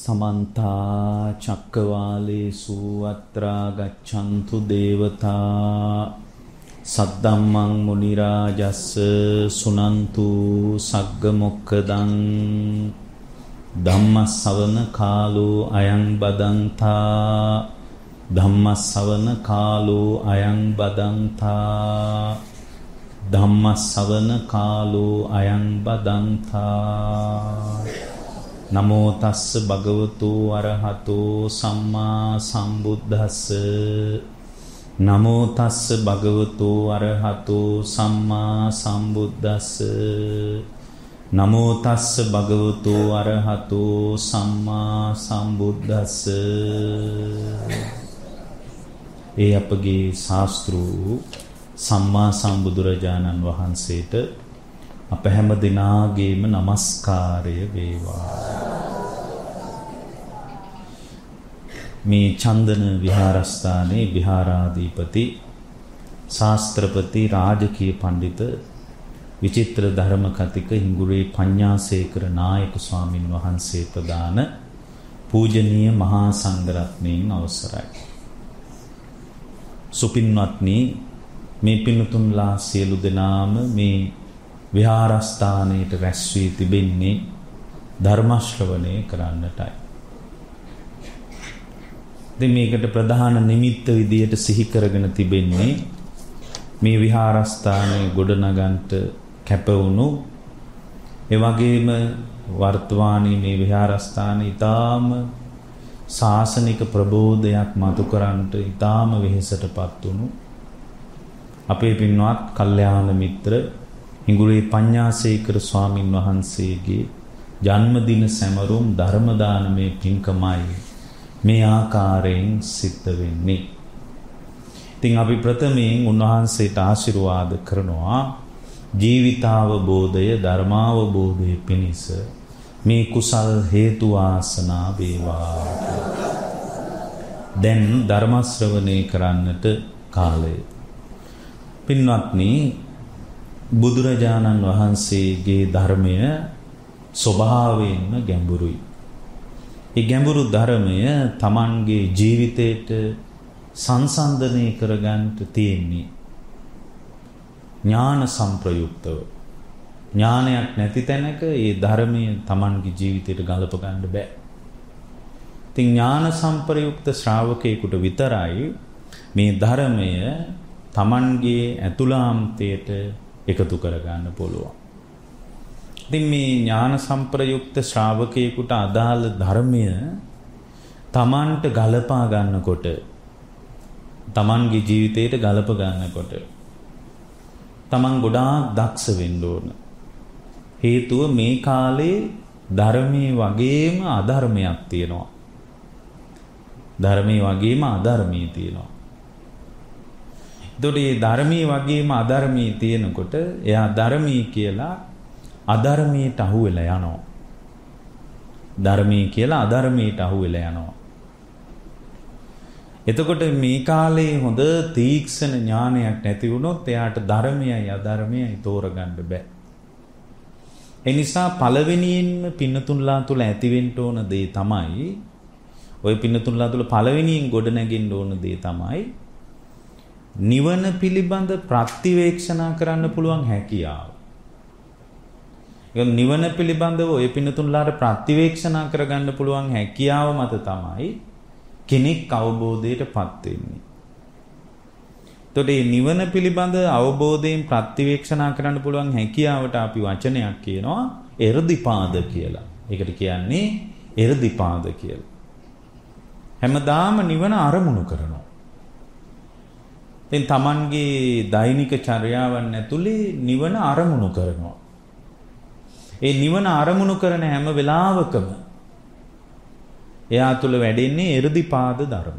समन्ता चक्रवालेषु अत्रा गच्छन्तु देवता सद्दम्मं मुनिराजस्य सुनन्तु सग्गमोक्खदं धम्मස්සවන කාලෝ අයං බදන්තා ධම්මස්සවන කාලෝ අයං බදන්තා ධම්මස්සවන කාලෝ අයං බදන්තා නමෝ තස්ස භගවතු අරහතෝ සම්මා සම්බුද්දස්ස නමෝ තස්ස භගවතු අරහතෝ සම්මා සම්බුද්දස්ස නමෝ තස්ස භගවතු අරහතෝ සම්මා සම්බුද්දස්ස. ඒ අපගේ ශාස්ත්‍රු සම්මා සම්බුදුරජාණන් වහන්සේට අප හැම දිනාගේම নমස්කාරය වේවා. මේ චන්දන විහාරස්ථානයේ විහාරාධිපති ශාස්ත්‍රපති රාජකීය පඬිත විචිත්‍ර ධර්ම කතික හිඟුරේ පඤ්ඤාසේකර නායක ස්වාමින් වහන්සේ ප්‍රදාන පූජනීය මහා සංඝරත්නයන් අවසරයි. සුපින්වත්නි, මේ පින්තුන්ලා සියලු දෙනාම මේ විහාරස්ථානයේ රැස් වී තිබෙන්නේ ධර්ම ශ්‍රවණය කරන්නටයි. ඉතින් මේකට ප්‍රධාන නිමිත්ත විදියට සිහි කරගෙන තිබෙන්නේ මේ විහාරස්ථානයේ ගොඩනගන්නට කැප වුණු, ඒ වගේම වර්තමානයේ මේ විහාරස්ථානයේ ඊටාම ශාසනික ප්‍රබෝධයක් මතු කරන්නට ඊටාම වෙහෙසටපත් වුණු අපේ පින්වත් කල්යාණ මිත්‍ර හිඟුරේ පඤ්ඤාසේකර ස්වාමින් වහන්සේගේ ජන්මදින සැමරුම් ධර්ම දානමේ පින්කමයි මේ ආකාරයෙන් සිද්ධ වෙන්නේ. ඉතින් අපි ප්‍රථමයෙන් උන්වහන්සේට ආශිර්වාද කරනවා ජීවිතාවබෝධය ධර්මාවබෝධය පිණිස මේ කුසල් හේතු වාසනා වේවා. දැන් ධර්ම ශ්‍රවණය කරන්නට කාලය. පින්වත්නි, බුදුරජාණන් වහන්සේගේ ධර්මය ස්වභාවයෙන්ම ගැඹුරුයි. ඒ ගැඹුරු ධර්මය Tamanගේ ජීවිතයට සංසන්දනය කරගන්නට තියෙන්නේ ඥාන සංප්‍රයුක්තව. ඥානයක් නැති තැනක ඒ ධර්මය Tamanගේ ජීවිතයට ගලප ගන්න බෑ. ඉතින් ඥාන සංප්‍රයුක්ත ශ්‍රාවකයෙකුට විතරයි මේ ධර්මය Tamanගේ ඇතුළාන්තයට එකතු කරගන්න පුළුවන්. ඉතින් මේ ඥාන සංප්‍රයුක්ත ශ්‍රාවකයෙකුට අදාළ ධර්මය Tamanට ගලපා ගන්නකොට, Tamanගේ ජීවිතයට ගලප ගන්නකොට Taman ගොඩාක් දක්ෂ වෙන්න ඕන. හේතුව මේ කාලේ ධර්මයේ වගේම අධර්මයක් තියෙනවා. ධර්මයේ වගේම අධර්මී තියෙනවා. එතකොට මේ ධර්මයේ වගේම අධර්මී තියෙනකොට එයා ධර්මී කියලා අධර්මයට අහු වෙලා යනවා. ධර්මී කියලා අධර්මයට අහු වෙලා යනවා. එතකොට මේ කාලේ හොඳ තීක්ෂණ ඥානයක් නැති වුණොත් එයාට ධර්මයයි අධර්මයයි තෝරගන්න බෑ. ඒ නිසා පළවෙනියෙන්ම පින්නතුන්ලා තුල ඇතිවෙන්න ඕන දේ තමයි, ওই පින්නතුන්ලා තුල පළවෙනියෙන් ගොඩ නැගෙන්න ඕන දේ තමයි නිවන පිළිබඳ ප්‍රතිවේක්ෂණ කරන්න පුළුවන් හැකියාව. ඒ නිවන පිළිබඳව ওই පින්නතුන්ලාට ප්‍රතිවේක්ෂණ කරගන්න පුළුවන් හැකියාව මත තමයි කෙනෙක් අවබෝධයටපත් වෙන්නේ. එතකොට මේ නිවන පිළිබඳ අවබෝධයෙන් ප්‍රතිවේක්ෂණ කරන්න පුළුවන් හැකියාවට අපි වචනයක් කියනවා එර්ධිපාද කියලා. ඒකට කියන්නේ එර්ධිපාද කියලා. හැමදාම නිවන අරමුණු කරනවා. ඉතින් Tamanගේ දෛනික චර්යාවන් ඇතුලේ නිවන අරමුණු කරනවා. ඒ නිවන අරමුණු කරන හැම වෙලාවකම එයා තුළ වැඩෙන්නේ එර්ධිපාද ධර්ම.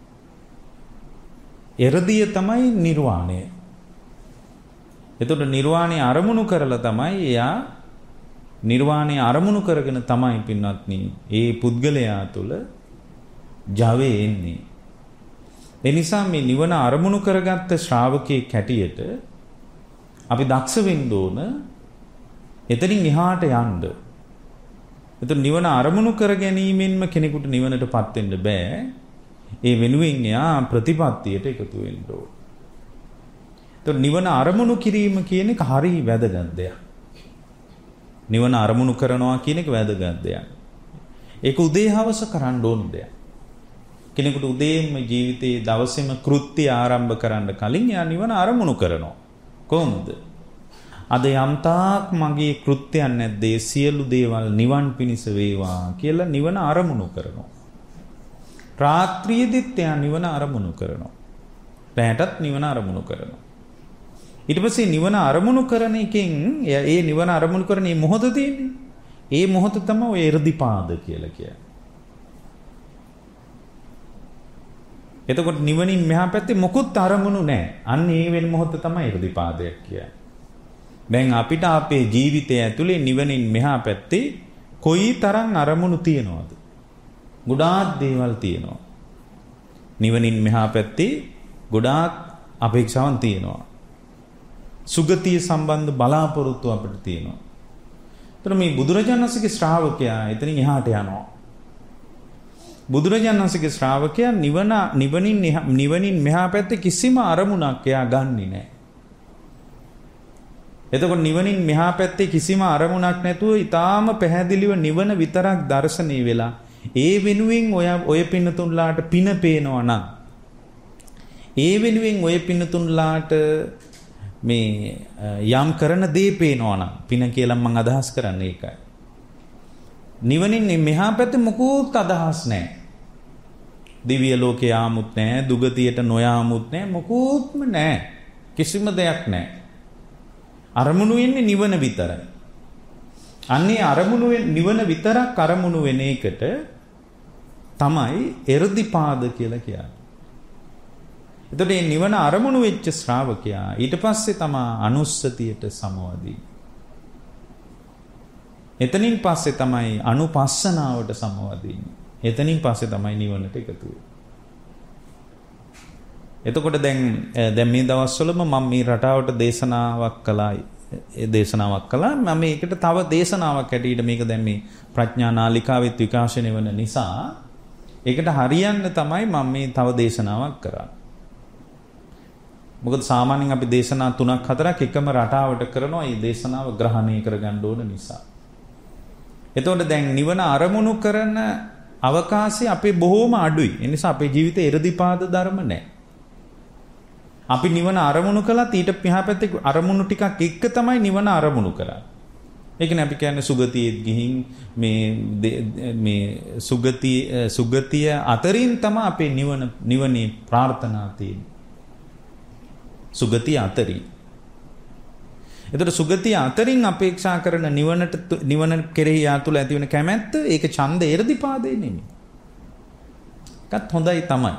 එර්ධිය තමයි නිර්වාණය. එතකොට නිර්වාණය අරමුණු කරලා තමයි එයා නිර්වාණය අරමුණු කරගෙන තමයි පින්වත්නි ඒ පුද්ගලයා තුළ ජවය එන්නේ. ඒ නිසා මේ නිවන අරමුණු කරගත්ත ශ්‍රාවකයෙක් හැටියට අපි දක්ෂ වෙන්න ඕන එතනින් එහාට යන්න. එතකොට නිවන අරමුණු කර ගැනීමෙන්ම කෙනෙකුට නිවනටපත් වෙන්න බෑ. ඒ වෙනුවෙන් එයා ප්‍රතිපත්තියට එකතු වෙන්න ඕන. එතකොට නිවන අරමුණු කිරීම කියන එක හරි වැදගත් දෙයක්. නිවන අරමුණු කරනවා කියන එක වැදගත් දෙයක්. ඒක උදේ හවස කරන්න ඕන දෙයක්. කෙනෙකුට උදේම ජීවිතයේ දවසේම කෘත්‍ය ආරම්භ කරන්න කලින් එයා නිවන අරමුණු කරනවා. කොහොමද? අද යම්තාක් මගේ කෘත්‍යයන් නැද්දේ සියලු දේවල් නිවන් පිණිස වේවා කියලා නිවන අරමුණු කරනවා. රාත්‍රියේදීත් එයා නිවන අරමුණු කරනවා. රැටත් නිවන අරමුණු කරනවා. ඊට පස්සේ නිවන අරමුණු කරන එකෙන් ඒ නිවන අරමුණු කරන මේ මොහොත තියෙන්නේ. ඒ මොහොත තමයි ඔය irdipaada කියලා කියන්නේ. එතකොට නිවනින් මෙහා පැත්තේ මොකුත් අරමුණු නැහැ. අන්න ඒ වෙන මොහොත තමයි irdipaadaයක් කියන්නේ. දැන් අපිට අපේ ජීවිතය ඇතුලේ නිවනින් මෙහා පැත්තේ කොයි තරම් අරමුණු තියනවද? ගොඩාක් දේවල් තියෙනවා. නිවනින් මෙහා පැත්තේ ගොඩාක් අපේක්ෂාවන් තියෙනවා. සුගතිය සම්බන්ධ බලාපොරොත්තු අපිට තියෙනවා. ඒතර මේ බුදුරජාණන් වහන්සේගේ ශ්‍රාවකයා එතනින් එහාට යනවා. බුදුරජාණන් වහන්සේගේ ශ්‍රාවකයා නිවනින් මෙහා පැත්තේ කිසිම අරමුණක් එයා ගන්නෙ නැහැ. එතකොට නිවනින් මෙහා පැත්තේ කිසිම අරමුණක් නැතුව ඊටාම පැහැදිලිව නිවන විතරක් දර්ශනය වෙලා ඒ වෙනුවෙන් ඔය පින්නතුන්ලාට පින පේනවා නම් ඒ වෙනුවෙන් ඔය පින්නතුන්ලාට මේ යම් කරන දේ පේනවා නම් පින කියලා මම අදහස් කරන්නේ ඒකයි. නිවනින් මෙහා පැත්තේ මොකුත් අදහස් නැහැ. දිව්‍ය ලෝකේ ආමුත් නැහැ, දුගතියට නොයාමුත් නැහැ, මොකුත්ම නැහැ. කිසිම දෙයක් නැහැ. අරමුණු වෙන්නේ නිවන විතරයි. අන්නේ අරමුණු නිවන විතරක් අරමුණු වෙන එකට තමයි irdipaada කියලා කියන්නේ. එතකොට මේ නිවන අරමුණු වෙච්ච ශ්‍රාවකයා ඊට පස්සේ තමයි අනුස්සතියට සමවදී. එතනින් පස්සේ තමයි අනුපස්සනාවට සමවදීන්නේ. එතනින් පස්සේ තමයි නිවනට එකතු වෙන්නේ. එතකොට දැන් මේ දවස්වලම මම මේ රටාවට දේශනාවක් කළා. මම මේකට තව දේශනාවක් ඇටියට මේක දැන් මේ ප්‍රඥා නාලිකාවෙත් විකාශනය වෙන නිසා ඒකට හරියන්න තමයි මම මේ තව දේශනාවක් කරන්නේ. මොකද සාමාන්‍යයෙන් අපි දේශනා 3-4ක් එකම රටාවට කරනවා. මේ දේශනාව ග්‍රහණය කරගන්න ඕන නිසා. එතකොට දැන් නිවන අරමුණු කරන අවකාශය අපේ බොහෝම අඩුයි. ඒ නිසා අපේ ජීවිතේ irdipaada ධර්ම නැහැ. අපි නිවන අරමුණු කළත් ඊට පියා පැත්තේ අරමුණු ටිකක් එක්ක තමයි නිවන අරමුණු කරන්නේ. ඒ කියන්නේ අපි කියන්නේ සුගතියෙත් ගිහින් මේ සුගතිය අතරින් තමයි අපේ නිවනේ ප්‍රාර්ථනා තියෙන්නේ. සුගතිය අතරින්. එතකොට සුගතිය අතරින් අපේක්ෂා කරන නිවන කෙරෙහි යාතුල ඇති වෙන කැමැත්ත ඒක ඡන්ද irdipaade නෙමෙයි. ඒකත් හොඳයි තමයි.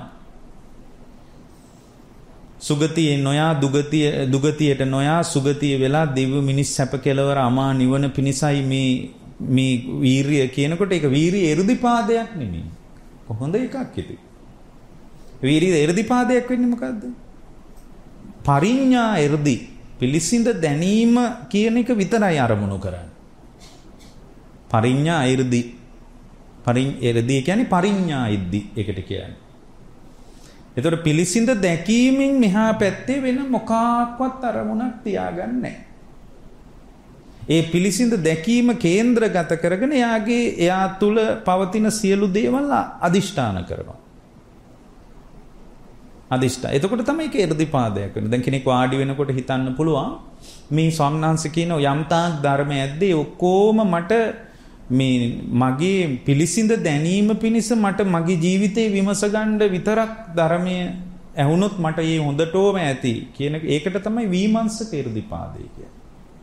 සුගතියේ නොයා දුගතියට නොයා සුගතිය වෙලා දිව්‍ය මිනිස් සැප කෙලවර අමා නිවන පිණිසයි මේ වීරිය කියනකොට ඒක වීරිය irdipaadaයක් නෙමෙයි. හොඳ එකක් ඉතින්. වීරිය irdipaadaයක් වෙන්නේ මොකද්ද? පරිඤ්ඤා irdi පිළිසිඳ දැනීම කියන එක විතරයි අරමුණු කරන්නේ. පරිඤ්ඤා irdi කියන්නේ පරිඤ්ඤා ඉද්දි එකට කියන්නේ. එතකොට පිළිසිඳ දැකීමෙන් මෙහා පැත්තේ වෙන මොකක්වත් අරමුණක් තියාගන්නේ නැහැ. ඒ පිළිසිඳ දැකීම කේන්ද්‍රගත කරගෙන එයා තුල පවතින සියලු දේවල් අදිෂ්ඨාන කරනවා. එතකොට තමයි ඒක irdipaadaයක් වෙන්නේ. දැන් කෙනෙක් වාඩි වෙනකොට හිතන්න පුළුවන් මේ ස්වාමීනාංශ කියන යම්තාක් ධර්ම ඇද්දේ ඔක්කොම මට මේ මගේ පිළිසිඳ දැනීම පිණිස මට මගේ ජීවිතේ විමස ගන්න විතරක් ධර්මයේ ඇහුනොත් මට ඒ හොඳටම ඇති කියන ඒකට තමයි විමර්ශක irdipaade කියන්නේ.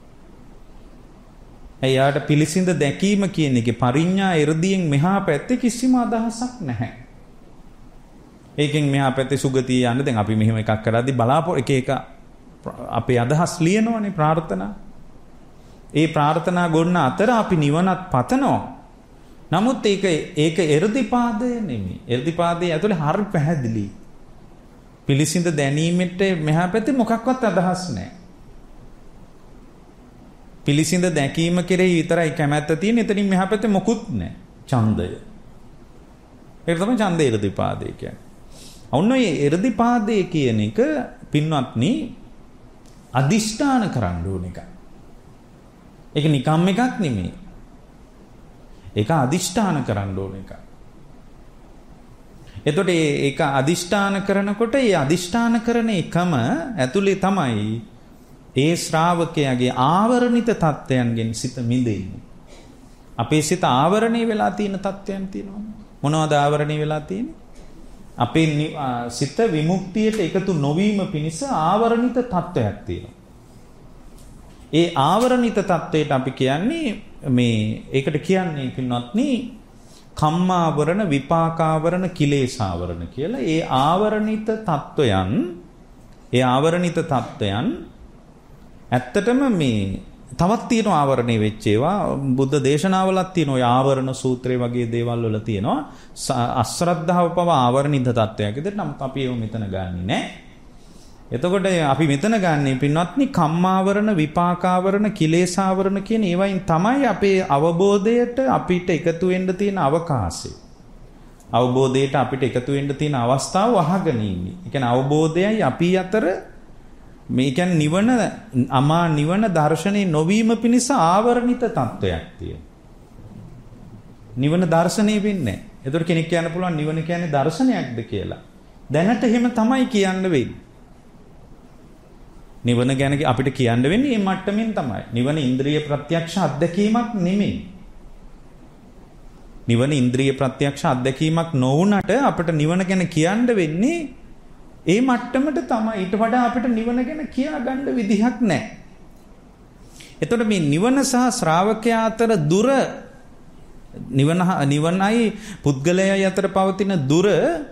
එයාට පිළිසිඳ දැකීම කියන එකේ පරිඤ්ඤා irdiයෙන් මෙහා පැත්තේ කිසිම අදහසක් නැහැ. ඒකෙන් මෙහා පැත්තේ සුගතිය යන්න දැන් අපි මෙහෙම එකක් කරද්දි එක අපේ අදහස් ලියනවනේ ප්‍රාර්ථනා. ඒ ප්‍රාර්ථනා ගොන්න අතර අපි නිවනත් පතනවා. නමුත් ඒක irdipaada නෙමෙයි. irdipaade ඇතුලේ හරි පැහැදිලි. පිළිසිඳ දැනීමෙට මෙහා පැත්තේ මොකක්වත් අදහස් නැහැ. පිළිසිඳ දැකීම කෙරෙහි විතරයි කැමැත්ත තියෙන. එතනින් මෙහා පැත්තේ මොකුත් නැහැ. ඡන්දය. ඒක තමයි ඡන්ද irdipaade කියන්නේ. ඔන්න ඔය irdipaade කියන එක පින්වත්නි අදිෂ්ඨාන කරන්න ඕන එකක්. ඒක නිකම් එකක් නෙමෙයි. ඒක අදිෂ්ඨාන කරන්න ඕන එකක්. එතකොට ඒක අදිෂ්ඨාන කරනකොට ඒ අදිෂ්ඨාන කරන එකම ඇතුලේ තමයි ඒ ශ්‍රාවකයාගේ ආවරණිත තත්ත්වයන්ගෙන් සිත මිදෙන්නේ. අපේ සිත ආවරණය වෙලා තියෙන තත්ත්වයන් තියෙනවා. මොනවද ආවරණය වෙලා තියෙන්නේ? අපේ සිත විමුක්තියට එකතු නොවීම පිණිස ආවරණිත තත්ත්වයක් තියෙනවා. ඒ ආවරණිත තත්ත්වයට අපි කියන්නේ මේ ඒකට කියන්නේ පින්වත්නි කම්මාවරණ විපාකාවරණ කිලේශාවරණ කියලා. ඒ ආවරණිත තත්ත්වයන් ඇත්තටම මේ තවත් තියෙන ආවරණේ වෙච්ච ඒවා බුද්ධ දේශනාවලත් තියෙන ඔය ආවරණ සූත්‍රය වගේ දේවල් වල තියෙනවා. අශ්‍රද්ධාව පව ආවරණිත තත්ත්වයක්. ඒකට නම් අපි ඒව මෙතන ගන්නෙ නෑ. එතකොට අපි මෙතන ගන්නේ පින්වත්නි කම්මාවරණ විපාකාවරණ කිලේශාවරණ කියන ඒවායින් තමයි අපේ අවබෝධයට අපිට එකතු වෙන්න තියෙන අවකාශය. අවබෝධයට අපිට එකතු වෙන්න තියෙන අවස්ථාව වහගෙන ඉන්නේ. ඒ කියන්නේ අවබෝධයයි අපි අතර මේ කියන්නේ නිවන දර්ශනේ නොවීම පිණිස ආවරණිත තත්වයක් තියෙනවා. නිවන දර්ශනේ වෙන්නේ නැහැ. ඒතකොට කෙනෙක් කියන්න පුළුවන් නිවන කියන්නේ දර්ශනයක්ද කියලා. දැනට එහෙම තමයි කියන්න වෙන්නේ. නිවන ගැන අපිට කියන්න වෙන්නේ මේ මට්ටමින් තමයි. නිවන ඉන්ද්‍රිය ප්‍රත්‍යක්ෂ අත්දැකීමක් නෙමෙයි. නිවන ඉන්ද්‍රිය ප්‍රත්‍යක්ෂ අත්දැකීමක් නොවුනට අපිට නිවන ගැන කියන්න වෙන්නේ ඒ මට්ටමට තමයි. ඊට වඩා අපිට නිවන ගැන කියා ගන්න විදිහක් නැහැ. එතකොට මේ නිවන සහ ශ්‍රාවකයා අතර දුර නිවනයි පුද්ගලයායි අතර පවතින දුර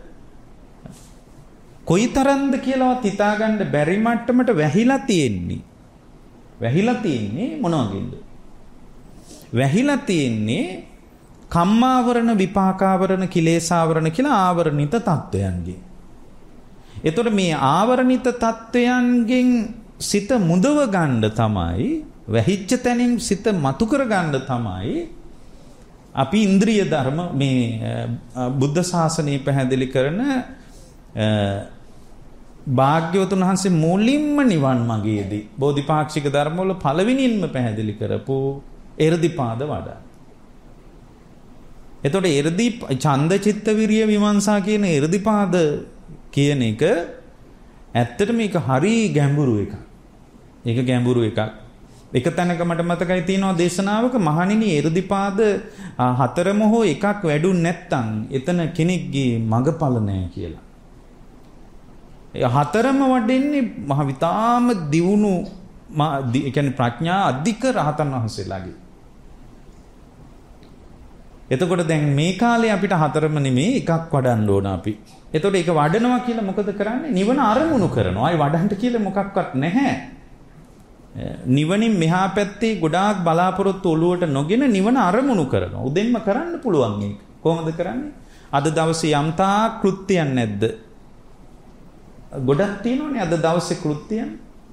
කොයිතරම්ද කියලාවත් හිතාගන්න බැරි මට්ටමට වැහිලා තියෙන්නේ. වැහිලා තියෙන්නේ මොන වගේද? වැහිලා තියෙන්නේ කම්මාවරණ විපාකාවරණ කිලේශාවරණ කියලා ආවරණිත තත්වයන්ගේ. එතකොට මේ ආවරණිත තත්වයන්ගෙන් සිත මුදව ගන්න තමයි, වැහිච්ච තැනින් සිත මතු කර ගන්න තමයි අපි ඉන්ද්‍රිය ධර්ම මේ බුද්ධ ශාසනය පැහැදිලි කරන භාග්‍යවතුන් වහන්සේ මුලින්ම නිවන් මාර්ගයේදී බෝධිපාක්ෂික ධර්මවල පළවෙනිින්ම පැහැදිලි කරපු irdipaada වඩා. එතකොට ඡන්ද චිත්ත විරිය විමර්ශා කියන irdipaada කියන එක ඇත්තට මේක හරි ගැඹුරු එකක්. ඒක ගැඹුරු එකක්. එක තැනක මට මතකයි තියෙනවා දේශනාවක මහණෙනි irdipaada හතරම හෝ එකක් වැඩුන් නැත්තම් එතන කෙනෙක්ගේ මගපල නැහැ කියලා. හතරම වඩෙන්නේ මහ විතාම දියුණු ඒ කියන්නේ ප්‍රඥා අධික රහතන් වහන්සේලාගේ. එතකොට දැන් මේ කාලේ අපිට හතරම නෙමෙයි එකක් වඩන්න ඕන අපි. එතකොට ඒක වඩනවා කියලා මොකද කරන්නේ? නිවන අරමුණු කරනවා. ආයි වඩන්න කියලා මොකක්වත් නැහැ. නිවනින් මෙහා පැත්තේ ගොඩාක් බලාපොරොත්තු ඔළුවට නොගෙන නිවන අරමුණු කරනවා. උදෙන්ම කරන්න පුළුවන් ඒක. කොහොමද කරන්නේ? අද දවසේ යම්තා කෘත්‍යයන් නැද්ද? ගොඩක් තියෙනවනේ අද දවසේ කෘත්‍යයන්.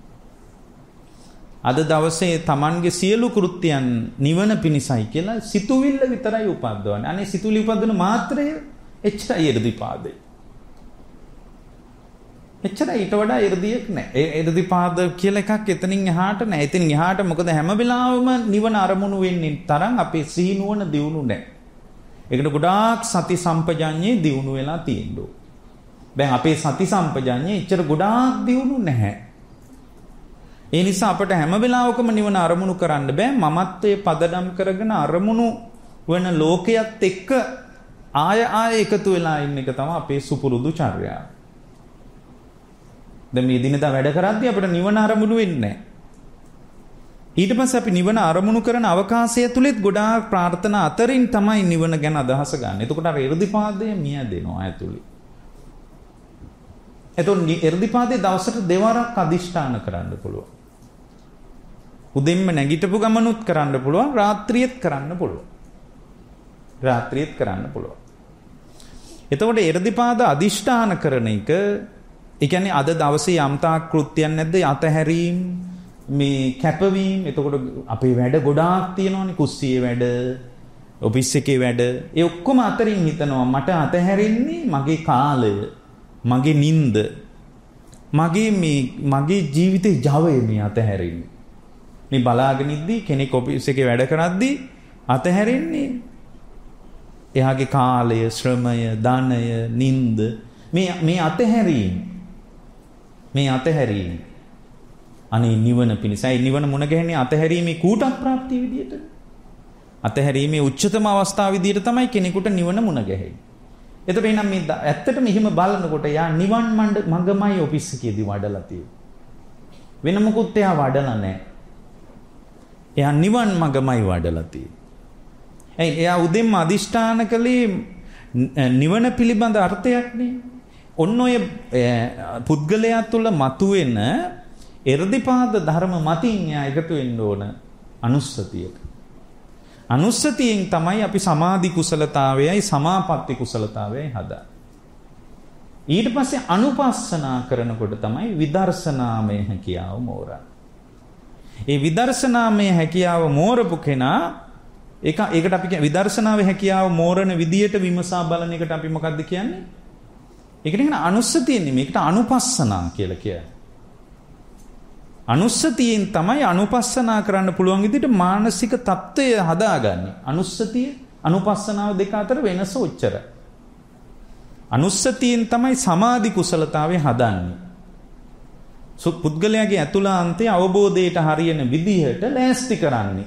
අද දවසේ Tamanගේ සියලු කෘත්‍යයන් නිවන පිණිසයි කියලා සිතුවිල්ල විතරයි උපද්දවන්නේ. අනේ සිතුවිලි උපද්දන මාත්‍රය එච්චරයි irdipaada. එච්චරයි, ඊට වඩා irdiyak නැහැ. ඒ irdipaada කියලා එකක් එතනින් එහාට නැහැ. එතනින් එහාට මොකද හැම වෙලාවෙම නිවන අරමුණු වෙන්නේ තරම් අපේ සීනුවන දියුණු නැහැ. ඒකට ගොඩාක් සති සම්පජඤ්ඤේ දියුණු වෙලා තියෙනවා. දැන් අපේ සති සම්පජඤ්ඤේ එච්චර ගොඩාක් දියුණු නැහැ. ඒ නිසා අපට හැම වෙලාවකම නිවන අරමුණු කරන්න බෑ. මමත්වයේ පදනම් කරගෙන අරමුණු වෙන ලෝකයක් එක්ක ආය එකතු වෙලා ඉන්න එක තමයි අපේ සුපුරුදු චර්යාව. දැන් මේ දිනදා වැඩ කරද්දී අපිට නිවන අරමුණු වෙන්නේ නැහැ. ඊට පස්සේ අපි නිවන අරමුණු කරන අවකාශය තුලෙත් ගොඩාක් ප්‍රාර්ථනා අතරින් තමයි නිවන ගැන අදහස ගන්න. එතකොට අර irdipaada මිය දෙනවා ඇතුලේ. එතකොට irdipaada දවසට දෙවරක් අදිෂ්ඨාන කරන්න පුළුවන්. උදෙන්ම නැගිටපු ගමනුත් කරන්න පුළුවන්, රාත්‍රියේත් කරන්න පුළුවන්. රාත්‍රියේත් කරන්න පුළුවන්. එතකොට irdipaada අදිෂ්ඨාන කරන එක, ඒ කියන්නේ අද දවසේ යම්තා කෘත්‍යයන් නැද්ද? අතහැරීම්, මේ කැපවීම එතකොට අපේ වැඩ ගොඩාක් තියෙනවානේ කුස්සියේ වැඩ ඔෆිස් එකේ වැඩ ඒ ඔක්කොම අතරින් හිතනවා මට අතහැරෙන්නේ මගේ කාලය මගේ නිින්ද මගේ ජීවිතේ ජවය මේ අතහැරෙන්නේ මේ බලාගෙන ඉද්දි කෙනෙක් ඔෆිස් එකේ වැඩ කරද්දී අතහැරෙන්නේ එයාගේ කාලය ශ්‍රමය ධනය නිින්ද මේ අතහැරීම අනේ නිවන පිණිසයි නිවන මුණ ගැහෙන්නේ අතහැරීමේ කූට ප්‍රාප්තිය විදියට අතහැරීමේ උච්චතම අවස්ථාව විදියට තමයි කෙනෙකුට නිවන මුණ ගැහෙන්නේ. එතකොට එනම් මේ ඇත්තටම එහෙම බලනකොට යා නිවන් මඟමයි ඔෆිස් එකේදී වඩලා තියෙන්නේ. වෙන මොකුත් එයා වඩලා නැහැ. එයා නිවන් මඟමයි වඩලා තියෙන්නේ. එයා උදෙන්ම අදිෂ්ඨාන කළේ නිවන පිළිබඳ අර්ථයක් නේ. ඔන්න ඔය පුද්ගලයා තුළ මතුවෙන එර්ධිපාද ධර්ම මතින් එයා එකතු වෙන්න ඕන අනුස්සතියට. අනුස්සතියෙන් තමයි අපි සමාධි කුසලතාවයයි සමාපatti කුසලතාවයයි හදා. ඊට පස්සේ අනුපස්සනා කරනකොට තමයි විදර්ශනාමය හැකියාව මෝරන්නේ. ඒ විදර්ශනාමය හැකියාව මෝරපු කෙනා ඒකට අපි විදර්ශනාවේ හැකියාව මෝරන විදියට විමසා බලන එකට අපි මොකද්ද කියන්නේ? ඒකට කියන අනුස්සතිය නෙමෙයි ඒකට අනුපස්සනා කියලා කියන්නේ. අනුස්සතියෙන් තමයි අනුපස්සනා කරන්න පුළුවන් විදිහට මානසික தত্ত্বය හදාගන්නේ. අනුස්සතිය අනුපස්සනාව දෙක අතර වෙනස ඔච්චරයි. අනුස්සතියෙන් තමයි සමාධි කුසලතාවය හදන්නේ. පුද්ගලයාගේ ඇතුළාන්තයේ අවබෝධයට හරියන විදිහට ලෑස්ති කරන්නේ.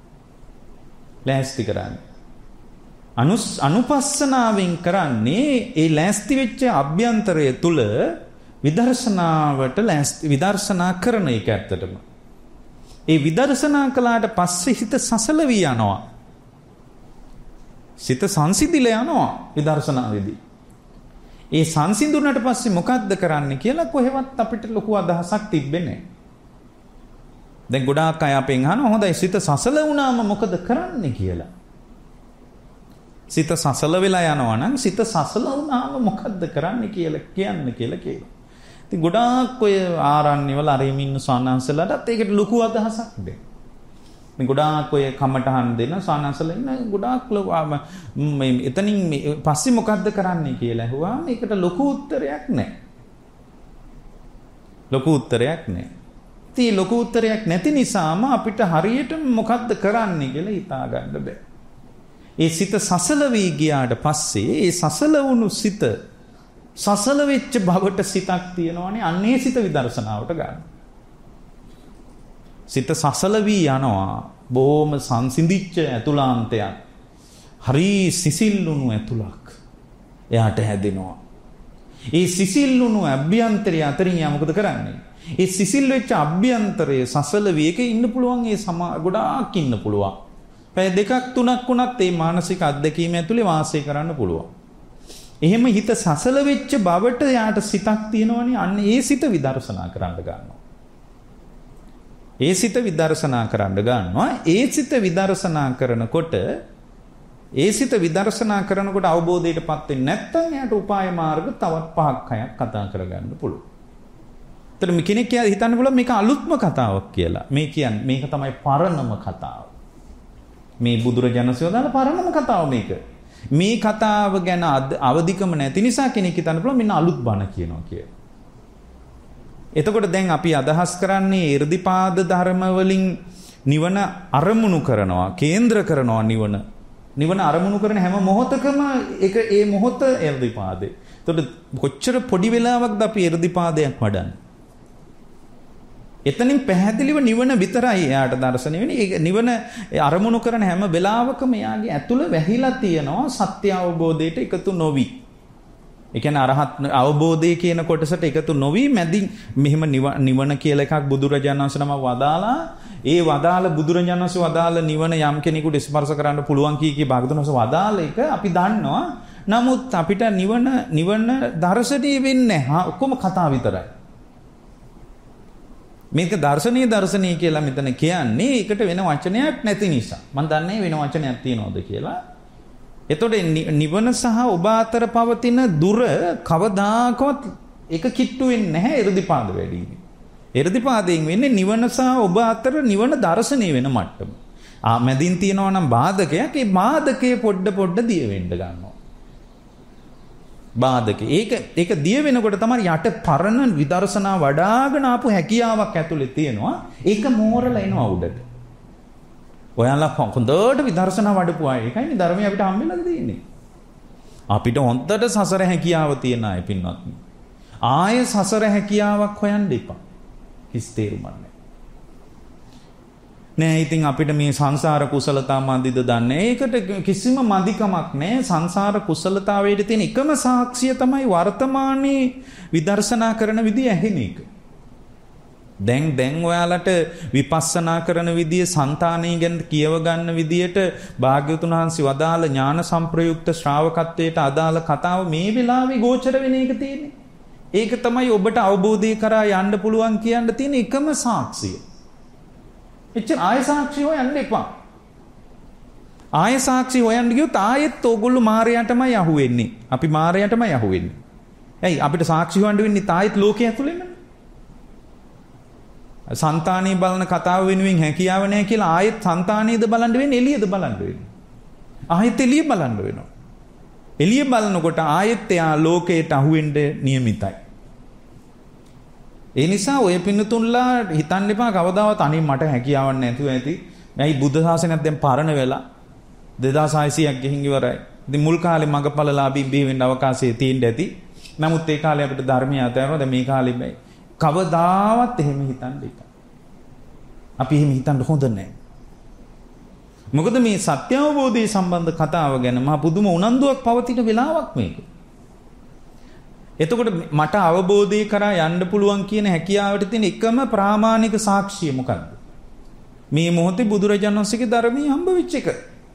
අනුපස්සනාවෙන් කරන්නේ ඒ ලෑස්ති වෙච්ච අභ්‍යන්තරය තුල විදර්ශනා කරන එක ඇත්තටම. ඒ විදර්ශනා කළාට පස්සේ හිත සසලවී යනවා. සිත සංසිඳිලා යනවා විදර්ශනාවේදී. ඒ සංසිඳුණට පස්සේ මොකද්ද කරන්න කියලා කොහෙවත් අපිට ලොකු අදහසක් තිබෙන්නේ නැහැ. දැන් ගොඩාක් අය අපෙන් අහනවා හොඳයි සිත සසල වුණාම මොකද කරන්නේ කියලා. සිත සසල වෙලා යනවා නම් සිත සසල වුණාම මොකද්ද කරන්න කියලා කියනවා. ඉතින් ගොඩාක් ඔය ආරණ්‍යවල අරෙම ඉන්න සානංශලටත් ඒකට ලොකු අදහසක් දෙන්න. මේ ගොඩාක් ඔය කමටහන් දෙන සානංශල ඉන්න ගොඩාක් මේ එතනින් පස්සේ මොකද්ද කරන්නේ කියලා ඇහුවාම ඒකට ලොකු උත්තරයක් නැහැ. ඉතින් ලොකු උත්තරයක් නැති නිසාම අපිට හරියට මොකද්ද කරන්නේ කියලා හිතා ගන්න බෑ. ඒ සිත සසල වී ගියාට පස්සේ ඒ සසල වුණු සිත සසල වෙච්ච බවට සිතක් තියෙනවනේ අන්නේ සිත විදර්ශනාවට ගන්න. සිත සසල වී යනවා බොහොම සංසිඳිච්ච ඇතුළාන්තයක්. හරි සිසිල්ුණු ඇතුළක් එයාට හැදෙනවා. ඒ සිසිල්ුණු අභ්‍යන්තරය අතරින් යා මොකද කරන්නේ? ඒ සිසිල් වෙච්ච අභ්‍යන්තරයේ සසල වී එකේ ඉන්න පුළුවන් ඒ ගොඩාක් ඉන්න පුළුවන්. පැය දෙකක් තුනක් වුණත් මේ මානසික අත්දැකීම ඇතුලේ වාසය කරන්න පුළුවන්. එහෙම හිත සසල වෙච්ච බවට යාට සිතක් තියෙනවනේ අන්න ඒ සිත විදර්ශනා කරන්න ගන්නවා. ඒ සිත විදර්ශනා කරනකොට අවබෝධයටපත් වෙන්නේ නැත්නම් යාට උපාය මාර්ග තවත් 5ක් 6ක් කතා කරගන්න පුළුවන්. ඒතර මේ කෙනෙක් හිතන්න පුළුවන් මේක අලුත්ම කතාවක් කියලා. මේ කියන්නේ මේක තමයි පරණම කතාව. මේ බුදුරජාණන් වහන්සේ දාන පරණම කතාව මේක. මේ කතාව ගැන අවදිකම නැති නිසා කෙනෙක් හිතන්න පුළුවන් මෙන්න අලුත් බණ කියනවා කියලා. එතකොට දැන් අපි අදහස් කරන්නේ irdipaad ධර්ම වලින් නිවන අරමුණු කරනවා, කේන්ද්‍ර කරනවා නිවන අරමුණු කරන හැම මොහොතකම ඒ මොහොත irdipaade. එතකොට කොච්චර පොඩි වෙලාවක්ද අපි irdipaadයක් වඩන්නේ? එතනින් පැහැදිලිව නිවන විතරයි එයාට දර්ශනය වෙන්නේ. ඒ නිවන අරමුණු කරන හැම වෙලාවකම එයාගේ ඇතුළ වැහිලා තියෙනවා සත්‍ය අවබෝධයට එකතු නොවි. ඒ කියන්නේ අරහත් අවබෝධය කියන කොටසට එකතු නොවි මැදින් මෙහෙම නිවන කියලා එකක් බුදුරජාණන් වහන්සේ නම වදාලා ඒ වදාළ බුදුරජාණන් වහන්සේ වදාළ නිවන යම් කෙනෙකුට ස්පර්ශ කරන්න පුළුවන් කී භාගතුන් වහන්සේ වදාළ එක අපි දන්නවා. නමුත් අපිට නිවන දර්ශනීය වෙන්නේ නැහැ. ඔක්කොම කතා විතරයි. මේක දර්ශනීය කියලා මෙතන කියන්නේ ඒකට වෙන වචනයක් නැති නිසා. මම දන්නේ වෙන වචනයක් තියනවද කියලා. එතකොට නිවන සහ ඔබ අතර පවතින දුර කවදාකවත් එක කිට්ටු වෙන්නේ නැහැ irdipaad වැඩිවීම. එර්ධිපාදයෙන් වෙන්නේ නිවන සහ ඔබ අතර නිවන දර්ශනය වෙන මට්ටම. මැදින් තියෙනවා නම් බාධකයක්, ඒ බාධකේ පොඩ දිය වෙන්න ගන්නවා. බාධකේ. ඒක දිය වෙනකොට තමයි යට පරණ විදර්ශනා වඩාගෙන ආපු හැකියාවක් ඇතුලේ තියෙනවා. ඒක මෝරලා එනවා උඩට. ඔයාලා හොඳට විදර්ශනා වඩපු අය. ඒකයි ධර්මය අපිට හම්බෙලා තියෙන්නේ. අපිට හොඳට සසර හැකියාව තියෙන අය පින්වත්නි. ආය සසර හැකියාවක් හොයන්න එපා. හිස් තේරුමක් නැහැ. නෑ ඉතින් අපිට මේ සංසාර කුසලතා මන්දිද දන්නේ. ඒකට කිසිම මදිකමක් නැහැ. සංසාර කුසලතාවයට තියෙන එකම සාක්ෂිය තමයි වර්තමානයේ විදර්ශනා කරන විදිය ඇහෙන එක. දැන් ඔයාලට විපස්සනා කරන විදිය, సంతානී ගැන කියව ගන්න විදියට භාග්‍යවතුන් වහන්සේ වදාළ ඥාන සංප්‍රයුක්ත ශ්‍රාවකත්වයට අදාළ කතාව මේ වෙලාවේ ගෝචර වෙන එක තියෙන්නේ. ඒක තමයි ඔබට අවබෝධය කරා යන්න පුළුවන් කියන්න තියෙන එකම සාක්ෂිය. එච්චර ආය සාක්ෂි හොයන්න එපා. ආය සාක්ෂි හොයන්න ගියොත් ආයෙත් ඕගොල්ලෝ මායයටමයි අහුවෙන්නේ. අපි මායයටමයි අහුවෙන්නේ. ඇයි අපිට සාක්ෂි හොයන්න වෙන්නේ තායෙත් ලෝකයේ ඇතුළෙම? సంతානී බලන කතාව වෙනුවෙන් හැකියාව නැහැ කියලා ආයෙත් సంతානීයද බලන්න වෙන්නේ, එළියද බලන්න වෙන්නේ? ආයෙත් එළිය බලන්න වෙනවා. එළිය බලනකොට ආයෙත් එයා ලෝකයට අහුවෙන්න නියමිතයි. ඒ නිසා ඔය පින්නතුන්ලා හිතන්න එපා කවදාවත් අනේ මට හැකියාවක් නැතුව ඇති. මයි බුද්ධ ශාසනයක් දැන් පරණ වෙලා 2600ක් ගිහින් ඉවරයි. ඉතින් මුල් කාලේ මගපළලාභී බිහි වෙන්න අවකාශය තියෙන්න ඇති. නමුත් ඒ කාලේ අපිට ධර්මය අතහැරනවා. දැන් මේ කාලේ බෑ. කවදාවත් එහෙම හිතන්න එපා. අපි එහෙම හිතන්න හොඳ නැහැ. මොකද මේ සත්‍ය අවබෝධය සම්බන්ධ කතාව ගැන මහ පුදුම උනන්දුවක් පවතින වෙලාවක් මේක. එතකොට මට අවබෝධය කරා යන්න පුළුවන් කියන හැකියාවට තියෙන එකම ප්‍රාමාණික සාක්ෂිය මොකක්ද? මේ මොහොතේ බුදුරජාණන් වහන්සේගේ ධර්මයේ හම්බ වෙච්ච එක.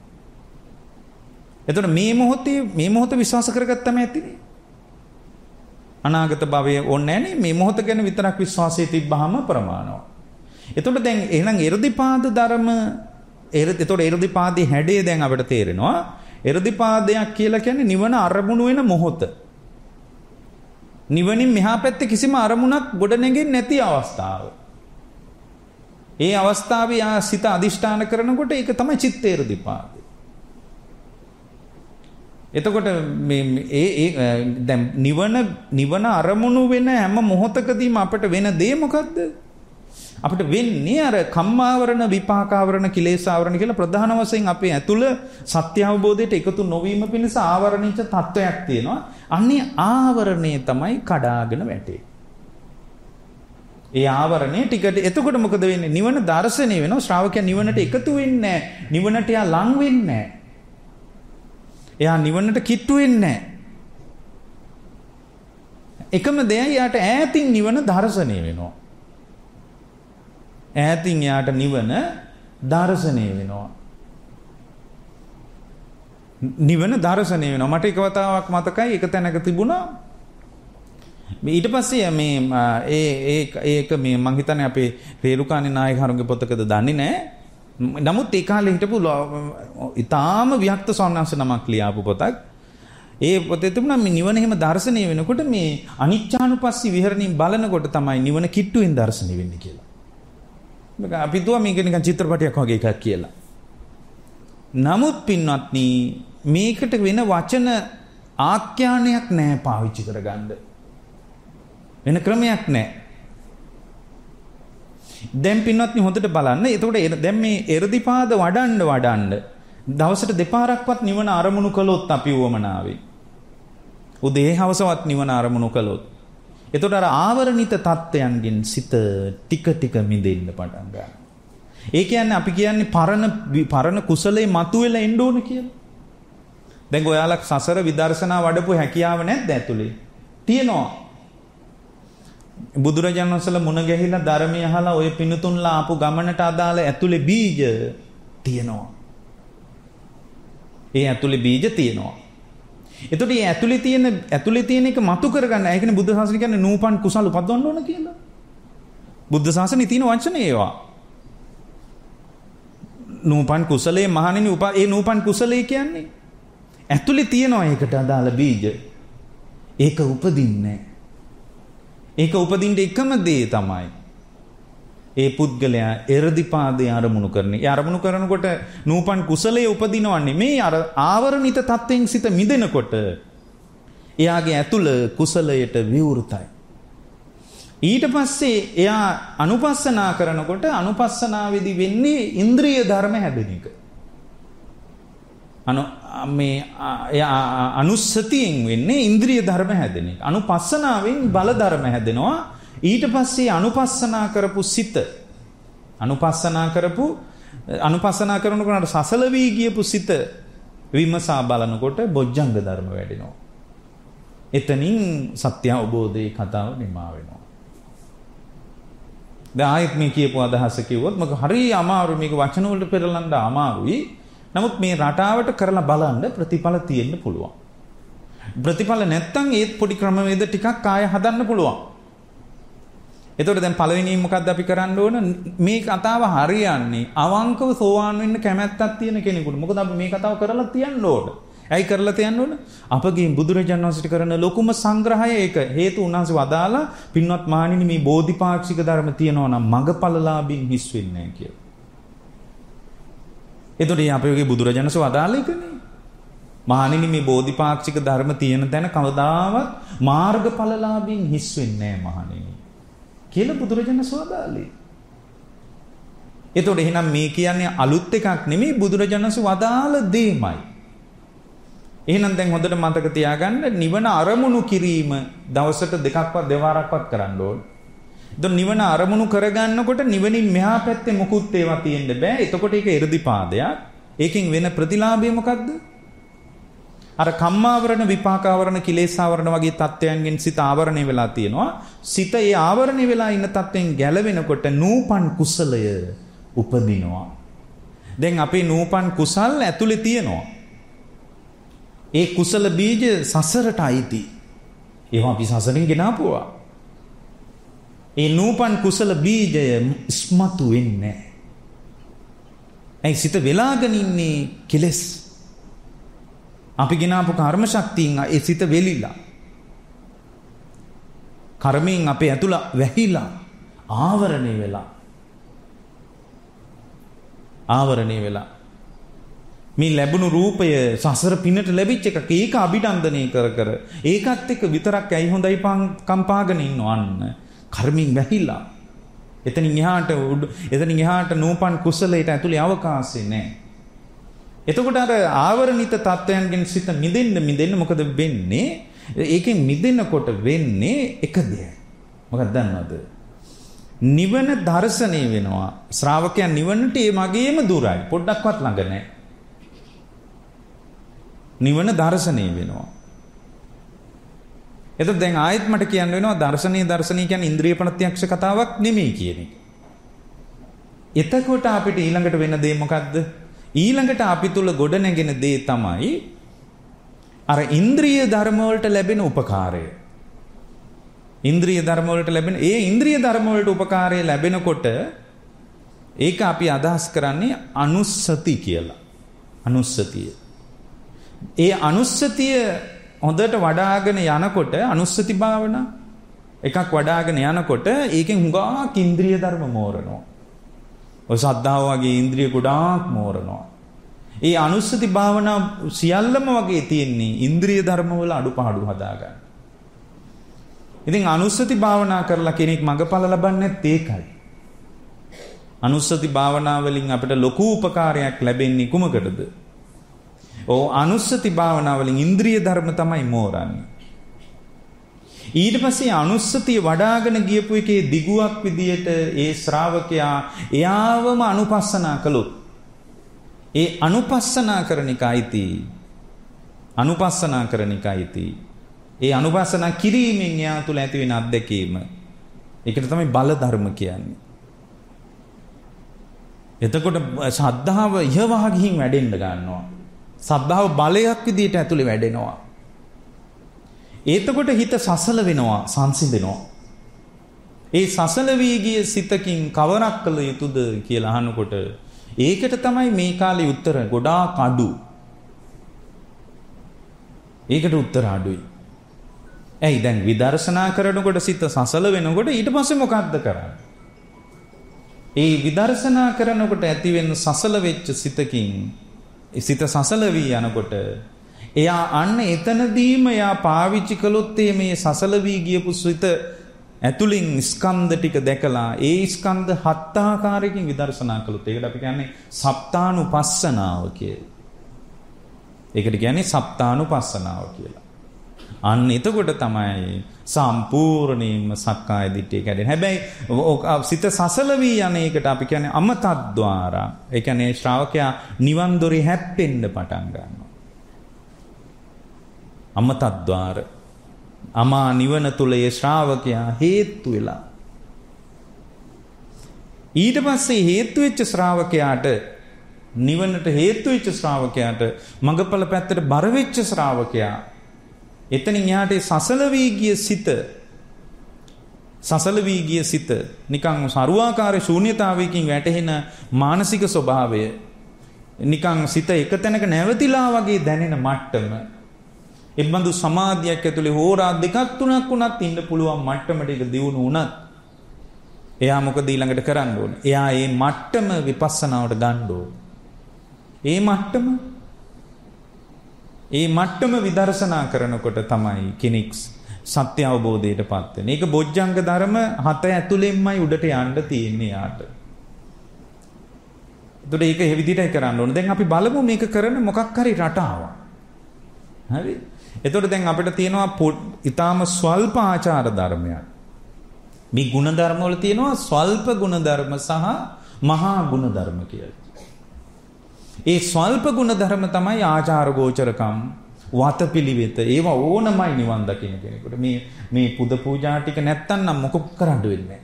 එතකොට මේ මොහොත විශ්වාස කරගත්තම ඇතිනේ. අනාගත භවයේ ඕනේ නැනේ. මේ මොහොත ගැන විතරක් විශ්වාසය තිබ්බහම ප්‍රමාණවත්. එතකොට දැන් එහෙනම් එර්ධිපාද ධර්ම එතකොට එර්ධිපාදේ හැඩය දැන් අපිට තේරෙනවා. එර්ධිපාදයක් කියලා කියන්නේ නිවන අරමුණු වෙන මොහොත. නිවනින් මෙහා පැත්තේ කිසිම අරමුණක් ගොඩ නැගෙන්නේ නැති අවස්ථාව. ඒ අවස්ථාවේ ආ සිත අදිෂ්ඨාන කරනකොට ඒක තමයි චිත්ත එර්ධිපාදේ. එතකොට මේ දැන් නිවන අරමුණු වෙන හැම මොහොතකදීම අපිට වෙන දේ මොකද්ද? අපිට වෙන්නේ අර කම්මාවරණ විපාකාවරණ කිලේශාවරණ කියලා ප්‍රධාන වශයෙන් අපේ ඇතුළ සත්‍ය අවබෝධයට එකතු නොවීම පිණිස ආවරණීච තත්වයක් තියෙනවා. අන්නේ ආවරණය තමයි කඩාගෙන වැටේ. ඒ ආවරණය ටිකට එතකොට මොකද වෙන්නේ? නිවන දර්ශනය වෙනවා. ශ්‍රාවකයා නිවනට එකතු වෙන්නේ නැහැ. නිවනට යා ලං වෙන්නේ නැහැ. එයා නිවනට කිට්ටු වෙන්නේ නැහැ. එකම දෙයයි යාට ඈතින් නිවන දර්ශනය වෙනවා. ඈතින් යාට නිවන දර්ශනය වෙනවා. නිවන දර්ශනය වෙනවා. මට එක වතාවක් මතකයි එක තැනක තිබුණා. ඊට පස්සේ ඒක මේ මං හිතන්නේ අපේ රේරුකාණේ නායක හරුගේ පොතකද දන්නේ නැහැ. නමුත් ඒ කාලේ හිටපු ඊටාම වික්ත සෝන්නාංශ නමක් ලියාපු පොතක්. ඒ පොතේ තිබුණා මේ නිවන එහෙම දර්ශනය වෙනකොට මේ අනිච්චානුපස්සී විහරණින් බලනකොට තමයි නිවන කිට්ටුවෙන් දර්ශනය වෙන්නේ කියලා. අපි දුවා මේක නිකන් චිත්‍රපටයක් වගේ එකක් කියලා. නමුත් පින්වත්නි මේකට වෙන වචන ආඛ්‍යානයක් නැහැ පාවිච්චි කරගන්න. වෙන ක්‍රමයක් නැහැ. දැන් පින්වත්නි හොඳට බලන්න. එතකොට දැන් මේ එර්ධිපාද වඩන්න දවසට දෙපාරක්වත් නිවන අරමුණු කළොත් අපි වමනාවේ. උදේ හවසවත් නිවන අරමුණු කළොත්. එතකොට අර ආවරණිත තත්ත්වයන්ගෙන් සිත ටික ටික මිදෙන්න පටන් ගන්නවා. ඒ කියන්නේ අපි කියන්නේ පරණ කුසලයේ මතුවෙලා එන්න ඕන කියලා. දැන් ඔයාලා සසර විදර්ශනා වඩපු හැකියාව නැද්ද ඇතුලේ? තියෙනවා. බුදුරජාණන් වහන්සේලා මුණ ගැහිලා ධර්මය අහලා ඔය පිනුතුන්ලා ආපු ගමනට අදාළ ඇතුලේ බීජ තියෙනවා. ඒ ඇතුලේ බීජ තියෙනවා. එතකොට මේ ඇතුලේ තියෙන එක මතු කරගන්න. ඒ කියන්නේ බුද්ධ ශාසනය කියන්නේ නූපන් කුසල උපදවන්න ඕන කියලා. බුද්ධ ශාසනයේ තියෙන වචන ඒවා. නූපන් කුසලයේ මහණෙනි ඒ නූපන් කුසලයේ කියන්නේ ඇතුලේ තියෙනවා ඒකට අදාළ බීජ. ඒක උපදින්නේ. ඒක උපදින්න එකම දේ තමයි ඒ පුද්ගලයා එර්දිපාදේ අරමුණු කරන්නේ. ඒ අරමුණු කරනකොට නූපන් කුසලයේ උපදිනවන්නේ මේ අර ආවරණිත තත්ත්වෙන් සිත මිදෙනකොට එයාගේ ඇතුළ කුසලයට විවෘතයි. ඊට පස්සේ එයා අනුපස්සනා කරනකොට අනුපස්සනාවේදී වෙන්නේ ඉන්ද්‍රිය ධර්ම හැදෙන එක. මේ අනුස්සතියෙන් වෙන්නේ ඉන්ද්‍රිය ධර්ම හැදෙන එක. අනුපස්සනාවෙන් බල ධර්ම හැදෙනවා. ඊට පස්සේ අනුපස්සනා කරපු සිත අනුපස්සනා කරනකොට සසල වී ගියපු සිත විමසා බලනකොට බොජ්ජංග ධර්ම වැඩෙනවා. එතනින් සත්‍ය අවබෝධයේ කතාව නිමා වෙනවා. දැන් ආයෙත් මේ කියපු අදහස කිව්වොත් මම හරි අමාරු මේක වචන වලට පෙරලන්න අමාරුයි. නමුත් මේ රටාවට කරලා බලන්න ප්‍රතිඵල තියෙන්න පුළුවන්. ප්‍රතිඵල නැත්තම් ඒත් පොඩි ක්‍රමවේද ටිකක් ආයෙ හදන්න පුළුවන්. එතකොට දැන් පළවෙනියෙන් මොකද්ද අපි කරන්න ඕන? මේ කතාව හරියන්නේ අවංකව සෝවාන් වෙන්න කැමැත්තක් තියෙන කෙනෙකුට. මොකද අපි මේ කතාව කරලා තියන්න ඕන. ඇයි කරලා තියන්න ඕන? අපගේ බුදුරජාණන් වහන්සේ කරන ලොකුම සංග්‍රහය ඒක. හේතු උන්වහන්සේ වදාලා පින්වත් මහණෙනි මේ බෝධිපාක්ෂික ධර්ම තියෙනවා නම් මගපලලාභින් හිස් වෙන්නේ නැහැ කියලා. එතකොට අපේ බුදුරජාණන් වහන්සේ වදාලා එකනේ. මහණෙනි මේ බෝධිපාක්ෂික ධර්ම තියෙන තැන කවදාවත් මාර්ගඵලලාභින් හිස් වෙන්නේ නැහැ මහණෙනි. කියලා බුදුරජාණන් වදාළේ. එතකොට එහෙනම් මේ කියන්නේ අලුත් එකක් නෙමෙයි බුදුරජාණන් වදාළ දෙයමයි. එහෙනම් දැන් හොඳට මතක තියාගන්න නිවන අරමුණු කිරීම දවසට දෙකක්වත් දෙවාරක්වත් කරන්න ඕන. එතකොට නිවන අරමුණු කරගන්නකොට නිවනින් මෙහා පැත්තේ මොකුත් ඒවා තියෙන්න බෑ. එතකොට ඒක එ르දිපාදයක්. ඒකෙන් වෙන ප්‍රතිලාභය මොකද්ද? අර කම්මාවරණ විපාකාවරණ කිලේශාවරණ වගේ තත්ත්වයන්ගෙන් සිත ආවරණය වෙලා තියෙනවා. සිත ඒ ආවරණය වෙලා ඉන්න තත්ත්වෙන් ගැලවෙනකොට නූපන් කුසලය උපදිනවා. දැන් අපේ නූපන් කුසල් ඇතුලේ තියෙනවා. ඒ කුසල බීජ සසරට අයිති. ඒවා අපි සසරින් ගෙනාපුවා. ඒ නූපන් කුසල බීජය ඉස්මතු වෙන්නේ නැහැ. ඒ සිත වෙලාගෙන ඉන්නේ කෙලෙස්. අපි ගෙනාපු කර්ම ශක්තියෙන් ඒ සිත වෙලිලා. කර්මයෙන් අපේ ඇතුළ වැහිලා ආවරණය වෙලා. මේ ලැබුණු රූපය සසර පිනට ලැබිච්ච එකක්. ඒක අභිනන්දනය කර ඒකත් එක්ක විතරක් ඇයි හොඳයි කම්පාගෙන ඉන්නවන්න. කර්මයෙන් වැහිලා. එතනින් එහාට නූපන් කුසලයට ඇතුලේ අවකාශය නැහැ. එතකොට අර ආවරණිත තත්වයන්ගෙන් සිත මිදෙන්න මොකද වෙන්නේ? ඒකෙන් මිදෙනකොට වෙන්නේ එක දෙයක්. මොකක්ද දන්නවද? නිවන දර්ශනය වෙනවා. ශ්‍රාවකයන් නිවනට ඒ මගේම දුරයි. පොඩ්ඩක්වත් ළඟ නැහැ. නිවන දර්ශනය වෙනවා. එතකොට දැන් ආයෙත් මට කියන්න වෙනවා දර්ශනීය කියන්නේ ඉන්ද්‍රිය ප්‍රත්‍යක්ෂ කතාවක් නෙමෙයි කියන එක. එතකොට අපිට ඊළඟට වෙන දේ මොකද්ද? ඊළඟට අපි තුල ගොඩ නැගෙන දේ තමයි අර ඉන්ද්‍රිය ධර්ම වලට ලැබෙන උපකාරය. ඉන්ද්‍රිය ධර්ම වලට ලැබෙන ඉන්ද්‍රිය ධර්ම වලට උපකාරය ලැබෙනකොට ඒක අපි අදහස් කරන්නේ අනුස්සති කියලා. අනුස්සතිය. ඒ අනුස්සතිය හොඳට වඩාගෙන යනකොට අනුස්සති භාවනා එකක් වඩාගෙන යනකොට ඒකෙන් හුඟක් ඉන්ද්‍රිය ධර්ම මෝරනවා. ඔය සද්ධාව වගේ ඉන්ද්‍රිය ගොඩාක් මෝරනවා. ඒ අනුස්සති භාවනා සියල්ලම වගේ තියෙන්නේ ඉන්ද්‍රිය ධර්ම වල අඩුපාඩු හදාගන්න. ඉතින් අනුස්සති භාවනා කරලා කෙනෙක් මඟඵල ලබන්නේ නැත් ඒකයි. අනුස්සති භාවනා වලින් අපිට ලොකු උපකාරයක් ලැබෙන්නේ කුමකටද? අනුස්සති භාවනා වලින් ඉන්ද්‍රිය ධර්ම තමයි මෝරන්නේ. ඊට පස්සේ අනුස්සතිය වඩාගෙන ගියපු එකේ දිගුවක් විදියට ඒ ශ්‍රාවකයා එයාවම අනුපස්සනා කළොත් ඒ අනුපස්සනා කරන එකයි ඒ අනුපස්සනා කිරීමෙන් එයා තුළ ඇති වෙන අත්දැකීම. ඒකට තමයි බල ධර්ම කියන්නේ. එතකොට ශ්‍රද්ධාව ඉහවහ ගිහින් වැඩෙන්න ගන්නවා. සද්ධාව බලයක් විදියට ඇතුලේ වැඩෙනවා. එතකොට හිත සසල වෙනවා, සංසිඳෙනවා. ඒ සසල වී ගිය සිතකින් කවරක් කළ යුතුද කියලා අහනකොට ඒකට තමයි මේ කාලේ උත්තර ගොඩාක් අඩු. ඒකට උත්තර අඩුයි. ඇයි දැන් විදර්ශනා කරනකොට සිත සසල වෙනකොට ඊට පස්සේ මොකද්ද කරන්නේ? ඒ විදර්ශනා කරනකොට ඇති වෙන සසල වෙච්ච සිතකින් සිත සසල වී යනකොට එයා අන්න එතනදීම එයා පාවිච්චි කළොත් මේ සසල වී ගියපු සිත ඇතුලින් ස්කන්ධ ටික දැකලා ඒ ස්කන්ධ හත් ආකාරයකින් විදර්ශනා කළොත් ඒකට අපි කියන්නේ සප්තානුපස්සනාව කියලා. ඒකට කියන්නේ සප්තානුපස්සනාව කියලා. අන්න එතකොට තමයි සම්පූර්ණයෙන්ම සක්කාය දිට්ඨිය කැඩෙන්නේ. හැබැයි සිත සසල වී යන එකට අපි කියන්නේ අමතද්්වාරා. ඒ කියන්නේ ශ්‍රාවකයා නිවන් දොරේ හැප්පෙන්න පටන් ගන්නවා. අමතද්්වාර. අමා නිවන තුල ඒ ශ්‍රාවකයා හේතු වෙලා. ඊට පස්සේ හේතු වෙච්ච ශ්‍රාවකයාට නිවනට හේතු වෙච්ච ශ්‍රාවකයාට මඟඵල පැත්තට බර වෙච්ච ශ්‍රාවකයා එතනින් යාට සසල වී ගිය සිත නිකන් සරුවාකාර ශූන්‍යතාවයකින් වැටෙන මානසික ස්වභාවය නිකන් සිත එක තැනක නැවතිලා වගේ දැනෙන මට්ටම එබඳු සමාධියක් ඇතුලේ හෝරා දෙකක් තුනක් වුණත් ඉන්න පුළුවන් මට්ටමට ඒක දියුණු වුණත් එයා මොකද ඊළඟට කරන්න ඕනේ? එයා මේ මට්ටම විපස්සනාවට ගන්න ඕනේ. ඒ මට්ටම විදර්ශනා කරනකොට තමයි කෙනෙක් සත්‍ය අවබෝධයටපත් වෙන්නේ. ඒක බොජ්ජංග ධර්ම 7 ඇතුළෙන්මයි උඩට යන්න තියෙන්නේ යාට. ඒතකොට ඒක ඒ විදිහටයි කරන්න ඕනේ. දැන් අපි බලමු මේක කරන මොකක් හරි රටාවක්. හරි? එතකොට දැන් අපිට තියෙනවා ඊටාම ස්වල්ප ආචාර ධර්මයක්. මේ ගුණ ධර්ම වල තියෙනවා ස්වල්ප ගුණ ධර්ම සහ මහා ගුණ ධර්ම කියලා. ඒ ස්වල්ප ගුණ ධර්ම තමයි ආචාර ගෝචරකම් වතපිලිවෙත. ඒවා ඕනමයි නිවන් දකින්න කෙනෙකුට. මේ පුද පූජා ටික නැත්තම් නම් මොකක් කරන්න වෙන්නේ?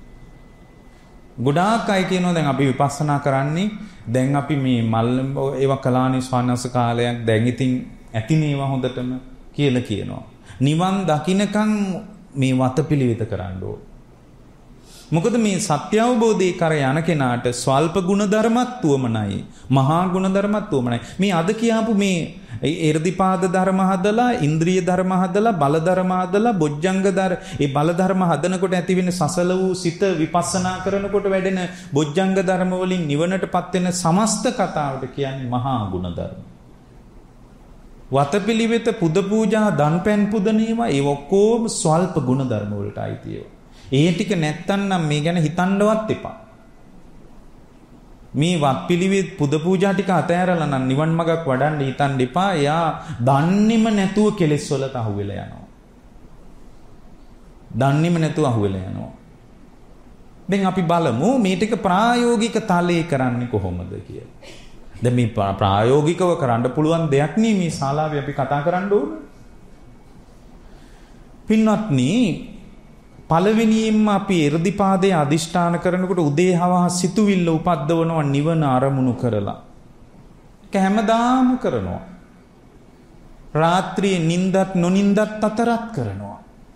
ගොඩාක් අය කියනවා දැන් අපි විපස්සනා කරන්නේ දැන් අපි මේ මල් ඒවා කලානි ස්වානස කාලයක් දැන් ඉතින් ඇතිනේ ඒවා හොඳටම කියලා කියනවා. නිවන් දකින්නකම් මේ වතපිලිවෙත කරන්න ඕන. මොකද මේ සත්‍ය අවබෝධයේ කර යන කෙනාට ස්වල්ප ගුණ ධර්මත් උවමනයි මහා ගුණ ධර්මත් උවමනයි. මේ අද කියාපු මේ එර්ධිපාද ධර්ම හදලා ඉන්ද්‍රිය ධර්ම හදලා බල ධර්ම හදලා බොජ්ජංග ධර්ම ඒ බල ධර්ම හදනකොට ඇති වෙන සසල වූ සිත විපස්සනා කරනකොට වැඩෙන බොජ්ජංග ධර්ම වලින් නිවනටපත් වෙන සමස්ත කතාවට කියන්නේ මහා ගුණ ධර්ම. වතපිලිවෙත පුද පූජා දන්පැන් පුදනේවා ඒ ඔක්කොම ස්වල්ප ගුණ ධර්ම වලට අයිති ඒවා. ඒ ටික නැත්තම් නම් මේ ගැන හිතන්නවත් එපා. මේ වත්පිළිවෙත් පුද පූජා ටික අතෑරලා නම් නිවන් මඟක් වඩන්න හිතන්න එපා. එයා දන්නේම නැතුව කෙලෙස් වලට අහු වෙලා යනවා. දන්නේම නැතුව අහු වෙලා යනවා. දැන් අපි බලමු මේ ටික ප්‍රායෝගික තලයේ කරන්නේ කොහොමද කියලා. දැන් මේ ප්‍රායෝගිකව කරන්න පුළුවන් දෙයක් නේ මේ ශාලාවේ අපි කතා කරන්න ඕන. පින්වත්නි පළවෙනියෙන්ම අපි එර්ධිපාදයේ අදිෂ්ඨාන කරනකොට උදේ හවස සිතුවිල්ල උපද්දවනවා නිවන අරමුණු කරලා. ඒක හැමදාම කරනවා. රාත්‍රියේ නිින්දත් නොනිින්දත් අතරත් කරනවා.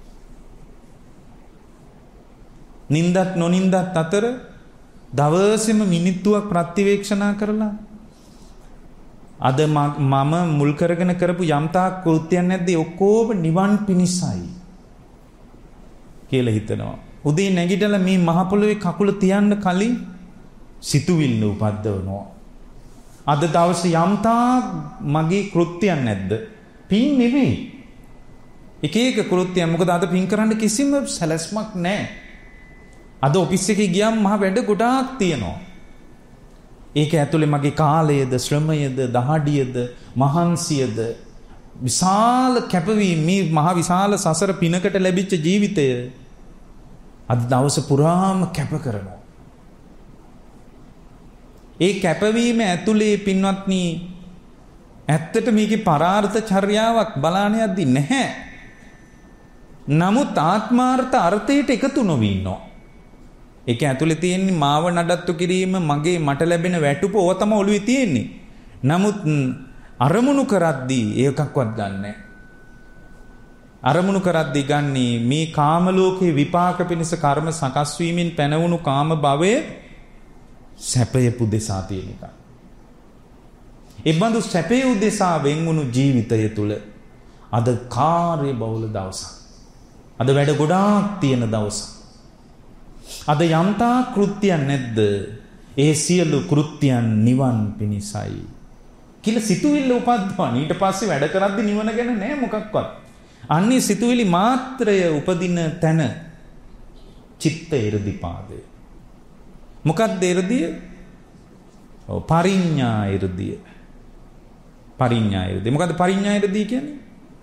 නිින්දත් නොනිින්දත් අතර දවසෙම මිනිත්තුවක් ප්‍රතිවේක්ෂණා කරලා අද මම මුල් කරගෙන කරපු යම්තාක් කෘත්‍යයන් නැද්ද ඔක්කොම නිවන් පිණිසයි කියලා හිතනවා. උදේ නැගිටලා මේ මහ පොළොවේ කකුල තියන්න කලින් සිතුවිල්ල උපද්දවනවා. අද දවසේ යම්තාක් මගේ කෘත්‍යයන් නැද්ද? පින් නෙවෙයි. එක එක කෘත්‍යයන් මොකද අද පින් කරන්න කිසිම සැලැස්මක් නැහැ. අද ඔෆිස් එකේ ගියම් මහ වැඩ ගොඩාක් තියෙනවා. ඒක ඇතුලේ මගේ කාලයද ශ්‍රමයද දහඩියද මහන්සියද විශාල කැපවීම මේ මහ විශාල සසර පිනකට ලැබිච්ච ජීවිතය අද දවස පුරාම කැප කරනවා. ඒ කැපවීම ඇතුලේ පින්වත්නි ඇත්තට මේකේ පරාර්ථ චර්යාවක් බලාන යද්දි නැහැ. නමුත් ආත්මාර්ථ අර්ථයට එකතු නොවී ඉන්නවා. ඒක ඇතුලේ තියෙන්නේ මාව නඩත්තු කිරීම මගේ මට ලැබෙන වැටුප ඕව තමයි ඔළුවේ තියෙන්නේ. නමුත් අරමුණු කරද්දී ඒකක්වත් ගන්නෑ. අරමුණු කරද්දී ගන්නේ මේ කාම ලෝකේ විපාක පිණිස කර්ම සකස් වීමෙන් පැනවුණු කාම භවයේ සැපය පුදෙසා තියෙන එක. ඒ බඳු සැපේ උදෙසා වෙන්වුණු ජීවිතය තුල අද කාර්ය බහුල දවසක්. අද වැඩ ගොඩාක් තියෙන දවසක්. අද යම්තා කෘත්‍යයන් නැද්ද? ඒ සියලු කෘත්‍යයන් නිවන් පිණිසයි කියලා සිතුවිල්ල උපද්දවන. ඊට පස්සේ වැඩ කරද්දි නිවන ගැන නෑ මොකක්වත්. අන්නේ සිතුවිලි මාත්‍රය උපදින තැන චිත්ත 이르දිපාදය. මොකක්ද 이르දිය? පරිඤ්ඤා 이르දිය. පරිඤ්ඤා 이르දිය. මොකද්ද පරිඤ්ඤා 이르දිය කියන්නේ?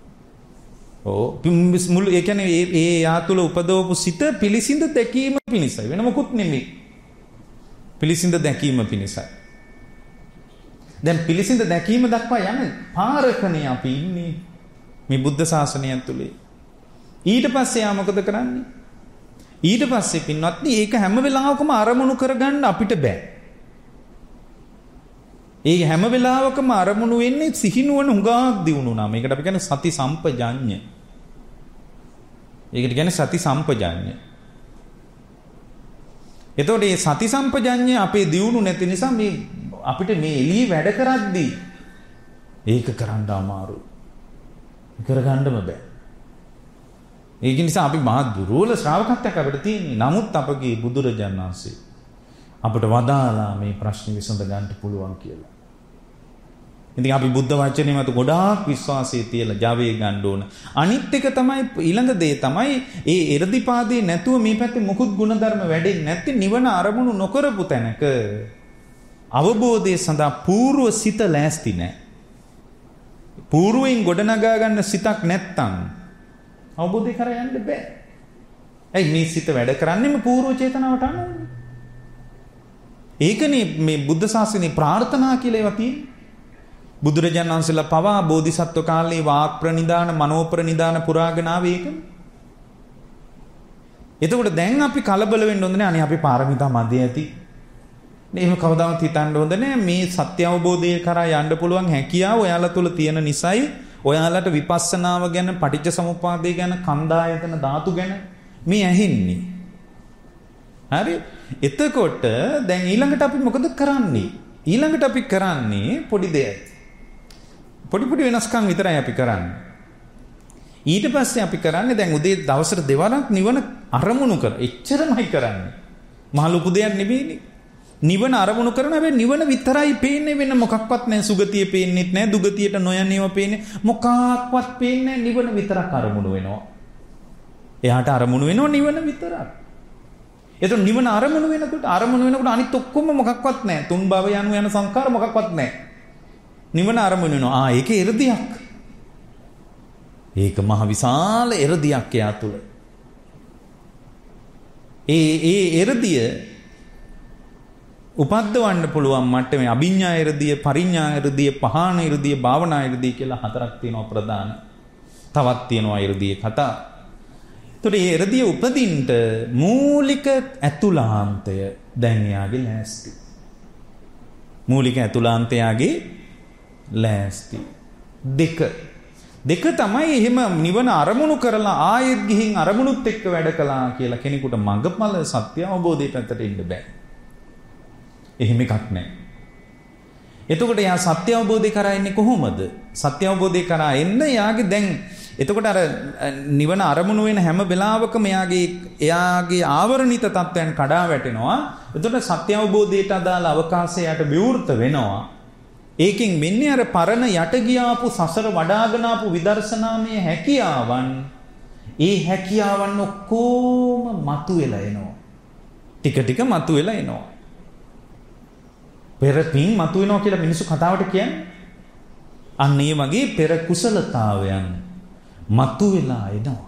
මුළු ඒ කියන්නේ ඒ යාතුල උපදවපු සිත පිළිසිඳ දැකීම පිණිසයි. වෙන මොකුත් නෙමෙයි. පිළිසිඳ දැකීම පිණිසයි. දැන් පිළිසිඳ දැකීම දක්වා යන පාරකනේ අපි ඉන්නේ මේ බුද්ධ ශාසනය ඇතුලේ. ඊට පස්සේ යා මොකද කරන්නේ? ඊට පස්සේ පින්වත්නි ඒක හැම වෙලාවකම අරමුණු කරගන්න අපිට බෑ. ඒ හැම වෙලාවකම අරමුණු වෙන්නේ සිහිනුවන හුඟක් දියුණුනා. මේකට අපි කියන්නේ සති සම්පජාඤ්ඤ. ඒකට කියන්නේ සති සම්පජාඤ්ඤ. එතකොට මේ සති සම්පජාඤ්ඤය අපේ දියුණු නැති නිසා මේ අපිට මේ එළිය වැඩ කරද්දී ඒක කරන්න අමාරුයි. කරගන්නම බෑ. ඒක නිසා අපි මහා දුර්වල ශ්‍රාවකත්වයක් අපිට තියෙන්නේ. නමුත් අපගේ බුදුරජාණන් වහන්සේ අපිට වදාලා මේ ප්‍රශ්නේ විසඳ ගන්න පුළුවන් කියලා. ඉතින් අපි බුද්ධ වචනේ මත ගොඩාක් විශ්වාසය තියලා Java ගන්න ඕන. අනිත් එක තමයි ඊළඟ දේ තමයි ඒ එරදිපාදේ නැතුව මේ පැත්තේ මොකුත් ಗುಣධර්ම වැඩෙන්නේ නැති නිවන අරමුණු නොකරපු තැනක අවබෝධය සඳහා పూర్ව සිත ලෑස්ති නැහැ. పూర్වයෙන් ගොඩනගා ගන්න සිතක් නැත්තම් අවබෝධය කර යන්න බෑ. ඇයි මේ සිත වැඩ කරන්නේම పూర్ව චේතනාවට අනුවනේ. ඒකනේ මේ බුද්ධ ශාසනයේ ප්‍රාර්ථනා කියලා ඒවා තියෙන්නේ. බුදුරජාණන් වහන්සේලා පවා බෝධිසත්ව කාලේ වාක් ප්‍රනිදාන මනෝ ප්‍රනිදාන පුරාගෙන ආවේ ඒකනේ. එතකොට දැන් අපි කලබල වෙන්න හොඳ නැහැ. අනේ අපි පාරමිතා මැද ඇති. එහෙම කවදාවත් හිතන්න හොඳ නැහැ. මේ සත්‍ය අවබෝධය කරා යන්න පුළුවන් හැකියාව ඔයාලා තුල තියෙන නිසායි ඔයාලට විපස්සනාව ගැන පටිච්ච සමුප්පාදය ගැන කන්දායතන ධාතු ගැන මේ ඇහෙන්නේ. හරි? එතකොට දැන් ඊළඟට අපි මොකද කරන්නේ? ඊළඟට අපි කරන්නේ පොඩි දෙයක්. පොඩි වෙනස්කම් විතරයි අපි කරන්නේ. ඊට පස්සේ අපි කරන්නේ දැන් උදේ දවසට දෙවරක් නිවන අරමුණු කර. එච්චරමයි කරන්නේ. මහ ලොකු දෙයක් නෙවෙයිනේ. නිවන අරමුණු කරන හැබැයි නිවන විතරයි පේන්නේ වෙන මොකක්වත් නැහැ. සුගතිය පේන්නෙත් නැහැ. දුගතියට නොයන්නේව පේන්නේ. මොකක්වත් පේන්නේ නැහැ. නිවන විතරක් අරමුණු වෙනවා. එයාට අරමුණු වෙනවා නිවන විතරක්. එතකොට නිවන අරමුණු වෙනකොට අනිත් ඔක්කොම මොකක්වත් නැහැ. තුන් භව යන සංකාර මොකක්වත් නැහැ. නිවන අරමුණු වෙනවා. ඒක එරදියක්. ඒක මහ විශාල එරදියක් යා තුල. ඒ එරදිය උපද්දවන්න පුළුවන් මට්ටමේ අභිඥා එරදිය, පරිඥා එරදිය, පහාන එරදිය, භාවනා එරදිය කියලා හතරක් තියෙනවා ප්‍රධාන. තවත් තියෙනවා එරදිය කතා. ඒතකොට මේ එරදිය උපදින්න මූලික ඇතුළාන්තය දැන් යාගේ ලෑස්ති. මූලික ඇතුළාන්තයාගේ ලෑස්ති. දෙක තමයි එහෙම නිවන අරමුණු කරලා ආයෙත් ගිහින් අරමුණුත් එක්ක වැඩ කළා කියලා කෙනෙකුට මඟඵල සත්‍ය අවබෝධය පැත්තට එන්න බෑ. එහෙම එකක් නැහැ. එතකොට යා සත්‍ය අවබෝධය කරා එන්නේ කොහොමද? සත්‍ය අවබෝධය කරා එන්න යාගේ දැන් එතකොට අර නිවන අරමුණු වෙන හැම වෙලාවකම එයාගේ ආවරණිත තත්වයන් කඩා වැටෙනවා. එතකොට සත්‍ය අවබෝධයට අදාළ අවකාශයට විවෘත වෙනවා. ඒකෙන් මෙන්නේ අර පරණ යට ගියාපු සසර වඩාගෙන ආපු විදර්ශනාමය හැකියාවන් ඒ හැකියාවන් ඔක්කොම මතුවෙලා එනවා. ටික මතුවෙලා එනවා. පෙර පින් මතුවෙනවා කියලා මිනිස්සු කතාවට කියන්නේ. අන්න ඒ වගේ පෙර කුසලතාවයන් මතුවෙලා එනවා.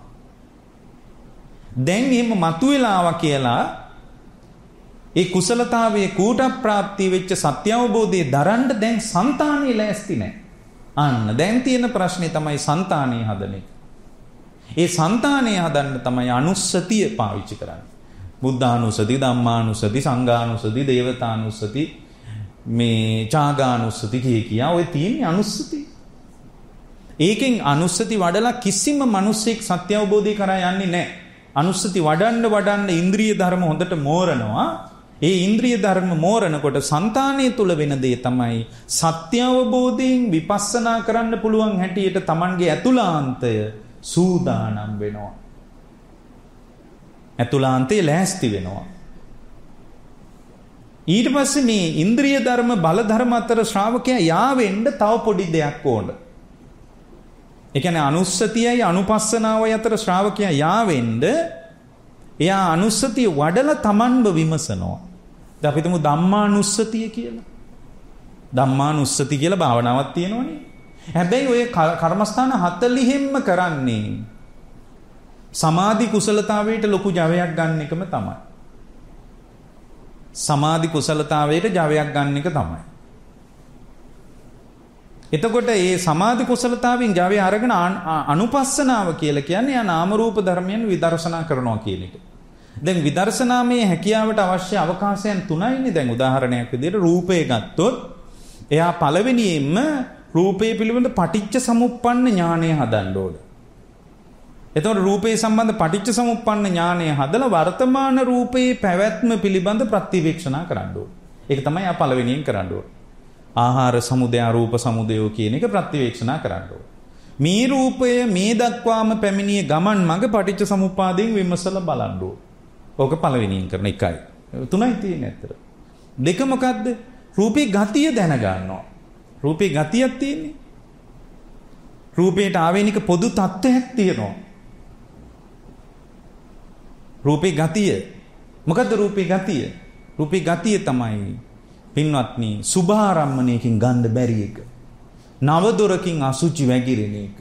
දැන් එහෙම මතුවෙලා ආවා කියලා ඒ කුසලතාවයේ කූට ප්‍රාප්තිය වෙච්ච සත්‍ය අවබෝධයේ දරන්න දැන් సంతානෙ ලෑස්ති නැහැ. අන්න දැන් තියෙන ප්‍රශ්නේ තමයි సంతානෙ හදන එක. ඒ సంతානෙ හදන්න තමයි අනුස්සතිය පාවිච්චි කරන්නේ. බුද්ධානුස්සති, ධම්මානුස්සති, සංඝානුස්සති, දේවතානුස්සති, මේ චාගානුස්සති කියා ඔය තියෙන්නේ අනුස්සති. ඒකෙන් අනුස්සති වඩලා කිසිම මිනිසෙක් සත්‍ය අවබෝධය කරා යන්නේ නැහැ. අනුස්සති වඩන්න ඉන්ද්‍රිය ධර්ම හොඳට මෝරනවා. ඒ ඉන්ද්‍රිය ධර්ම මෝරනකොට సంతානය තුල වෙන දේ තමයි සත්‍ය අවබෝධයෙන් විපස්සනා කරන්න පුළුවන් හැටියට Tamanගේ ඇතුළාන්තය සූදානම් වෙනවා. ඇතුළාන්තයේ ලෑස්ති වෙනවා. ඊට පස්සේ මේ ඉන්ද්‍රිය ධර්ම බල ධර්ම අතර ශ්‍රාවකයා යාවෙන්න තව පොඩි දෙයක් ඕන. ඒ කියන්නේ අනුස්සතියයි අනුපස්සනාවයි අතර ශ්‍රාවකයා යාවෙන්න එයා අනුස්සතිය වඩලා Tamanව විමසනවා. දැන් අපි හිතමු ධම්මානුස්සතිය කියලා. ධම්මානුස්සති කියලා භාවනාවක් තියෙනවනේ. හැබැයි ඔය කර්මස්ථාන 40ෙන්ම කරන්නේ සමාධි කුසලතාවයට ලොකු ජවයක් ගන්න එකම තමයි. සමාධි කුසලතාවයට ජවයක් ගන්න එක තමයි. එතකොට මේ සමාධි කුසලතාවෙන් ජවය අරගෙන අනුපස්සනාව කියලා කියන්නේ යා නාම රූප ධර්මයන් විදර්ශනා කරනවා කියන එක. දැන් විදර්ශනාමේ හැකියාවට අවශ්‍ය අවකාශයන් තුනයිනේ. දැන් උදාහරණයක් විදිහට රූපය ගත්තොත් එයා පළවෙනියෙන්ම රූපය පිළිබඳ පටිච්ච සමුප්පන්න ඥානය හදන්න ඕන. එතකොට රූපේ සම්බන්ධ පටිච්ච සමුප්පන්න ඥානය හදලා වර්තමාන රූපේ පැවැත්ම පිළිබඳ ප්‍රතිවේක්ෂණා කරන්න ඕන. ඒක තමයි ආ පළවෙනියෙන් කරන්න ඕන. ආහාර සමුදය රූප සමුදය කියන එක ප්‍රතිවේක්ෂණා කරන්න ඕන. මේ රූපය මේ දක්වාම පැමිණිය ගමන් මඟ පටිච්ච සමුප්පාදයෙන් විමසලා බලන්න ඕන. ඕක පළවෙනියෙන් කරන එකයි. තුනයි තියෙන්නේ ඇත්තට. දෙක මොකද්ද? රූපේ ගතිය දැන ගන්නවා. රූපේ ගතියක් තියෙන්නේ. රූපේට ආවේනික පොදු තත්ත්වයක් තියෙනවා. රූපේ ගතිය. මොකද්ද රූපේ ගතිය? රූපේ ගතිය තමයි පින්වත්නි සුභාරම්මණයකින් ගන්න බැරි එක. නව දොරකින් අසුචි වැగిරෙන එක.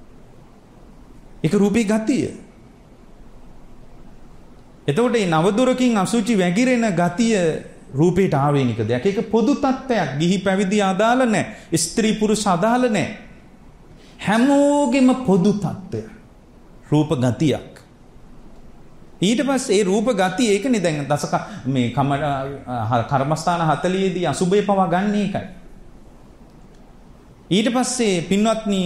ඒක රූපේ ගතිය. එතකොට මේ නව දොරකින් අසුචි වැగిරෙන ගතිය රූපේට ආවේනික දෙයක්. ඒක පොදු තත්ත්වයක්. ගිහි පැවිදි අදාළ නැහැ. ස්ත්‍රී පුරුෂ අදාළ නැහැ. හැමෝගෙම පොදු තත්ත්වය. රූප ගතියක්. ඊට පස්සේ ඒ රූප ගතිය ඒකනේ දැන් දසක මේ කර්මස්ථාන 40 දී අසුබේ පවා ගන්න එකයි. ඊට පස්සේ පින්වත්නි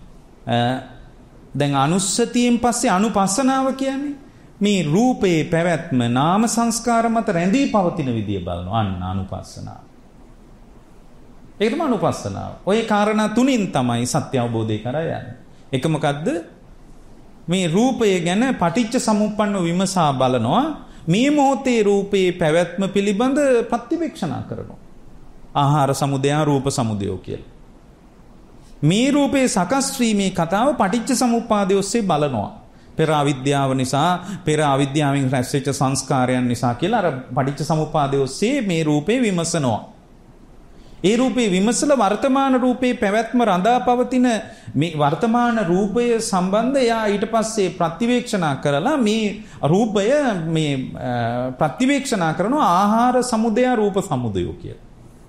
දැන් අනුස්සතියෙන් පස්සේ අනුපස්සනාව කියන්නේ මේ රූපේ පැවැත්ම නාම සංස්කාර මත රැඳී පවතින විදිය බලනවා. අන්න අනුපස්සනාව. ඒක තමයි අනුපස්සනාව. ওই කාරණා තුنين තමයි සත්‍ය අවබෝධය කරා යන්නේ. එක මොකද්ද? මේ රූපය ගැන පටිච්ච සමුප්පන්න විමසා බලනවා. මේ මොහොතේ රූපේ පැවැත්ම පිළිබඳ ප්‍රතිවේක්ෂණා කරනවා. ආහාර සමුදය රූප සමුදය කියලා. මේ රූපේ සකස් වීමේ කතාව පටිච්ච සමුප්පාදය ඔස්සේ බලනවා. පෙර අවිද්‍යාව නිසා, පෙර අවිද්‍යාවෙන් රැස්වෙච්ච සංස්කාරයන් නිසා කියලා අර පටිච්ච සමුප්පාදය ඔස්සේ මේ රූපේ විමසනවා. ඒ රූපේ විමසලා වර්තමාන රූපේ පැවැත්ම රඳා පවතින මේ වර්තමාන රූපය සම්බන්ධ යා ඊට පස්සේ ප්‍රතිවේක්ෂණා කරලා මේ රූපය මේ ප්‍රතිවේක්ෂණා කරන ආහාර සමුදය රූප සමුදය කියලා.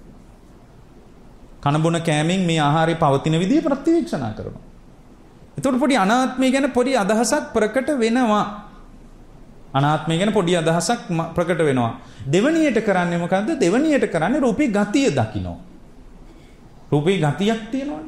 කනබොන කෑමෙන් මේ ආහාරය පවතින විදිහ ප්‍රතිවේක්ෂණා කරනවා. එතකොට පොඩි අනාත්මය ගැන පොඩි අදහසක් ප්‍රකට වෙනවා. අනාත්මය ගැන පොඩි අදහසක් ප්‍රකට වෙනවා. දෙවණියට කරන්නේ මොකද්ද? දෙවණියට කරන්නේ රූපේ ගතිය දකින්න. රූපේ ගතියක් තියෙනවනේ.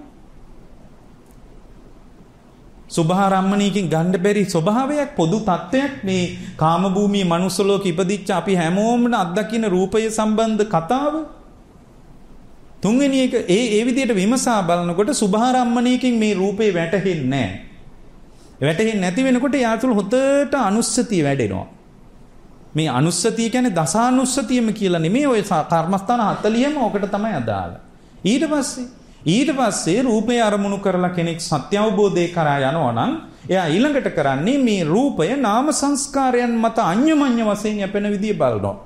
සුභාරම්මණීකින් ගන්න බැරි ස්වභාවයක් පොදු තත්ත්වයක් මේ කාම භූමියේ මනුස්ස ලෝකෙ ඉපදිච්ච අපි හැමෝම අත්දකින්න රූපය සම්බන්ධ කතාව. තුන්වෙනි එක ඒ විදිහට විමසා බලනකොට සුභාරම්මණීකින් මේ රූපේ වැටහෙන්නේ නැහැ. වැටහෙන්නේ නැති වෙනකොට යාතුල හොතට අනුස්සතිය වැඩෙනවා. මේ අනුස්සතිය කියන්නේ දසානුස්සතියම කියලා නෙමෙයි. ඔය කර්මස්ථාන 40ම ඔකට තමයි අදාළ. ඊට පස්සේ රූපේ අරමුණු කරලා කෙනෙක් සත්‍ය අවබෝධය කරා යනවා නම් එයා ඊළඟට කරන්නේ මේ රූපය නාම සංස්කාරයන් මත අඤ්ඤමඤ්ඤ වශයෙන් යැපෙන විදිය බලනවා.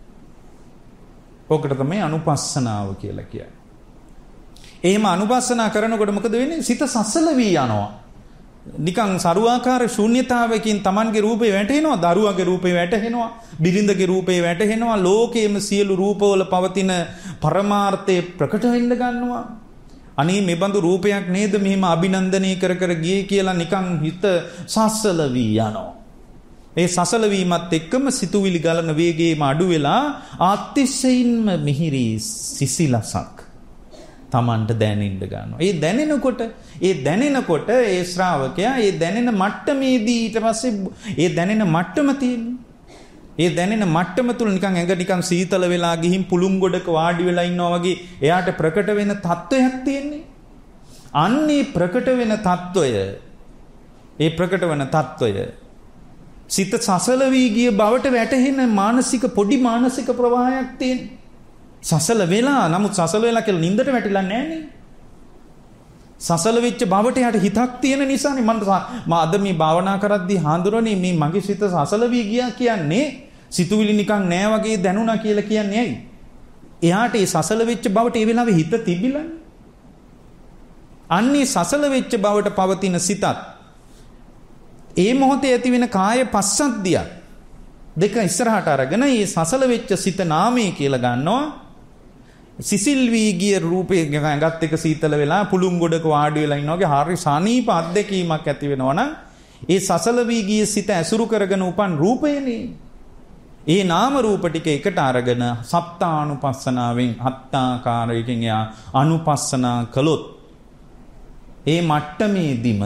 ඔකට තමයි අනුපස්සනාව කියලා කියන්නේ. එහෙම අනුපස්සනා කරනකොට මොකද වෙන්නේ? සිත සසල වී යනවා. නිකන් සරුවාකාර ශූන්‍යතාවයකින් Tamanගේ රූපේ වැටෙනවා, දරුවගේ රූපේ වැටෙනවා, බිරිඳගේ රූපේ වැටෙනවා, ලෝකයේම සියලු රූපවල පවතින පරමාර්ථය ප්‍රකට වෙන්න ගන්නවා. අනේ මේ බඳු රූපයක් නේද මෙහිම අභිනන්දනය කර කර ගියේ කියලා නිකන් හිත සසල වී යනවා. ඒ සසල වීමත් එක්කම සිතුවිලි ගලන වේගයම අඩු වෙලා ආත්තිසයින්ම මිහිරි සිසිලසක් Tamanට දැනෙන්න ගන්නවා. ඒ දැනෙනකොට ඒ ශ්‍රාවකයා ඒ දැනෙන මට්ටමේදී ඊට පස්සේ ඒ දැනෙන මට්ටම තියෙන්නේ. ඒ දැනෙන මට්ටම තුල නිකන් ඇඟ නිකන් සීතල වෙලා ගිහින් පුළුම් ගොඩක වාඩි වෙලා ඉන්නවා වගේ එයාට ප්‍රකට වෙන තත්වයක් තියෙන්නේ. අන්නේ ප්‍රකට වෙන තත්වය සිත සසල වී ගිය බවට වැටහෙන මානසික පොඩි මානසික ප්‍රවාහයක් තියෙන. සසල වෙලා නමුත් සසල වෙලා කියලා නින්දට වැටිලා නැහනේ. සසල වෙච්ච බවට යට හිතක් තියෙන නිසානේ මම අද මේ භාවනා කරද්දී හාඳුරන්නේ මේ මගේ සිත සසල වී ගියා කියන්නේ සිතුවිලි නිකන් නෑ වගේ දැනුණා කියලා කියන්නේ ඇයි? එයාට ඒ සසල වෙච්ච බවට ඒ වෙලාවේ හිත තිබිලානේ. අන්නේ සසල වෙච්ච බවට පවතින සිතත් ඒ මොහොතේ ඇති වෙන කාය පස්සද්ධිය දෙක ඉස්සරහට අරගෙන මේ සසල වෙච්ච සිත නාමය කියලා ගන්නවා. සිසිල් වී ගිය රූපේ ගත් එක සීතල වෙලා පුළුන් ගොඩක වාඩි වෙලා ඉන්නා වගේ හරි සනීප අත්දැකීමක් ඇති වෙනවා නම් ඒ සසල වී ගිය සිත ඇසුරු කරගෙන උපන් රූපයනේ. ඒ නාම රූප ටික එකට අරගෙන සත්තානුපස්සනාවෙන් හත්තාකාරයකින් යා අනුපස්සනා කළොත් ඒ මට්ටමේදීම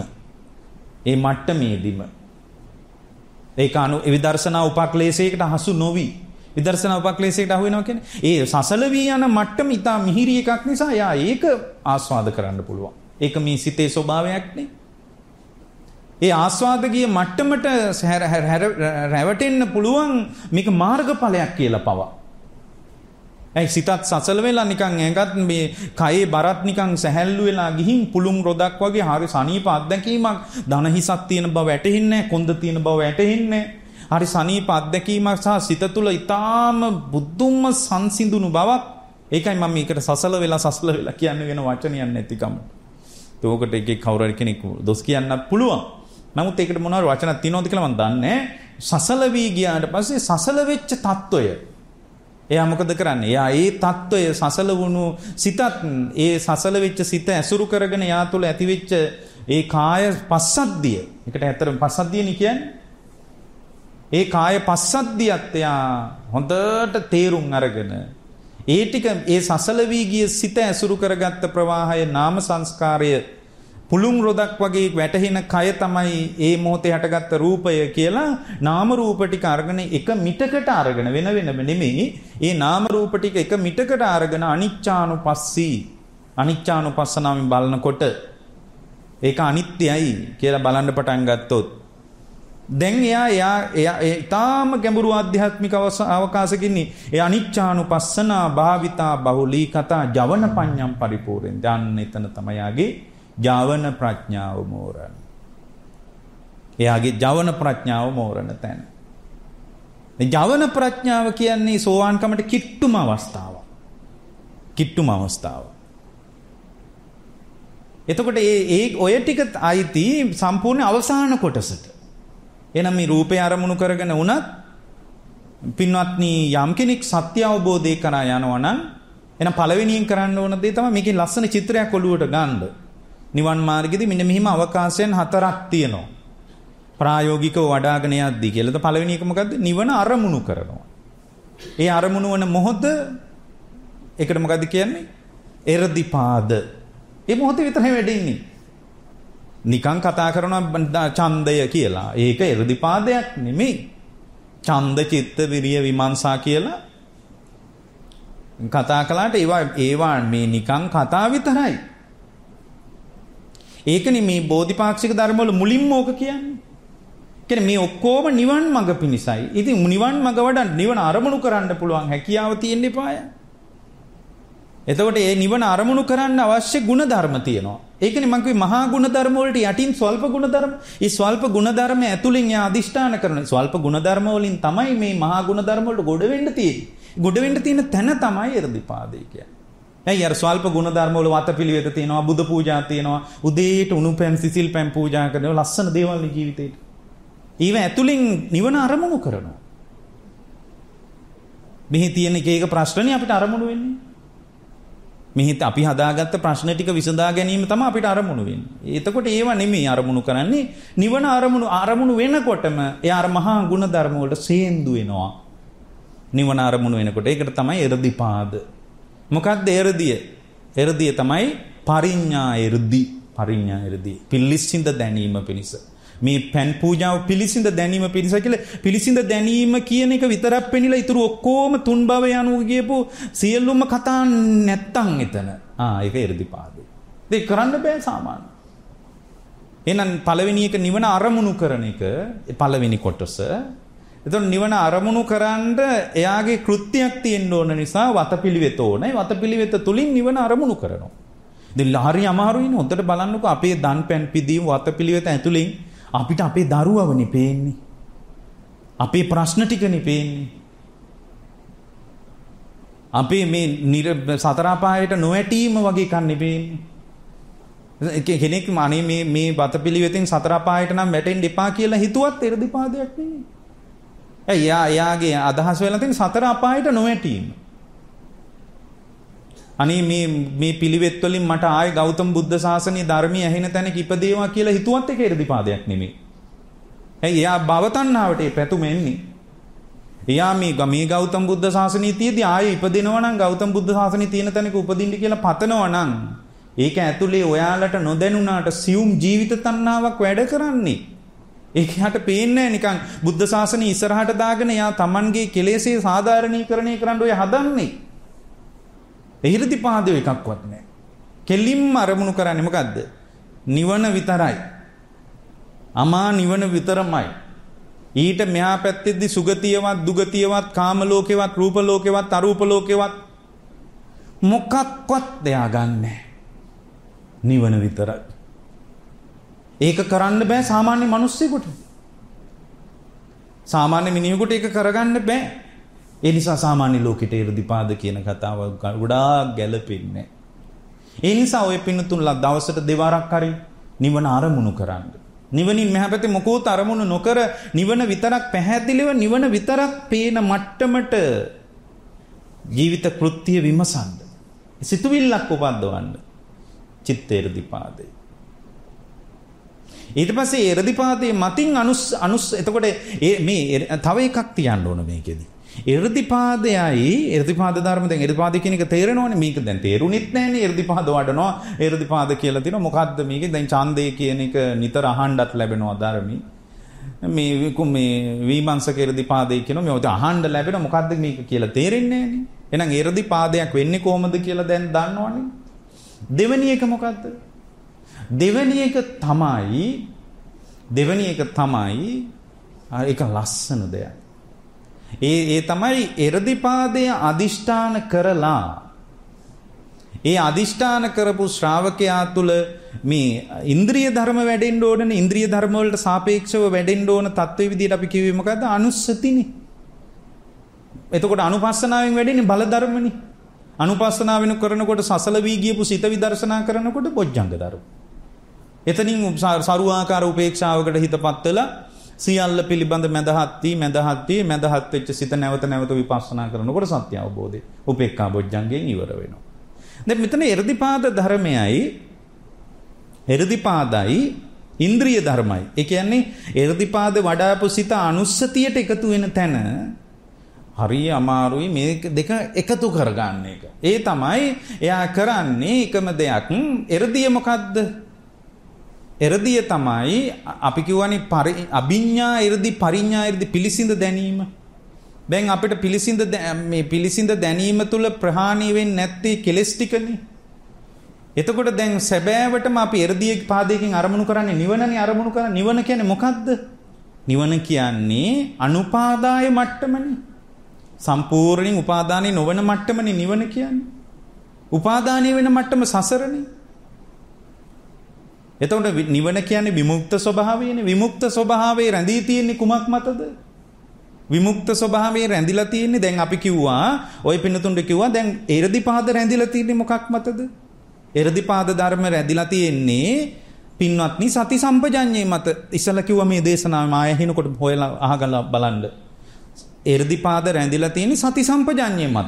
ඒක විදර්ශනා උපක්ලේශයකට හසු නොවි විදර්ශනා උපක්ලේශයකට අහු වෙනවා කියන්නේ ඒ සසල වී යන මට්ටම ඉතා මිහිරි එකක් නිසා යා ඒක ආස්වාද කරන්න පුළුවන්. ඒක මේ සිතේ ස්වභාවයක් නේ. ඒ ආස්වාදකීය මට්ටමට රැවටෙන්න පුළුවන් මේක මාර්ගඵලයක් කියලා පවා. ඒ සිතත් සසල වෙලා නිකන් ඇඟත් මේ කයේ බරත් නිකන් සැහැල්ලු වෙලා ගිහින් පුළුන් රොදක් වගේ හරි සනීප අත්දැකීමක් ධන හිසක් තියෙන බව වැටහෙන්නේ නැහැ, කොන්ද තියෙන බව වැටහෙන්නේ නැහැ. හරි සනීප අත්දැකීමක් සහ සිත තුළ ඊටාම බුද්ධුම්ම සංසිඳුණු බවක්. ඒකයි මම මේකට සසල වෙලා කියන්නේ වෙන වචනයක් නැතිකම. ඒකට එකෙක් කවුරු කෙනෙක් දොස් කියන්නත් පුළුවන්. නමුත් ඒකට මොනවාරි වචනක් තියෙනවද කියලා මම දන්නේ නැහැ. සසල වී ගියාට පස්සේ සසල වෙච්ච తত্ত্বය. එයා මොකද කරන්නේ? එයා ඒ తত্ত্বය සසල වුණු සිතත් ඒ සසල වෙච්ච සිත ඇසුරු කරගෙන යා තුළ ඇති වෙච්ච ඒ කාය පස්සද්ධිය. ඒකට ඇත්තටම පස්සද්ධියනේ කියන්නේ. ඒ කාය පස්සද්ධියත් එයා හොඳට තේරුම් අරගෙන ඒ ටික ඒ සසල වී ගිය සිත ඇසුරු කරගත්ත ප්‍රවාහය නාම සංස්කාරය පුළුන් රොදක් වගේ වැටහෙන කය තමයි ඒ මොහොතේ හටගත්ත රූපය කියලා නාම රූප ටික අරගෙන එක මිටකට අරගෙන වෙන වෙනම නෙමෙයි ඒ නාම රූප ටික එක මිටකට අරගෙන අනිච්චානුපස්සනාවෙන් බලනකොට ඒක අනිත්‍යයි කියලා බලන්න පටන් ගත්තොත් දැන් එයා ඊටාම ගැඹුරු ආධ්‍යාත්මික අවකාශකින්නේ ඒ අනිච්චානුපස්සනා භාවිතා බහුලී කතා ජවන පඤ්ඤම් පරිපූර්ණෙන් දැන් එතන තමයි යාගේ ජවන ප්‍රඥාව මෝරණ. එයාගේ ජවන ප්‍රඥාව මෝරණ තැන. මේ ජවන ප්‍රඥාව කියන්නේ සෝවාන් කමට කිට්ටුම අවස්ථාව. එතකොට ඔය ටික අයිති සම්පූර්ණ අවසාන කොටසට. එහෙනම් මේ රූපේ අරමුණු කරගෙන වුණත් පින්වත්නි යම් කෙනෙක් සත්‍ය අවබෝධය කරා යනවා නම් එහෙනම් පළවෙනියෙන් කරන්න ඕන දේ තමයි මේකේ ලස්සන චිත්‍රයක් ඔළුවට ගන්න. නිවන් මාර්ගෙදී මෙන්න මෙහිම අවකාශයන් 4ක් තියෙනවා. ප්‍රායෝගිකව වඩාගෙන යද්දී කියලාද පළවෙනි එක මොකද්ද? නිවන අරමුණු කරනවා. ඒ අරමුණු වන මොහොත ඒකට මොකද්ද කියන්නේ? එරදිපාද. ඒ මොහොතේ විතරයි වෙඩින්නේ. නිකන් කතා කරනවා ඡන්දය කියලා. ඒක එරදිපාදයක් නෙමෙයි. ඡන්ද චිත්ත විරිය විමර්ශා කියලා කතා කළාට ඒවා මේ නිකන් කතා විතරයි. ඒකනේ මේ බෝධිපාක්ෂික ධර්ම වල මුලින්ම ඕක කියන්නේ. කියන්නේ මේ ඔක්කොම නිවන් මඟ පිණිසයි. ඉතින් නිවන් මඟ වඩා නිවන අරමුණු කරන්න පුළුවන් හැකියාව තියෙන්න එපාය. එතකොට මේ නිවන අරමුණු කරන්න අවශ්‍ය ගුණ ධර්ම තියෙනවා. ඒකනේ මම කිව්වේ මහා ගුණ ධර්ම වලට යටින් ස්වල්ප ගුණ ධර්ම. මේ ස්වල්ප ගුණ ධර්ම ඇතුලින් යා අදිෂ්ඨාන කරන ස්වල්ප ගුණ ධර්ම වලින් තමයි මේ මහා ගුණ ධර්ම වලට ගොඩ වෙන්න තියෙන්නේ. ගොඩ වෙන්න තියෙන තැන තමයි එරදිපාදේ කියන්නේ. ඇයි අර ස්වල්ප ගුණ ධර්ම වල වතපිළිවෙත තියෙනවා, බුදු පූජා තියෙනවා, උදේට උණුපැන් සිසිල් පැන් පූජා කරනවා, ලස්සන දේවල් ජීවිතේට. ඊව ඇතුලින් නිවන අරමුණු කරනවා. මෙහි තියෙන එක ප්‍රශ්නනේ අපිට අරමුණු වෙන්නේ. මෙහි අපි හදාගත්ත ප්‍රශ්න ටික විසඳා ගැනීම තමයි අපිට අරමුණු වෙන්නේ. එතකොට ඒව නෙමෙයි අරමුණු කරන්නේ. නිවන අරමුණු වෙනකොටම එයා අර මහා ගුණ ධර්ම වලට සේන්දු වෙනවා. නිවන අරමුණු වෙනකොට ඒකට තමයි එරදිපාද. මොකක්ද එරදිය? එරදිය තමයි පරිඥා එරදී. පිළිසිඳ දැනීම පිණිස. මේ පෙන් පූජාව පිළිසිඳ දැනීම පිණිස කියලා පිළිසිඳ දැනීම කියන එක විතරක් පෙනිලා ඊටු ඔක්කොම තුන් භව යනුව ගියපු සියලුම කතා නැත්තම් එතන. ඒක එරදිපාදේ. ඒක කරන්න බෑ සාමාන්‍ය. එහෙනම් පළවෙනි එක නිවන අරමුණු කරන එක පළවෙනි කොටස. එතකොට නිවන අරමුණු කරන්න එයාගේ කෘත්‍යයක් තියෙන්න ඕන නිසා වතපිලිවෙත ඕනේ. වතපිලිවෙත තුලින් නිවන අරමුණු කරනවා. ඉතින් හරි අමාරුයිනේ. හොඳට බලන්නකෝ අපේ දන් පැන් පිදීම් වතපිලිවෙත ඇතුලින් අපිට අපේ දරුවවනේ පේන්නේ. අපේ ප්‍රශ්න ටිකනේ පේන්නේ. අපේ මේ සතර අපායට නොඇටීම වගේ කන්නේ පේන්නේ. කෙනෙක් අනේ මේ වතපිලිවෙතින් සතර අපායට නම් වැටෙන්න එපා කියලා හිතුවත් එර්ධිපාදයක් නෙමෙයි. එයාගේ අදහස් වෙලා තියෙන සතර අපායට නොඇටීම. අනේ මේ පිළිවෙත් වලින් මට ආයේ ගෞතම බුද්ධ ශාසනයේ ධර්මයේ ඇහෙන තැනක ඉපදේවා කියලා හිතුවත් ඒක එර්ධිපාදයක් නෙමෙයි. එයා භව තණ්හාවට පැතුම එන්නේ. එයා මේ ගෞතම බුද්ධ ශාසනයේ තියදී ආයේ ඉපදිනවා නම් ගෞතම බුද්ධ ශාසනයේ තියෙන තැනක උපදින්න කියලා පතනවා නම් ඒක ඇතුලේ ඔයාලට නොදැනුණාට සියුම් ජීවිත තණ්හාවක් වැඩ කරන්නේ. ඒක යට පේන්නේ නිකන් බුද්ධ ශාසනය ඉස්සරහට දාගෙන යා Tamanගේ කෙලෙසේ සාධාරණීකරණය කරන්න ඔය හදන්නේ. එහිර්ධිපාදය එකක්වත් නැහැ. කෙලින්ම අරමුණු කරන්නේ මොකද්ද? නිවන විතරයි. අමා නිවන විතරමයි. ඊට මෙහා පැත්තේදී සුගතියවත් දුගතියවත් කාම ලෝකේවත් රූප ලෝකේවත් අරූප ලෝකේවත් මොකක්වත් දෙයා ගන්නෑ. නිවන විතරයි. ඒක කරන්න බෑ සාමාන්‍ය මිනිස්සුෙකුට. සාමාන්‍ය මිනිහෙකුට ඒක කරගන්න බෑ. ඒ නිසා සාමාන්‍ය ලෝකෙට එර්ධිපාද කියන කතාව ගොඩාක් ගැළපෙන්නේ. ඒ නිසා ඔය පින්නතුන්ලා දවසට දෙවරක් හරි නිවන අරමුණු කරන්න. නිවනින් මෙහා පැත්තේ මොකෝත් අරමුණු නොකර නිවන විතරක් පැහැදිලිව නිවන විතරක් පේන මට්ටමට ජීවිත කෘත්‍ය විමසන්න. සිතුවිල්ලක් උපද්දවන්න. චිත්ත එර්ධිපාදේ. ඊට පස්සේ එර්ධිපාදේ මතින් අනුස් එතකොට මේ තව එකක් තියන්න ඕන මේකෙදි. එර්ධිපාද ධර්ම දැන් එර්ධිපාද කියන එක තේරෙනවනේ මේක දැන් තේරුණෙත් නැහැනේ එර්ධිපාද වඩනවා එර්ධිපාද කියලා තියෙනවා මොකද්ද මේකේ දැන් ඡන්දේ කියන එක නිතර අහන්නත් ලැබෙනවා ධර්මී මේ විමංශක එර්ධිපාදේ කියනවා මේ අහන්න ලැබෙන මොකද්ද මේක කියලා තේරෙන්නේ නැහැනේ එහෙනම් එර්ධිපාදයක් වෙන්නේ කොහොමද කියලා දැන් දන්නවනේ දෙවෙනි එක මොකද්ද දෙවෙනි එක තමයි ඒක ලස්සන දෙයක් ඒ තමයි එර්ධිපාදය අදිෂ්ඨාන කරලා ඒ අදිෂ්ඨාන කරපු ශ්‍රාවකයා තුළ මේ ඉන්ද්‍රිය ධර්ම වැඩෙන්න ඕනනේ ඉන්ද්‍රිය ධර්ම වලට සාපේක්ෂව වැඩෙන්න ඕන තත්ත්වෙ විදිහට අපි කිව්වේ මොකද්ද අනුස්සතිනේ එතකොට අනුපස්සනාවෙන් වැඩෙන්නේ බල ධර්මනේ අනුපස්සනාව වෙන කරනකොට සසල වී ගියපු සිත විදර්ශනා කරනකොට බොජ්ජංග ධර්ම එතනින් සරුවාකාර උපේක්ෂාවකට හිතපත් වෙලා සියල්ල පිළිබඳ මැදහත් වෙච්ච සිත නැවත විපස්සනා කරනකොට සත්‍ය අවබෝධය උපේක්ඛා බොජ්ජංගයෙන් ඉවර වෙනවා. දැන් මෙතන එර්ධිපාදයි ඉන්ද්‍රිය ධර්මයි. ඒ කියන්නේ එර්ධිපාද වඩාපු සිත අනුස්සතියට එකතු වෙන තැන හරිය අමාරුයි මේ දෙක එකතු කරගන්න එක. ඒ තමයි එයා කරන්නේ එකම දෙයක්. එර්ධිය මොකද්ද? එර්ධිය තමයි අපි කියවනේ අභිඥා එර්ධි පරිඥා එර්ධි පිළිසිඳ දැනීම. දැන් අපිට පිළිසිඳ දැනීම තුල ප්‍රහාණය වෙන්නේ නැත්තේ කෙලස් ටිකනේ. එතකොට දැන් සැබෑවටම අපි එර්ධියේ පාදයකින් අරමුණු කරන්නේ නිවනනේ අරමුණු කරන්නේ. නිවන කියන්නේ මොකද්ද? නිවන කියන්නේ අනුපාදාය මට්ටමනේ. සම්පූර්ණයෙන් උපාදානයේ නොවන මට්ටමනේ නිවන කියන්නේ. උපාදානීය වෙන මට්ටම සසරනේ. එතකොට නිවන කියන්නේ විමුක්ත ස්වභාවයනේ. විමුක්ත ස්වභාවයේ රැඳී තියෙන්නේ කුමක් මතද? විමුක්ත ස්වභාවයේ රැඳිලා තියෙන්නේ දැන් අපි කිව්වා ওই පින්නතුන්ට කිව්වා දැන් එර්ධිපාද රැඳිලා තියෙන්නේ මොකක් මතද? එර්ධිපාද ධර්ම රැඳිලා තියෙන්නේ පින්වත්නි සති සම්පජඤ්ඤේ මත. ඉස්සලා කිව්වා මේ දේශනාව මාය හිනකොට හොයලා අහගලා බලන්න. එර්ධිපාද රැඳිලා තියෙන්නේ සති සම්පජඤ්ඤේ මත.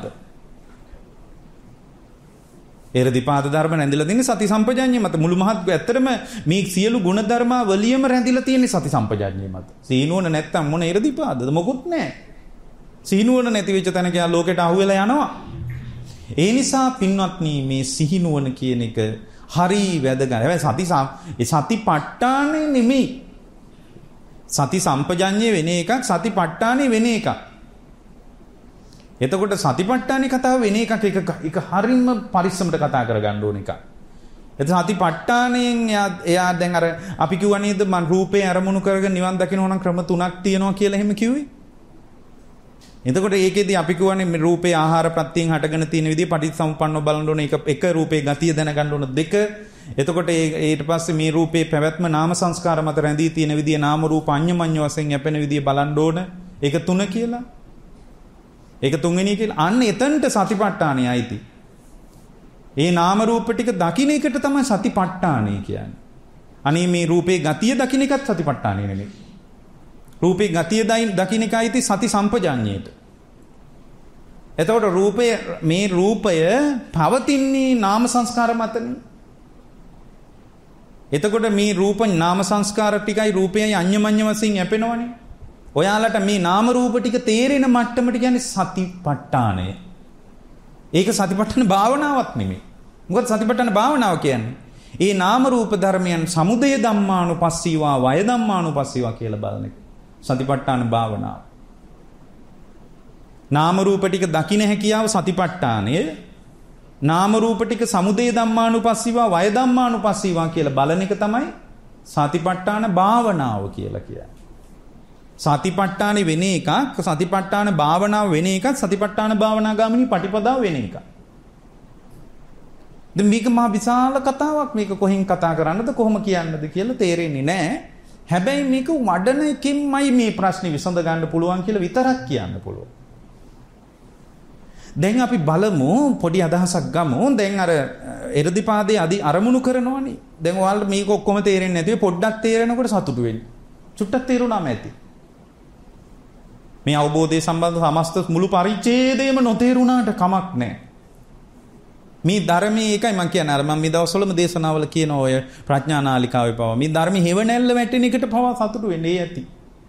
එර්ධිපාද ධර්ම රැඳිලා තියෙන්නේ සති සම්පජඤ්ඤේ මත. මුළු මහත් ඇත්තටම මේ සියලු ගුණ ධර්ම වලියම රැඳිලා තියෙන්නේ සති සම්පජඤ්ඤේ මත. සීනුවන නැත්තම් මොන එර්ධිපාදද? මොකුත් නැහැ. සීනුවන නැති වෙච්ච තැනක යා ලෝකෙට අහුවෙලා යනවා. ඒ නිසා පින්වත්නි මේ සිහිනුවන කියන එක හරි වැදගත්. හැබැයි සතිපට්ඨානෙ නෙමෙයි. සති සම්පජඤ්ඤේ වෙන එකක් සතිපට්ඨානෙ වෙන එකක්. එතකොට සතිපට්ඨානේ කතාව වෙන එකක් එක හරියම පරිස්සමට කතා කරගන්න ඕන එකක්. එතන සතිපට්ඨානයෙන් එයා දැන් අර අපි කිව්වා නේද මං රූපේ අරමුණු කරගෙන නිවන් දකින්න ඕන ක්‍රම 3ක් තියෙනවා කියලා එහෙම කිව්වේ. එතකොට ඒකෙදි අපි කියවනේ මේ රූපේ ආහාර ප්‍රත්‍යයෙන් හටගෙන තියෙන විදිහ පටිච්චසමුප්පන්නව බලන්න ඕන එක රූපේ ගතිය දැනගන්න ඕන 2. එතකොට ඊට පස්සේ මේ රූපේ පැවැත්ම නාම සංස්කාර මත රැඳී තියෙන විදිහ නාම රූප අඤ්ඤමඤ්ඤ වශයෙන් යැපෙන විදිහ බලන්න ඕන. ඒක 3 කියලා. ඒක 3 වෙනි කියලා. අන්න එතනට සතිපට්ඨානයි ඇති. ඒ නාම රූප ටික දකින්න එකට තමයි සතිපට්ඨානය කියන්නේ. අනේ මේ රූපේ ගතිය දකින්න එකත් සතිපට්ඨානය නෙමෙයි. රූපේ ගතිය දකින්න එකයි ති සති සම්පජාඤ්ඤයට. එතකොට මේ රූපය පවතින්නේ නාම සංස්කාර මතනේ. එතකොට මේ රූප නාම සංස්කාර ටිකයි රූපයයි අඤ්ඤමඤ්ඤ වශයෙන් යැපෙනවනේ. ඔයාලට මේ නාම රූප ටික තේරෙන මට්ටමට කියන්නේ සතිපට්ඨානය. ඒක සතිපට්ඨාන භාවනාවක් නෙමෙයි. මොකද සතිපට්ඨාන භාවනාව කියන්නේ ඒ නාම රූප ධර්මයන් සමුදය ධම්මානුපස්සීවා වය ධම්මානුපස්සීවා කියලා බලන එක. සතිපට්ඨාන භාවනාව. නාම රූප ටික දකින්න හැකියාව සතිපට්ඨානය. නාම රූප ටික සමුදය ධම්මානුපස්සීවා වය ධම්මානුපස්සීවා කියලා බලන එක තමයි සතිපට්ඨාන භාවනාව කියලා කියන්නේ. සතිපට්ඨානෙ වෙන එකක්, සතිපට්ඨාන භාවනාව වෙන එකක්, සතිපට්ඨාන භාවනා ගාමිනී පටිපදාව වෙන එකක්. දැන් මේක මහා විශාල කතාවක්. මේක කොහෙන් කතා කරන්නද කොහොම කියන්නද කියලා තේරෙන්නේ නැහැ. හැබැයි මේක වඩන එකෙන්මයි මේ ප්‍රශ්නේ විසඳ ගන්න පුළුවන් කියලා විතරක් කියන්න පුළුවන්. දැන් අපි බලමු පොඩි අදහසක් ගමු. දැන් අර එරදිපාදයේ අරමුණු කරනවනේ. දැන් ඔයාලට මේක ඔක්කොම තේරෙන්නේ නැතිව පොඩ්ඩක් තේරෙනකොට සතුටු වෙන්න. චුට්ටක් තේරුණාම ඇති. මේ අවබෝධය සම්බන්ධ සමස්ත මුළු පරිච්ඡේදයම නොතේරුණාට කමක් නැහැ. මේ ධර්මයේ එකයි මම කියන්නේ අර මම මේ දවස්වලම දේශනාවල කියන ඔය ප්‍රඥා නාලිකාවේ පව මේ ධර්මයේ හේවණැල්ල වැටෙන එකට පව සතුටු වෙන්නේ ඇති.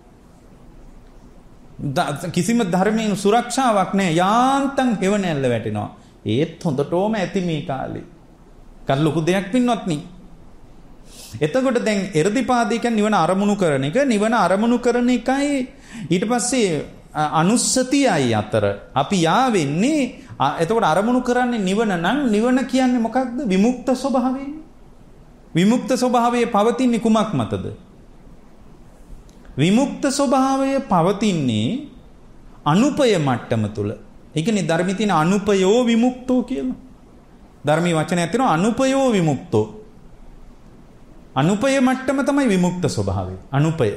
කිසිම ධර්මයෙන් සුරක්ෂාවක් නැහැ. යාන්තම් හේවණැල්ල වැටෙනවා. ඒත් හොඳටම ඇති මේ කාලේ. කල් ලොකු දෙයක් පින්නවත් නේ. එතකොට දැන් එර්ධිපාදී කියන්නේ නිවන අරමුණු කරන එක. නිවන අරමුණු කරන එකයි ඊට පස්සේ අනුස්සතියයි අතර අපි යාවෙන්නේ. එතකොට අරමුණු කරන්නේ නිවන නම් නිවන කියන්නේ මොකක්ද? විමුක්ත ස්වභාවය. විමුක්ත ස්වභාවයේ පවතින්නේ කුමක් මතද? විමුක්ත ස්වභාවය පවතින්නේ අනුපය මට්ටම තුල. ඒ කියන්නේ ධර්මයේ තියෙන අනුපයෝ විමුක්තෝ කියලා. ධර්මයේ වචනයක් තියෙනවා අනුපයෝ විමුක්තෝ. අනුපය මට්ටම තමයි විමුක්ත ස්වභාවය. අනුපය.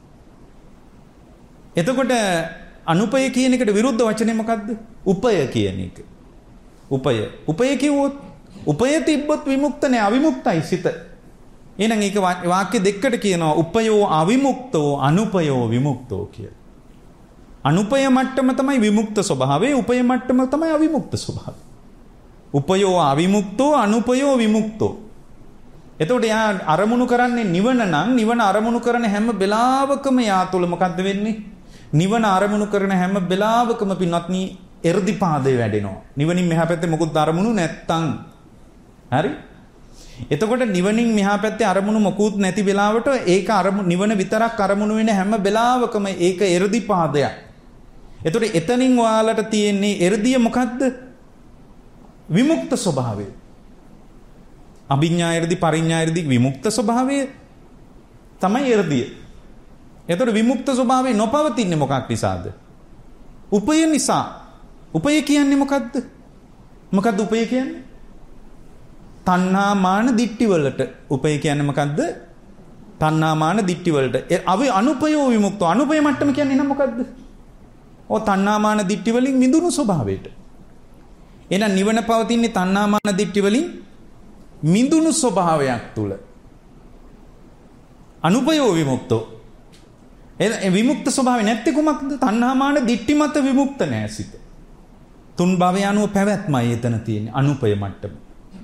එතකොට අනුපය කියන එකට විරුද්ධ වචනේ මොකද්ද? උපය කියන එක. උපය. උපය කිව්වොත් උපය තිබ්බොත් විමුක්ත නෑ අවිමුක්තයි සිත. එහෙනම් ඒක වාක්‍ය දෙකකට කියනවා උපයෝ අවිමුක්තෝ අනුපයෝ විමුක්තෝ කියලා. අනුපය මට්ටම තමයි විමුක්ත ස්වභාවය. උපය මට්ටම තමයි අවිමුක්ත ස්වභාවය. උපයෝ අවිමුක්තෝ අනුපයෝ විමුක්තෝ. එතකොට යා අරමුණු කරන්නේ නිවන නම් නිවන අරමුණු කරන හැම වෙලාවකම යා තුල මොකද්ද වෙන්නේ? නිවන අරමුණු කරන හැම වෙලාවකම පින්වත්නි එර්ධිපාදේ වැඩෙනවා. නිවනින් මෙහා පැත්තේ මොකුත් අරමුණු නැත්තම්. හරි? එතකොට නිවනින් මෙහා පැත්තේ අරමුණු මොකුත් නැති වෙලාවට ඒක නිවන විතරක් අරමුණු වෙන හැම වෙලාවකම ඒක එර්ධිපාදයක්. එතකොට එතනින් ඔයාලට තියෙන්නේ එර්ධිය මොකද්ද? විමුක්ත ස්වභාවය. අභිඥා එර්ධි පරිඥා එර්ධි විමුක්ත ස්වභාවය තමයි එර්ධිය. එතකොට විමුක්ත ස්වභාවය නොපවතින්නේ මොකක් නිසාද? උපය නිසා. උපය කියන්නේ මොකද්ද? මොකද්ද උපය කියන්නේ? තණ්හා මාන දිට්ඨි වලට උපය කියන්නේ මොකද්ද? තණ්හා මාන දිට්ඨි වලට. අනුපයෝ විමුක්තෝ. අනුපය මට්ටම කියන්නේ නම් මොකද්ද? ඔය තණ්හා මාන දිට්ඨි වලින් මිදුණු ස්වභාවයට. එහෙනම් නිවන පවතින්නේ තණ්හා මාන දිට්ඨි වලින් මිදුණු ස්වභාවයක් තුල. අනුපයෝ විමුක්තෝ. විමුක්ත ස්වභාවය නැත්තේ කුමක්ද? තණ්හා මාන දිට්ඨි මත විමුක්ත නැහැ සිත. තුන් භවය අනුව පැවැත්මයි එතන තියෙන්නේ අනුපය මට්ටම.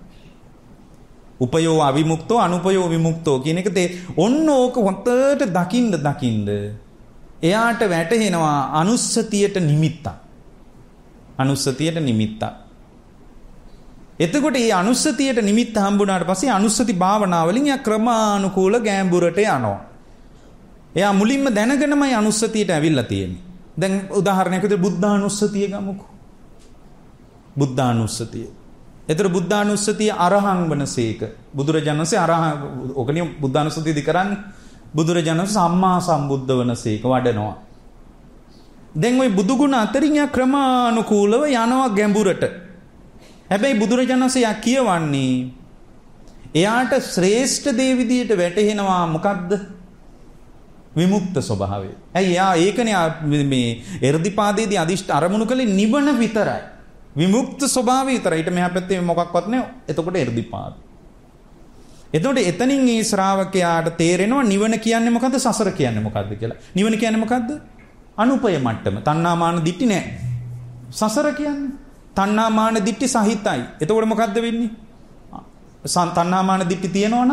උපයෝ අවිමුක්තෝ අනුපයෝ විමුක්තෝ කියන එක ඔන්න ඕක හොතට දකින්න එයාට වැටහෙනවා අනුස්සතියට නිමිත්තක්. අනුස්සතියට නිමිත්තක්. එතකොට මේ අනුස්සතියට නිමිත්ත හම්බුනාට පස්සේ අනුස්සති භාවනාවලින් යා ක්‍රමානුකූල ගැඹුරට යනවා. එයා මුලින්ම දැනගෙනමයි අනුස්සතියට ඇවිල්ලා තියෙන්නේ. දැන් උදාහරණයක් විදිහට බුද්ධානුස්සතිය ගමුකෝ. බුද්ධානුස්සතිය. ඒතර බුද්ධානුස්සතිය අරහං වනසේක. බුදුරජාණන් වහන්සේ අරහං ඔකනේ බුද්ධානුස්සතියදී කරන්නේ. බුදුරජාණන් වහන්සේ සම්මා සම්බුද්ධ වනසේක වඩනවා. දැන් ওই බුදු ගුණ අතරින් යා ක්‍රමානුකූලව යනවා ගැඹුරට. හැබැයි බුදුරජාණන් වහන්සේ කියවන්නේ එයාට ශ්‍රේෂ්ඨ දේ විදියට වැටහෙනවා මොකද්ද? විමුක්ත ස්වභාවය. ඇයි යා ඒකනේ මේ එර්ධිපාදයේදී අදිෂ්ඨ අරමුණු කළේ නිවන විතරයි. විමුක්ත ස්වභාවය විතරයි. ඊට මෙහා පැත්තේ මොකක්වත් නැහැ. එතකොට එර්ධිපාද. එතකොට එතනින් මේ ශ්‍රාවකයාට තේරෙනවා නිවන කියන්නේ මොකද්ද? සසර කියන්නේ මොකද්ද කියලා. නිවන කියන්නේ මොකද්ද? අනුපය මට්ටම. තණ්හාමාන දිට්ඨි නැහැ. සසර කියන්නේ තණ්හාමාන දිට්ඨි සහිතයි. එතකොට මොකද්ද වෙන්නේ? තණ්හාමාන දිට්ඨි තියෙනවනම්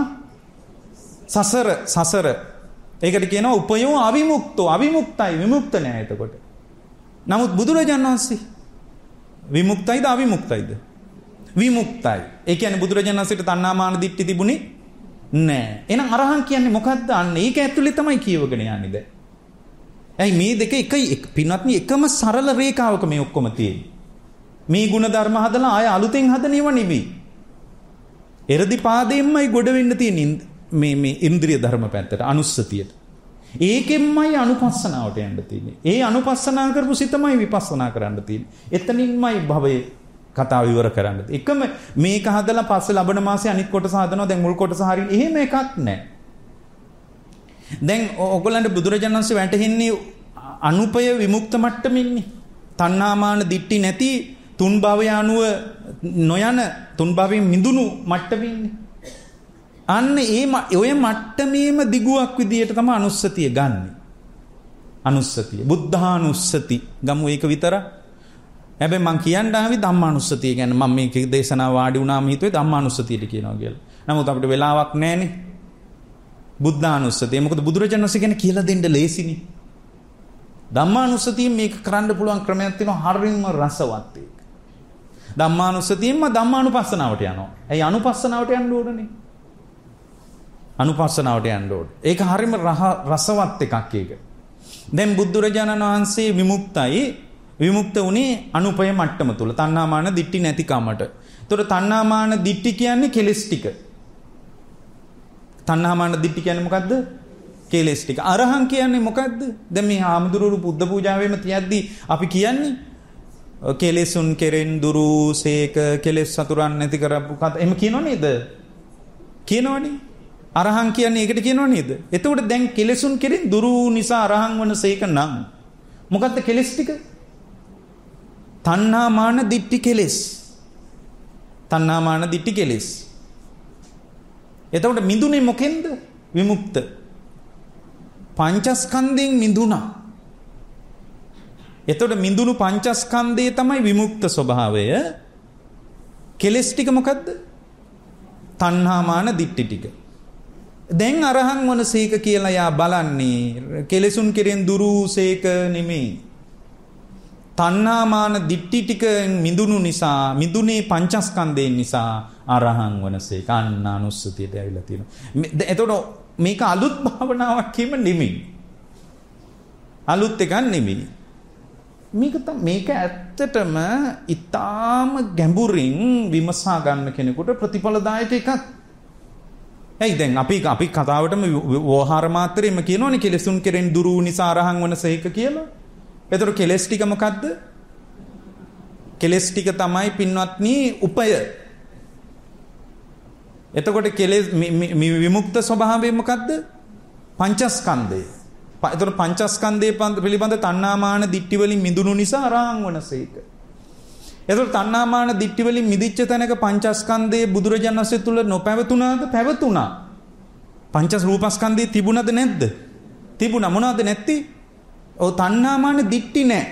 සසර. ඒකට කියනවා උපයෝ අවිමුක්තෝ. අවිමුක්තයි විමුක්ත නෑ එතකොට. නමුත් බුදුරජාණන් වහන්සේ විමුක්තයිද අවිමුක්තයිද? විමුක්තයි. ඒ කියන්නේ බුදුරජාණන් වහන්සේට තණ්හාමාන දිට්ඨි තිබුණේ නෑ. එහෙනම් අරහං කියන්නේ මොකද්ද? අන්න ඒක ඇතුලේ තමයි කියවගෙන යන්නේ දැන්. ඇයි මේ දෙක එකයි පින්වත්නි එකම සරල රේඛාවක මේ ඔක්කොම තියෙන්නේ. මේ ගුණ ධර්ම හදලා ආය අලුතෙන් හදනේව නෙවෙයි. එර්ධිපාදයෙන්මයි ගොඩ වෙන්න තියෙන මේ ඉන්ද්‍රිය ධර්ම පැත්තට අනුස්සතියට. ඒකෙන්මයි අනුපස්සනාවට යන්න තියෙන්නේ. ඒ අනුපස්සනා කරපු සිතමයි විපස්සනා කරන්න තියෙන්නේ. එතනින්මයි භවයේ කතාව ඉවර කරන්න. එකම මේක හදලා පස්සේ ලබන මාසේ අනිත් කොටස හදනවා. දැන් මුල් කොටස හරියට එහෙම එකක් නැහැ. දැන් ඔයගොල්ලන්ට බුදුරජාණන් වහන්සේ වැටහෙන්නේ අනුපය විමුක්ත මට්ටමින්නේ. තණ්හාමාන දිට්ටි නැති තුන් භවය අනුව නොයන තුන් භවයෙන් මිදුණු මට්ටමින්නේ. අන්න ඔය මට්ටමේම දිගුවක් විදියට තමයි අනුස්සතිය ගන්නෙ. අනුස්සතිය බුද්ධානුස්සති ගමු ඒක විතර. හැබැයි මං කියන්න ආවේ ධම්මානුස්සතිය ගැන. මම මේක දේශනාව වාඩි වුණාම හිතුවේ ධම්මානුස්සතියට කියනවා කියලා. නමුත් අපිට වෙලාවක් නැහැනේ. බුද්ධානුස්සතිය. මොකද බුදුරජාණන් වහන්සේ ගැන කියලා දෙන්න ලේසිනේ. ධම්මානුස්සතියෙන් මේක කරන්න පුළුවන් ක්‍රමයක් තියෙනවා හරියම රසවත් ඒක. ධම්මානුස්සතියෙන්ම ධම්මානුපස්සනාවට යනවා. ඇයි අනුපස්සනාවට යන්න ඕනනේ? අනුපස්සනාවට යන්න ඕනේ. ඒක හරියම රසවත් එකක් ඒක. දැන් බුදුරජාණන් වහන්සේ විමුක්තයි. විමුක්ත වුණේ අනුපය මට්ටම තුල. තණ්හාමාන දිට්ටි නැති කමට. ඒතකොට තණ්හාමාන දිට්ටි කියන්නේ කෙලස් ටික. තණ්හාමාන දිට්ටි කියන්නේ මොකද්ද? කෙලස් ටික. අරහං කියන්නේ මොකද්ද? දැන් මේ ආමුදුරු බුද්ධ පූජාවෙම තියද්දි අපි කියන්නේ කෙලෙසුන් කෙරෙන් දුරු සේක කෙලෙස් සතුරන් නැති කරපු කත එහෙම කියනව නේද? කියනවනේ. අරහං කියන්නේ ඒකට කියනව නේද? එතකොට දැන් කෙලෙසුන් කෙරෙන් දුරු නිසා අරහං වන සේක නම් මොකද්ද කෙලස් ටික? තණ්හාමාන දිට්ටි කෙලස්. තණ්හාමාන දිට්ටි කෙලස්. එතකොට මිදුනේ මොකෙන්ද? විමුක්ත. පංචස්කන්ධයෙන් මිදුණා. එතකොට මිදුණු පංචස්කන්ධයේ තමයි විමුක්ත ස්වභාවය. කෙලස් ටික මොකද්ද? තණ්හාමාන දිට්ටි ටික. දැන් අරහං වනසේක කියලා යා බලන්නේ කෙලෙසුන් කෙරෙන් දුරු සේක නෙමෙයි. තණ්හාමාන දිට්ටි ටික මිදුණු නිසා මිදුනේ පංචස්කන්ධයෙන් නිසා අරහං වනසේක අන්න අනුස්සතියට ඇවිල්ලා තියෙනවා. එතකොට මේක අලුත් භාවනාවක් කියම නෙමෙයි. අලුත් එකක් නෙමෙයි. මේක ඇත්තටම ඊටාම ගැඹුරින් විමසා ගන්න කෙනෙකුට ප්‍රතිඵලදායක එකක්. ඇයි දැන් අපි කතාවටම වෝහාර මාත්‍රෙම කියනවනේ කෙලෙසුන් කෙරෙන් දුරු නිසා අරහං වනසේක කියලා. ඒතර කෙලස් ටික මොකද්ද? කෙලස් ටික තමයි පින්වත්නි උපය. එතකොට කෙලෙස් විමුක්ත ස්වභාවය මොකද්ද? පංචස්කන්ධය. එතකොට පංචස්කන්ධය පිළිබඳ තණ්හාමාන දිට්ඨි වලින් මිදුණු නිසා අරහං වනසේක. එතකොට තණ්හාමාන දිට්ඨි වලින් මිදිච්ච තැනක පංචස්කන්ධයේ බුදුරජාණන් වහන්සේ තුල නොපැවතුණාද? පැවතුණා. පංච රූපස්කන්ධයේ තිබුණද නැද්ද? තිබුණා. මොනවද නැත්තේ? ඔව් තණ්හාමාන දිට්ඨි නැහැ.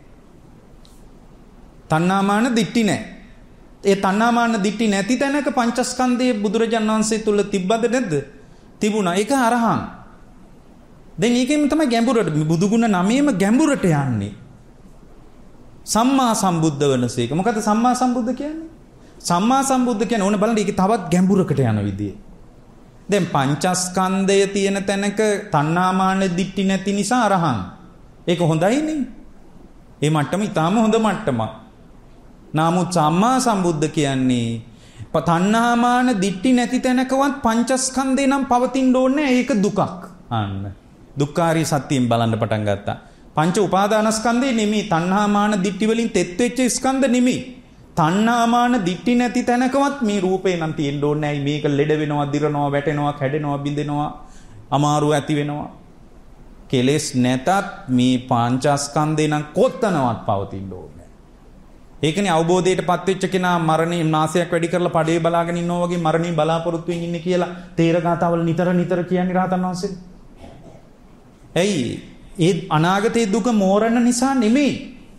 තණ්හාමාන දිට්ඨි නැහැ. ඒ තණ්හාමාන දිට්ඨි නැති තැනක පංචස්කන්ධයේ බුදුරජාණන් වහන්සේ තුල තිබ්බද නැද්ද? තිබුණා. ඒක අරහං. දැන් ඒකෙම තමයි ගැඹුරට බුදුගුණ නමේම ගැඹුරට යන්නේ. සම්මා සම්බුද්ධ වනසේක. මොකද සම්මා සම්බුද්ධ කියන්නේ? සම්මා සම්බුද්ධ කියන්නේ ඕන බලන්න ඒකේ තවත් ගැඹුරකට යන විදිය. දැන් පංචස්කන්ධය තියෙන තැනක තණ්හාමාන දිට්ඨි නැති නිසා අරහං. ඒක හොඳයිනේ. ඒ මට්ටම ඊටාම හොඳ මට්ටමක්. නමුත් සම්මා සම්බුද්ධ කියන්නේ තණ්හාමාන දිට්ඨි නැති තැනකවත් පංචස්කන්ධේ නම් පවතින්න ඕනේ. ඒක දුකක්. අන්න දුක්ඛාරිය සත්‍යයෙන් බලන්න පටන් ගත්තා. පංච උපාදානස්කන්ධේ නෙමෙයි. තණ්හාමාන දිට්ඨි වලින් තෙත් වෙච්ච ස්කන්ධ නෙමෙයි. තණ්හාමාන දිට්ඨි නැති තැනකවත් මේ රූපේ නම් තියෙන්න ඕනේ. ඇයි මේක ලෙඩ වෙනවා, දිරනවා, වැටෙනවා, කැඩෙනවා, බිඳෙනවා, අමාරු ඇති වෙනවා. කෙලෙස් නැතත් මේ පංචස්කන්ධේ නම් කොත්තනවත් පවතින්න ඕනේ. ඒකනේ අවබෝධයටපත් වෙච්ච කෙනා මරණේ නාසයක් වැඩි කරලා පඩේ බලාගෙන ඉන්නවා වගේ මරණේ බලාපොරොත්තු වෙමින් ඉන්නේ කියලා තේරගතාවල නිතර කියන්නේ රහතන් වහන්සේ. ඇයි? ඒ අනාගතයේ දුක මෝරණ නිසා නෙමෙයි.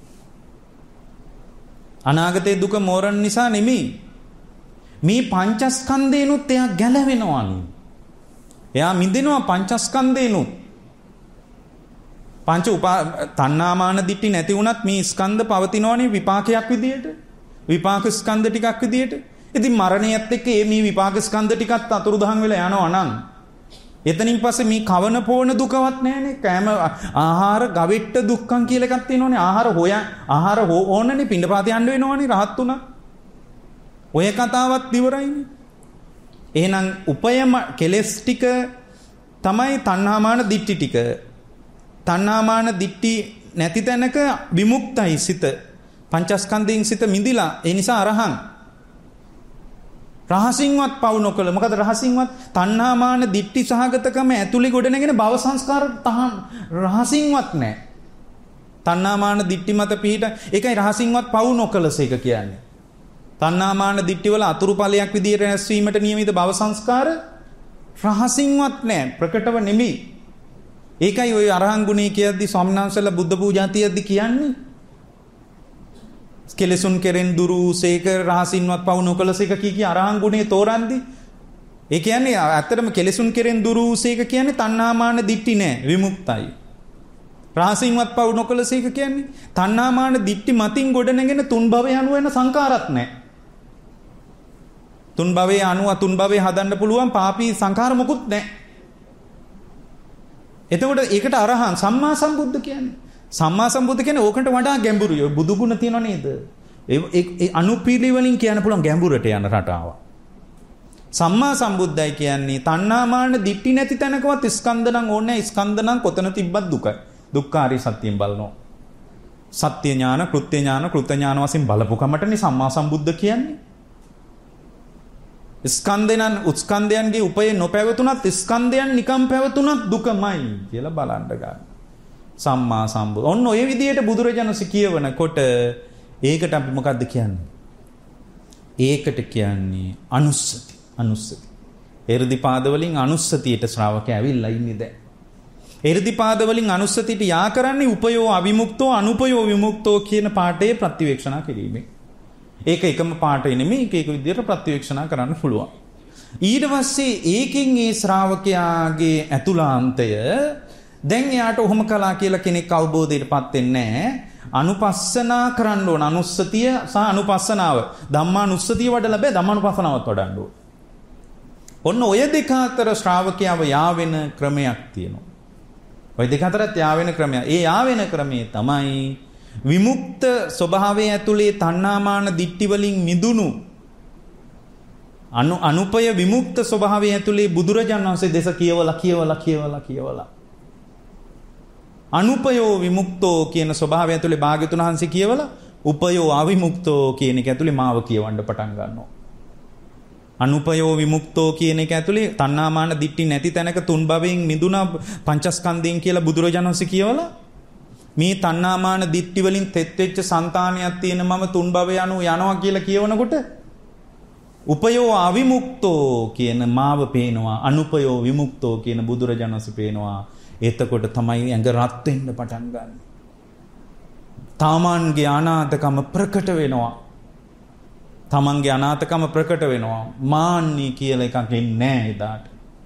අනාගතයේ දුක මෝරණ නිසා නෙමෙයි. මේ පංචස්කන්ධේනුත් එයා ගැලවෙනවා. එයා මිදෙනවා පංචස්කන්ධේනුත්. තණ්හාමාන දිට්ඨි නැති වුණත් මේ ස්කන්ධ පවතිනවනේ විපාකයක් විදියට. විපාක ස්කන්ධ ටිකක් විදියට. ඉතින් මරණයත් එක්ක මේ විපාක ස්කන්ධ ටිකත් අතුරුදහන් වෙලා යනවා නම් එතනින් පස්සේ මේ කවන පොවන දුකවත් නැහැනේ. කෑම ආහාර ගවෙට්ට දුක්ඛම් කියලා එකක් තියෙනවනේ. ආහාර ඕනනේ පින්ඩපාත යන්න වෙනවනේ රහත් උනා. ඔය කතාවත් ඉවරයිනේ. එහෙනම් උපයම කෙලස් ටික තමයි තණ්හාමාන දිට්ඨි ටික. තණ්හාමාන දිට්ඨි නැති තැනක විමුක්තයි සිත. පංචස්කන්ධයෙන් සිත මිදිලා. ඒ නිසා අරහං. රහසින්වත් පවු නොකළ. මොකද රහසින්වත් තණ්හාමාන දිට්ඨි සහගතකම ඇතුලේ ගොඩනගෙන භව සංස්කාර රහසින්වත් නැහැ. තණ්හාමාන දිට්ඨි මත පිහිට ඒකයි රහසින්වත් පවු නොකළසේක කියන්නේ. තණ්හාමාන දිට්ඨි වල අතුරු ඵලයක් විදියට රැස්වීමට නියමිත භව සංස්කාර රහසින්වත් නැහැ. ප්‍රකටව නෙමෙයි. ඒකයි ඔය අරහං ගුණේ කියද්දි ස්වාමීන් වහන්සේලා බුද්ධ පූජා තියද්දි කියන්නේ කෙලෙසුන් කෙරෙන් දුරු සේක රහසින්වත් පවු නොකළසේක කී අරහං ගුණේ තෝරන්දි ඒ කියන්නේ ඇත්තටම කෙලෙසුන් කෙරෙන් දුරු සේක කියන්නේ තණ්හාමාන දිට්ඨි නෑ විමුක්තයි. රහසින්වත් පවු නොකළසේක කියන්නේ තණ්හාමාන දිට්ඨි මතින් ගොඩනගෙන තුන් භවයේ අනුව වෙන සංකාරات නෑ. තුන් භවයේ අනුව තුන් භවයේ හදන්න පුළුවන් පාපී සංකාර මොකුත් නෑ. එතකොට ඒකට අරහං සම්මා සම්බුද්ධ කියන්නේ. සම්මා සම්බුද්ධ කියන්නේ ඕකට වඩා ගැඹුරුයි. ඔය බුදු ගුණ තියෙනව නේද? ඒ අනුපිළිවෙලින් කියන්න පුළුවන් ගැඹුරට යන රටාව. සම්මා සම්බුද්ධයි කියන්නේ තණ්හාමාන දිට්ඨි නැති තැනකවත් ස්කන්ධ නම් ඕනේ. ස්කන්ධ නම් කොතන තිබ්බත් දුකයි. දුක්ඛාරිය සත්‍යයෙන් බලනවා. සත්‍ය ඥාන, කෘත්‍ය ඥාන, කෘත ඥාන වශයෙන් බලපු කමටනේ සම්මා සම්බුද්ධ කියන්නේ. ස්කන්ධයන් උත්ස්කන්ධයන්ගේ උපයේ නොපැවතුනත් ස්කන්ධයන් නිකම් පැවතුනත් දුකමයි කියලා බලන්න ගන්න. සම්මා සම්බුද්ධ. ඔන්න ඔය විදිහට බුදුරජාණන්සේ කියවනකොට ඒකට අපි මොකද්ද කියන්නේ? ඒකට කියන්නේ අනුස්සති. අනුස්සති. එර්ධිපාද වලින් අනුස්සතියට ශ්‍රාවකයා ඇවිල්ලා ඉන්නේ දැන්. එර්ධිපාද වලින් අනුස්සතියට යා කරන්නේ උපයෝ අවිමුක්තෝ අනුපයෝ විමුක්තෝ කියන පාඩේ ප්‍රතිවේක්ෂණ කිරීමේ. ඒක එකම පාඩේ නෙමෙයි එක විදිහට ප්‍රතිවේක්ෂණ කරන්න පුළුවන්. ඊට පස්සේ ඒකෙන් ඒ ශ්‍රාවකයාගේ ඇතුළාන්තය දැන් එයාට ඔහොම කළා කියලා කෙනෙක් අවබෝධයටපත් වෙන්නේ නැහැ. අනුපස්සනා කරන්න ඕන. අනුස්සතිය සහ අනුපස්සනාව. ධම්මානුස්සතිය වඩලා බෑ ධම්මානුපස්සනාවත් වඩන්න ඕන. ඔන්න ඔය දෙක අතර ශ්‍රාවකයාව යාවෙන ක්‍රමයක් තියෙනවා. ඔය දෙක අතරත් යාවෙන ක්‍රමයක්. ඒ යාවෙන ක්‍රමයේ තමයි විමුක්ත ස්වභාවයේ ඇතුලේ තණ්හාමාන දිට්ඨි වලින් මිදුණු අනුපය විමුක්ත ස්වභාවයේ ඇතුලේ බුදුරජාණන් වහන්සේ දේශ කියවලා අනුපයෝ විමුක්තෝ කියන ස්වභාවය ඇතුලේ භාග්‍යතුන් වහන්සේ කියවලා උපයෝ අවිමුක්තෝ කියන එක ඇතුලේ මාව කියවන්න පටන් ගන්නවා. අනුපයෝ විමුක්තෝ කියන එක ඇතුලේ තණ්හාමාන දිට්ඨි නැති තැනක තුන් භවයෙන් මිදුණා පංචස්කන්ධයෙන් කියලා බුදුරජාණන් වහන්සේ කියවලා මේ තණ්හාමාන දිට්ඨි වලින් තෙත් වෙච්ච సంతානයක් තියෙන මම තුන් භවය අනුව යනවා කියලා කියවනකොට උපයෝ අවිමුක්තෝ කියන මාව පේනවා. අනුපයෝ විමුක්තෝ කියන බුදුරජාණන් වහන්සේ පේනවා. එතකොට තමයි ඇඟ රත් වෙන්න පටන් ගන්න. තමන්ගේ අනාථකම ප්‍රකට වෙනවා. තමන්ගේ අනාථකම ප්‍රකට වෙනවා. මාන්නී කියලා එකක් එන්නේ නැහැ එදාට.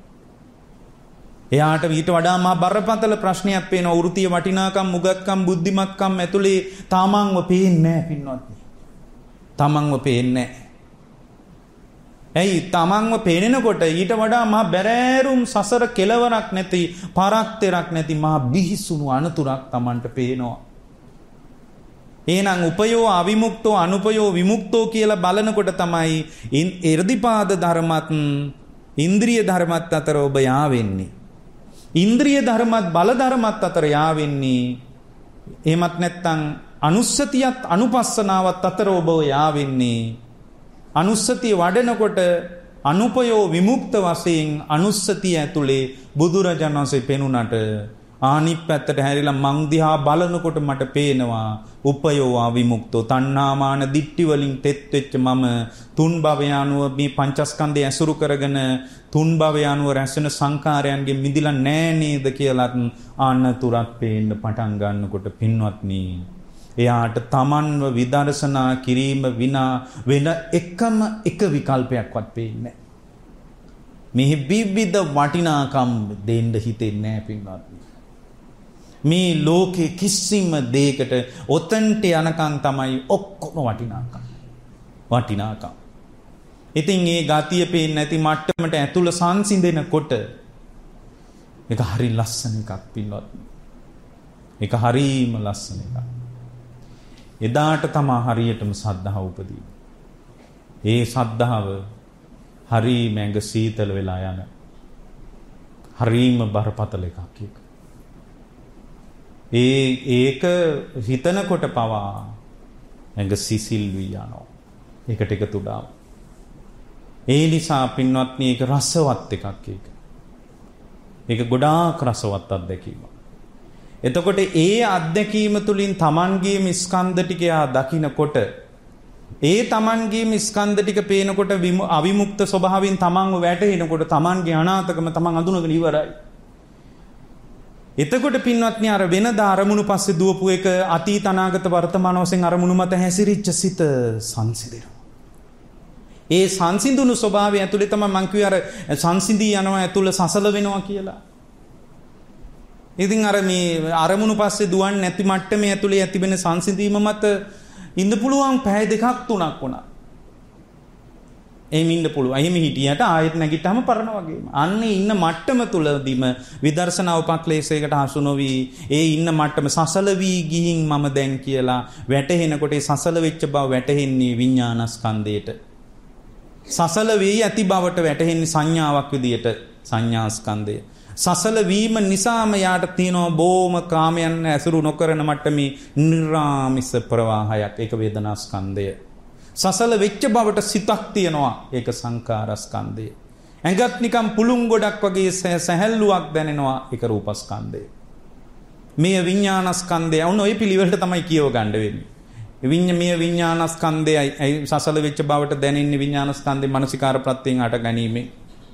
එයාට ඊට වඩා මා බරපතල ප්‍රශ්නයක් පේනවා. වෘත්තීය වටිනාකම්, මුගත්කම්, බුද්ධිමත්කම් ඇතුලේ තමන්ව පේන්නේ නැහැ පින්වත්නි. තමන්ව පේන්නේ නැහැ. ඇයි තමන්ව පේනකොට ඊට වඩා මා බැරෑරුම් සසර කෙලවරක් නැති පරක්තරක් නැති මා බිහිසුණු අනතුරක් තමන්ට පේනවා. එහෙනම් උපයෝ අවිමුක්තෝ අනුපයෝ විමුක්තෝ කියලා බලනකොට තමයි එර්ධිපාද ධර්මත් ඉන්ද්‍රිය ධර්මත් අතර ඔබ යාවෙන්නේ. ඉන්ද්‍රිය ධර්මත් බල ධර්මත් අතර යාවෙන්නේ. එහෙමත් නැත්නම් අනුස්සතියත් අනුපස්සනාවත් අතර ඔබ යාවෙන්නේ. අනුස්සතිය වඩනකොට අනුපයෝ විමුක්ත වශයෙන් අනුස්සතිය ඇතුලේ බුදුරජාණන් වහන්සේ පෙනුනට ආනිත් පැත්තට හැරිලා මං දිහා බලනකොට මට පේනවා උපයෝ විමුක්තෝ තණ්හාමාන දිට්ඨි වලින් තෙත් වෙච්ච මම තුන් භවය අනුව මේ පංචස්කන්ධය ඇසුරු කරගෙන තුන් භවය අනුව රැසෙන සංකාරයන්ගෙන් මිදිලා නෑ නේද කියලාත් ආනතුරක් පේන්න පටන් ගන්නකොට පින්වත්නි එයාට තමන්ව විදර්ශනා කිරීම විනා වෙන එකම එක විකල්පයක්වත් පේන්නේ නැහැ. මේ විවිධ වටිනාකම් දෙන්න හිතෙන්නේ නැහැ පින්වත්නි. මේ ලෝකේ කිසිම දෙයකට ඔතන්ට යනකම් තමයි ඔක්කොම වටිනාකම්. ඉතින් මේ ගතිය පේන්නේ නැති මට්ටමට ඇතුළ සංසිඳෙනකොට ඒක හරි ලස්සන එකක් පින්වත්නි. ඒක හරිම ලස්සන එකක්. එදාට තමයි හරියටම සද්ධාව උපදී. ඒ සද්ධාව හරි මඟ සීතල වෙලා යන හරිම බරපතල එකක් ඒක. ඒක හිතනකොට පවා මඟ සිසිල් වී යනවා. ඒකට එකතු දාව. ඒ නිසා පින්වත්නි ඒක රසවත් එකක් ඒක. ඒක ගොඩාක් රසවත් අත්දැකීමක්. එතකොට ඒ අත්දැකීම තුළින් තමන්ගේම ස්කන්ධ ටික දකින්නකොට ඒ තමන්ගේම ස්කන්ධ ටික පේනකොට අවිමුක්ත ස්වභාවයෙන් තමන්ව වැටෙනකොට තමන්ගේ අනාථකම තමන් අඳුනගෙන ඉවරයි. එතකොට පින්වත්නි අර වෙනදා අරමුණු පස්සේ දුවපු එක අතීත අනාගත වර්තමාන වශයෙන් අරමුණු මත හැසිරිච්ච සිත සංසිඳෙනවා. ඒ සංසිඳුණු ස්වභාවය ඇතුලේ තමයි මං කිව්වේ අර සංසිඳී යනවා ඇතුළ සසල වෙනවා කියලා. ඉතින් අර මේ අරමුණු පස්සේ දුවන්නේ නැති මට්ටමේ ඇතුලේ ඇතිවෙන සංසිඳීම මත ඉන්න පුළුවන් පැය දෙකක් තුනක් වුණා. එහෙම ඉන්න පුළුවන්. එහෙම හිටියට ආයෙත් නැගිට්ටාම පරණ වගේම. අන්නේ ඉන්න මට්ටම තුලදීම විදර්ශනා උපක්ලේශයකට හසු නොවි ඒ ඉන්න මට්ටම සසල වී ගිහින් මම දැන් කියලා වැටහෙනකොට ඒ සසල වෙච්ච බව වැටහෙන්නේ විඥානස්කන්ධයට. සසල වී ඇති බවට වැටහෙන්නේ සංඥාවක් විදියට සංඥාස්කන්ධය. සසල වීම නිසාම යාට තියෙනවා බොහොම කාමයන් ඇසුරු නොකරන මට්ටමේ නිර්ාමිස ප්‍රවාහයක්. ඒක වේදනාස්කන්ධය. සසල වෙච්ච බවට සිතක් තියෙනවා. ඒක සංකාරස්කන්ධය. ඇඟත් නිකම් පුළුන් ගොඩක් වගේ සැහැල්ලුවක් දැනෙනවා. ඒක රූපස්කන්ධය. මේ විඥානස්කන්ධය වුණ ඔය පිළිවෙලට තමයි කියව ගන්න වෙන්නේ. මේ විඥානස්කන්ධයයි සසල වෙච්ච බවට දැනෙන්නේ විඥානස්කන්ධේ මනසිකාර ප්‍රත්‍යයෙන් අට ගැනීමෙන්.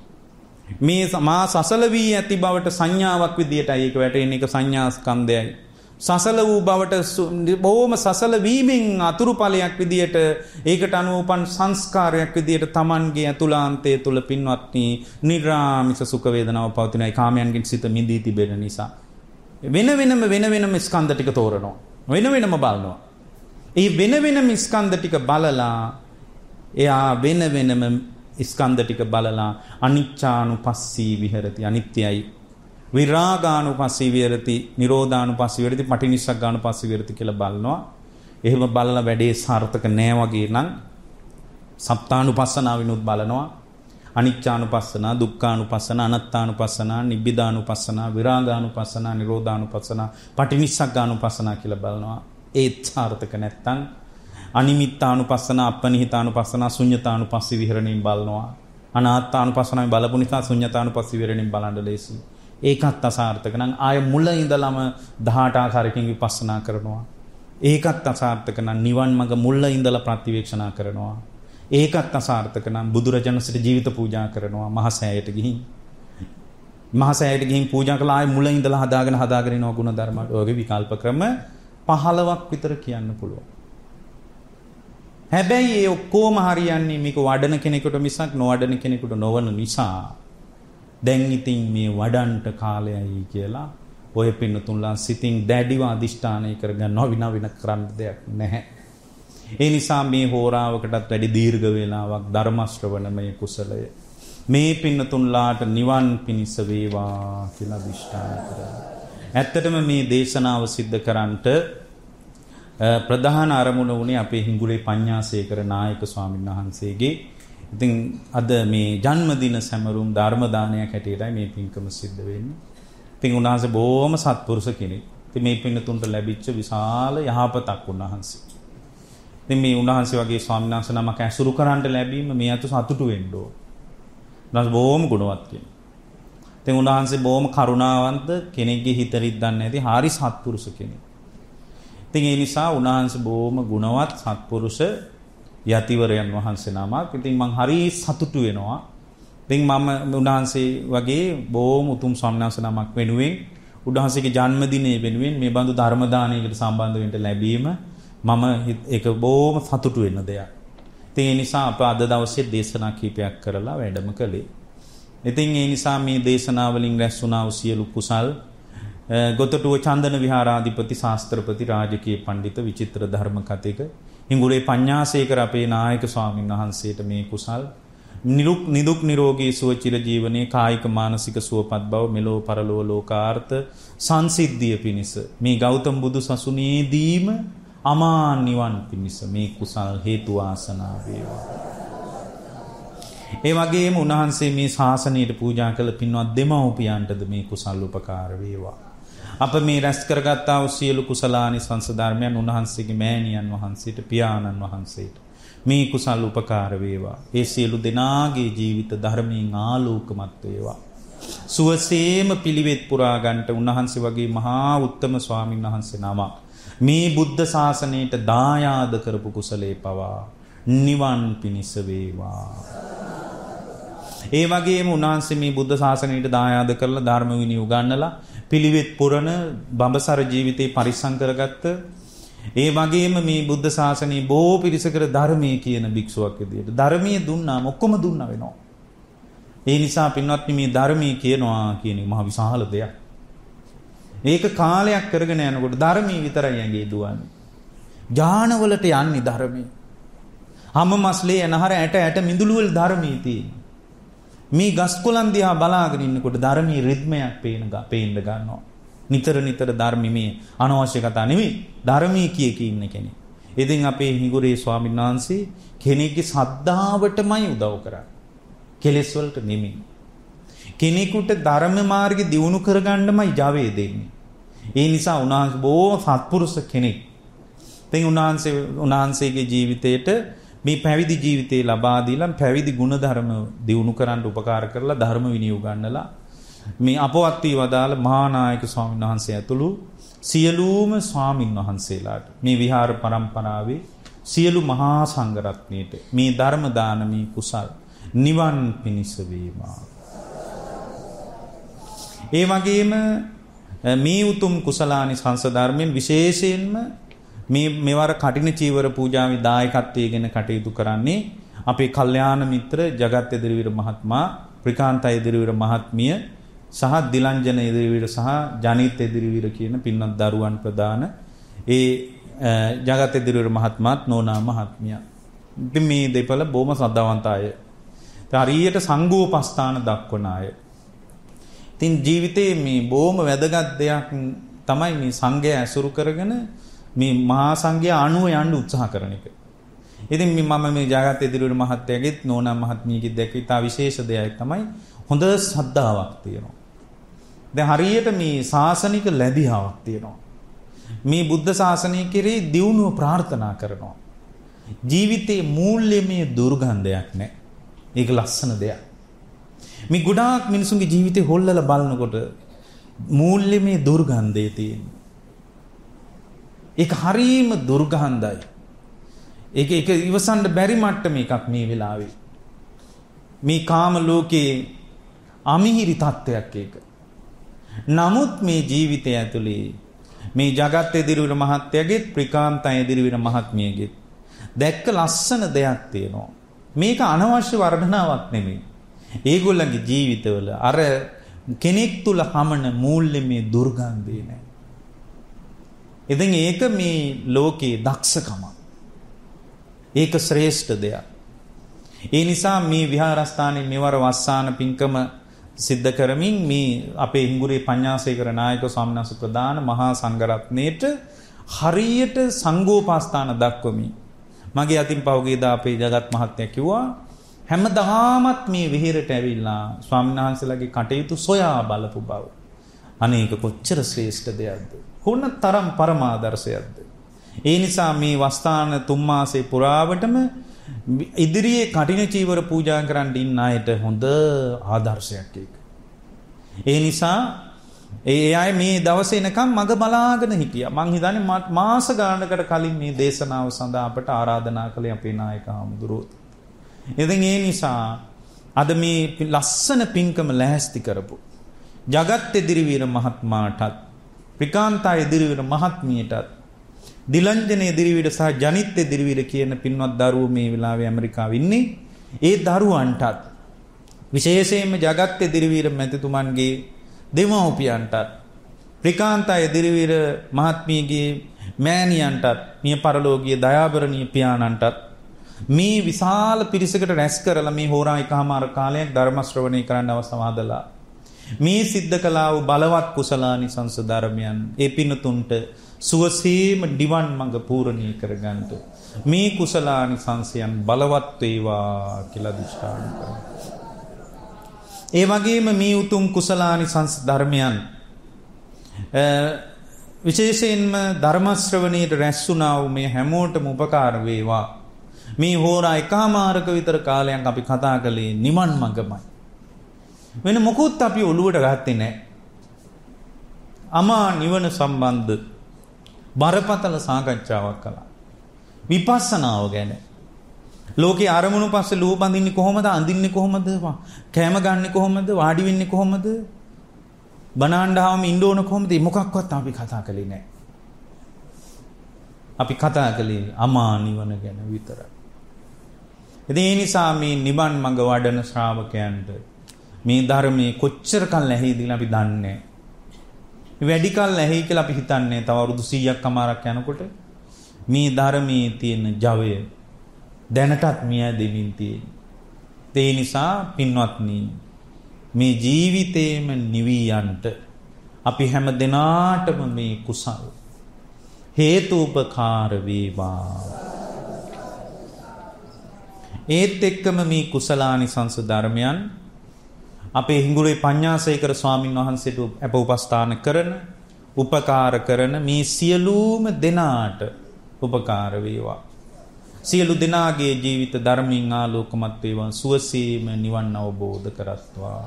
මේ මා සසල වී ඇති බවට සංඥාවක් විදියටයි ඒක වැටෙන්නේ. ඒක සංඥාස්කන්ධයයි. සසල වූ බවට බොහොම සසල වීමෙන් අතුරු ඵලයක් විදියට ඒකට අනුපන් සංස්කාරයක් විදියට Tamanගේ අතුලාන්තයේ තුල පින්වත්නි නිර්ාමිස සුඛ වේදනාව පවතිනයි කාමයන්ගෙන් සිත මිදී තිබෙන නිසා වෙන වෙනම ස්කන්ධ ටික තෝරනවා. වෙන වෙනම බලනවා. ඒ වෙන වෙනම ස්කන්ධ ටික බලලා එයා වෙන වෙනම ස්කන්ධ ටික බලලා අනිච්චානුපස්සී විහෙරති. අනිත්‍යයි. විරාගානුපස්සී විහෙරති. නිරෝධානුපස්සී විහෙරති. පටිනිස්සග්ගානුපස්සී විහෙරති කියලා බලනවා. එහෙම බලලා වැඩේ සාර්ථක නෑ වගේ නම් සප්තානුපස්සනාවිනුත් බලනවා. අනිච්චානුපස්සනා, දුක්ඛානුපස්සනා, අනාත්තානුපස්සනා, නිබ්බිදානුපස්සනා, විරාගානුපස්සනා, නිරෝධානුපස්සනා, පටිනිස්සග්ගානුපස්සනා කියලා බලනවා. ඒත් සාර්ථක නැත්තම් අනිමිත්තානුපස්සනා, අපනිහිතානුපස්සනා, ශුන්‍යතානුපස්සී විහරණයෙන් බලනවා. අනාත්තානුපස්සනාවෙන් බලපු නිසා ශුන්‍යතානුපස්සී විහරණයෙන් බලන්න ලේසි. ඒකත් අසාර්ථක නම් ආය මුල ඉඳලම 18 ආකාරයකින් විපස්සනා කරනවා. ඒකත් අසාර්ථක නම් නිවන් මඟ මුල ඉඳලා ප්‍රතිවේක්ෂණා කරනවා. ඒකත් අසාර්ථක නම් බුදුරජාණන්සේට ජීවිත පූජා කරනවා. මහසෑයට ගිහින් පූජා කළා. ආය මුල ඉඳලා හදාගෙන යනවා ගුණ ධර්ම. ඔයගේ විකල්ප ක්‍රම 15ක් විතර කියන්න පුළුවන්. හැබැයි ඒ ඔක්කොම හරියන්නේ මේක වඩන කෙනෙකුට මිසක් නොවඩන කෙනෙකුට නොවන නිසා දැන් ඉතින් මේ වඩන්ට කාලයයි කියලා ඔය පින්නතුන්ලා සිතින් දැඩිව අදිෂ්ඨානය කරගන්නවා. විනා කරන්න දෙයක් නැහැ. ඒ නිසා මේ හෝරාවකටත් වැඩි දීර්ඝ වේලාවක් ධර්ම ශ්‍රවණමය කුසලය මේ පින්නතුන්ලාට නිවන් පිණිස වේවා කියලා අදිෂ්ඨාන කරා. ඇත්තටම මේ දේශනාව සිද්ධ කරන්නට ප්‍රධාන අරමුණ වුණේ අපේ හිඟුරේ පඤ්ඤාසේකර නායක ස්වාමීන් වහන්සේගේ. ඉතින් අද මේ ජන්මදින සැමරුම් ධර්ම දානයක් හැටියටයි මේ පින්කම සිද්ධ වෙන්නේ. ඉතින් උන්වහන්සේ බොහොම සත්පුරුෂ කෙනෙක්. ඉතින් මේ පින්නතුන්ට ලැබිච්ච විශාල යහපතක් උන්වහන්සේ. ඉතින් මේ උන්වහන්සේ වගේ ස්වාමීන් වහන්සේ නමක් ඇසුරු කරන්න ලැබීම මේ අත සතුටු වෙන්න ඕන. උන්වහන්සේ බොහොම ගුණවත් කෙනෙක්. ඉතින් උන්වහන්සේ බොහොම කරුණාවන්ත කෙනෙක්ගේ හිත රිද්දන්නේ නැති හරි සත්පුරුෂ කෙනෙක්. ඉතින් ඒ නිසා උන්වහන්සේ බොහොම ගුණවත් සත්පුරුෂ යතිවරයන් වහන්සේ නමක්. ඉතින් මං හරි සතුටු වෙනවා. ඉතින් මම උන්වහන්සේ වගේ බොහොම උතුම් ස්වාමීන් වහන්සේ නමක් වෙනුවෙන් උන්වහන්සේගේ ජන්මදිනය වෙනුවෙන් මේ බඳු ධර්ම දානයකට සම්බන්ධ වෙන්න ලැබීම මම ඒක බොහොම සතුටු වෙන දෙයක්. ඉතින් ඒ නිසා අප අද දවසේ දේශනා කීපයක් කරලා වැඩම කළේ. ඉතින් ඒ නිසා මේ දේශනාවලින් රැස් වුණා වූ සියලු කුසල් ගොතටුව චන්දන විහාරාධිපති ශාස්ත්‍රපති රාජකීය පඬිත විචිත්‍ර ධර්ම කතික හිඟුරේ පඤ්ඤාසේකර අපේ නායක ස්වාමීන් වහන්සේට මේ කුසල් නිදුක් නිරෝගී සුව චිර ජීවනයේ කායික මානසික සුවපත් බව මෙලෝ පරලෝ ලෝකාර්ථ සංසිද්ධිය පිණිස මේ ගෞතම බුදු සසුනේදීම අමා නිවන් පිණිස මේ කුසල් හේතු වාසනා වේවා. ඒ වගේම උන්වහන්සේ මේ ශාසනයට පූජා කළ පින්වත් දෙමව්පියන්ටද මේ කුසල් උපකාර වේවා. අප මේ රැස් කරගත්තා වූ සියලු කුසලානිසංස ධර්මයන් උන්වහන්සේගේ මෑණියන් වහන්සේට පියාණන් වහන්සේට මේ කුසල් උපකාර වේවා. ඒ සියලු දෙනාගේ ජීවිත ධර්මයෙන් ආලෝකමත් වේවා. සුවසේම පිළිවෙත් පුරා ගන්නට උන්වහන්සේ වගේ මහා උත්තම ස්වාමීන් වහන්සේ නමක් මේ බුද්ධ ශාසනයට දායාද කරපු කුසලේ පවා නිවන් පිණිස වේවා. ඒ වගේම උන්වහන්සේ මේ බුද්ධ ශාසනයට දායාද කරලා ධර්ම විනය උගන්වලා පිළිවෙත් පුරන බඹසර ජීවිතේ පරිසම් කරගත්ත ඒ වගේම මේ බුද්ධ ශාසනයේ බොහෝ පිරිසකට ධර්මයේ කියන භික්ෂුවක් විදියට ධර්මයේ දුන්නාම ඔක්කොම දුන්නා වෙනවා. ඒ නිසා පින්වත්නි මේ ධර්මයේ කියනවා කියන එක මහ විශාල දෙයක්. මේක කාලයක් කරගෙන යනකොට ධර්මයේ විතරයි ඇඟේ දුවන්නේ. ඥානවලට යන්නේ ධර්මයේ. හැම මස්ලේ එනහර ඇට මිඳුළු වල ධර්මයේ තියෙන්නේ. මේ ගස් කොළන් දිහා බලාගෙන ඉන්නකොට ධර්මයේ රිද්මයක් පේන්න ගන්නවා. නිතර ධර්මයේ අනවශ්‍ය කතා නෙවෙයි ධර්මයේ කිය ඉන්න කෙනෙක්. ඉතින් අපේ හිඟුරේ ස්වාමීන් වහන්සේ කෙනෙක්ගේ ශ්‍රද්ධාවටමයි උදව් කරන්නේ. කෙලෙස් වලට නෙමෙයි. කෙනෙකුට ධර්ම මාර්ගෙ දියුණු කරගන්නමයි ජවය දෙන්නේ. ඒ නිසා උන්වහන්සේ බොහොම සත්පුරුෂ කෙනෙක්. ඉතින් උන්වහන්සේගේ ජීවිතේට මේ පැවිදි ජීවිතේ ලබා දීලා පැවිදි ගුණ ධර්ම දියුණු කරන්න උපකාර කරලා ධර්ම විනය උගන්වලා මේ අපවත් වී වදාළ මහා නායක ස්වාමීන් වහන්සේ ඇතුළු සියලුම ස්වාමින් වහන්සේලාට මේ විහාර පරම්පරාවේ සියලු මහා සංඝරත්නයට මේ ධර්ම දානමේ කුසල් නිවන් පිණිස වේවා. ඒ වගේම මේ උතුම් කුසලානිසංස ධර්මයෙන් විශේෂයෙන්ම මෙවර කටින චීවර පූජාවේ දායකත්වයෙන් කටයුතු කරන්නේ අපේ කල්යාණ මිත්‍ර ජගත් එදිරිවීර මහත්මයා, ප්‍රිකාන්ත එදිරිවීර මහත්මිය සහ දිලංජන එදිරිවීර සහ ජනිත් එදිරිවීර කියන පින්වත් දරුවන් ප්‍රදාන ඒ ජගත් එදිරිවීර මහත්මයාත් නෝනා මහත්මියා. ඉතින් මේ දෙපළ බොහොම ශ්‍රද්ධාවන්ත අය. හරියට සංඝෝපස්ථාන දක්වන අය. ඉතින් ජීවිතේ මේ බොහොම වැදගත් දෙයක් තමයි මේ සංඝය ඇසුරු කරගෙන මේ මහා සංඝයා අනුව යන්න උත්සාහ කරන එක. ඉතින් මම මේ ජගත් එදිරිවීර මහත්තයාගෙත් නෝනා මහත්මියගෙත් දැක්ක ඉතා විශේෂ දෙයක් තමයි හොඳ ශ්‍රද්ධාවක් තියෙනවා. දැන් හරියට මේ ශාසනික ලැබියාවක් තියෙනවා. මේ බුද්ධ ශාසනය කෙරෙහි දියුණුව ප්‍රාර්ථනා කරනවා. ජීවිතේ මූල්‍යමය දුර්ගන්ධයක් නැහැ. ඒක ලස්සන දෙයක්. මේ ගොඩාක් මිනිසුන්ගේ ජීවිතේ හොල්ලලා බලනකොට මූල්‍යමය දුර්ගන්ධය තියෙනවා. ඒක හරීම දුර්ගන්ධයි. ඒක ඉවසන්න බැරි මට්ටම එකක් මේ වෙලාවේ. මේ කාම ලෝකයේ අමිහිරි තත්ත්වයක් ඒක. නමුත් මේ ජීවිතය ඇතුලේ මේ ජගත් එදිරිවීර මහත්තයාගෙත් ප්‍රිකාන්ත එදිරිවීර මහත්මියගෙත් දැක්ක ලස්සන දෙයක් තියෙනවා. මේක අනවශ්‍ය වර්ධනාවක් නෙමෙයි. ඒගොල්ලන්ගේ ජීවිතවල අර කෙනෙක් තුල හමන මූල්‍යමය දුර්ගන්ධය නෑ. ඉතින් ඒක මේ ලෝකේ දක්ෂකම. ඒක ශ්‍රේෂ්ඨ දෙයක්. ඒ නිසා මේ විහාරස්ථානයේ මෙවර වස්සාන පින්කම සිද්ධ කරමින් මේ අපේ හිඟුරේ පඤ්ඤාසේකර නායක ස්වාමීන් වහන්සේ ප්‍රදාන මහා සංඝරත්නයේට හරියට සංඝෝපාස්ථාන දක්වමි. මගේ අතින් පහුගියදා අපේ ජගත් මහත්තයා කිව්වා හැමදාමත් මේ විහෙරට ඇවිල්ලා ස්වාමීන් වහන්සේලාගේ කටයුතු සොයා බලපු බව. අනේක කොච්චර ශ්‍රේෂ්ඨ දෙයක්ද. කොන තරම් පරමාදර්ශයක්ද. ඒ නිසා මේ වස්ථාන 3 මාසේ පුරාවටම ඉදිරියේ කටින චීවර පූජා කරන්න ඉන්න අයට හොඳ ආදර්ශයක් ඒක. ඒ නිසා ඒ අය මේ දවසේ එනකම් මග බලාගෙන හිටියා. මං හිතන්නේ මාස ගානකට කලින් මේ දේශනාව සඳහා අපට ආරාධනා කළේ අපේ නායක හාමුදුරුවෝ. ඉතින් ඒ නිසා අද මේ ලස්සන පින්කම ලෑස්ති කරපු ජගත් එදිරිවීර මහත්මයාටත් ප්‍රිකාන්තා එදිරිවීර මහත්මියටත් දිලංජන එදිරිවීර සහ ජනිත් එදිරිවීර කියන පින්වත් දරුවෝ මේ වෙලාවේ ඇමරිකාවේ ඉන්නේ. ඒ දරුවන්ටත් විශේෂයෙන්ම ජගත් එදිරිවීර මැතිතුමන්ගේ දෙමව්පියන්ටත් ප්‍රිකාන්තා එදිරිවීර මහත්මියගේ මෑණියන්ටත් මිය පරලෝකීය දයාබරණීය පියාණන්ටත් මේ විශාල පිරිසකට රැස් කරලා මේ හෝරා එකමාර කාලයක් ධර්ම ශ්‍රවණය කරන්න අවස්ථාව හදලා මේ සිද්ධ කළා වූ බලවත් කුසලානිසංස ධර්මයන් ඒ පින්තුන්ට සුවසේම දිවන් මඟ පූර්ණී කරගන්නට මේ කුසලානිසංසයන් බලවත් වේවා කියලා දිෂ්ඨාන කරනවා. ඒ වගේම මේ උතුම් කුසලානිසංස ධර්මයන් විශේෂයෙන්ම ධර්ම ශ්‍රවණයට රැස් වුණා වූ මේ හැමෝටම උපකාර වේවා. මේ හෝරා එකමාරක විතර කාලයක් අපි කතා කළේ නිවන් මඟමයි. වෙන මොකුත් අපි ඔළුවට ගත්තේ නැහැ. අමා නිවන සම්බන්ධ බරපතල සාකච්ඡාවක් කළා. විපස්සනාව ගැන. ලෝකේ අරමුණු පස්සේ ලුහ බඳින්නේ කොහොමද? අඳින්නේ කොහොමද? කෑම ගන්නෙ කොහොමද? වාඩි වෙන්නේ කොහොමද? බණාණ්ඩාවම ඉන්න ඕන කොහොමද? මොකක්වත් අපි කතා කළේ නැහැ. අපි කතා කළේ අමා නිවන ගැන විතරයි. ඉතින් ඒ නිසා මේ නිවන් මඟ වඩන ශ්‍රාවකයන්ට මේ ධර්මයේ කොච්චර කල් ඇහිදීලා අපි දන්නේ. වැඩි කල් ඇහි කියලා අපි හිතන්නේ. තව අවුරුදු 100ක් අමාරක් යනකොට මේ ධර්මයේ තියෙන ජවය දැනටත් මිය දෙමින් තියෙන. ඒ නිසා පින්වත්නි මේ ජීවිතේම නිවියන්ට අපි හැම දිනාටම මේ කුසල් හේතුපකාර වේවා. ඒත් එක්කම මේ කුසලානිසංස ධර්මයන් අපේ හිඟුරේ පඤ්ඤාසේකර ස්වාමින් වහන්සේට අප උපස්ථාන කරන උපකාර කරන මේ සියලුම දෙනාට උපකාර වේවා. සියලු දෙනාගේ ජීවිත ධර්මයෙන් ආලෝකමත් වේවා. සුවසේම නිවන් අවබෝධ කරත්වා.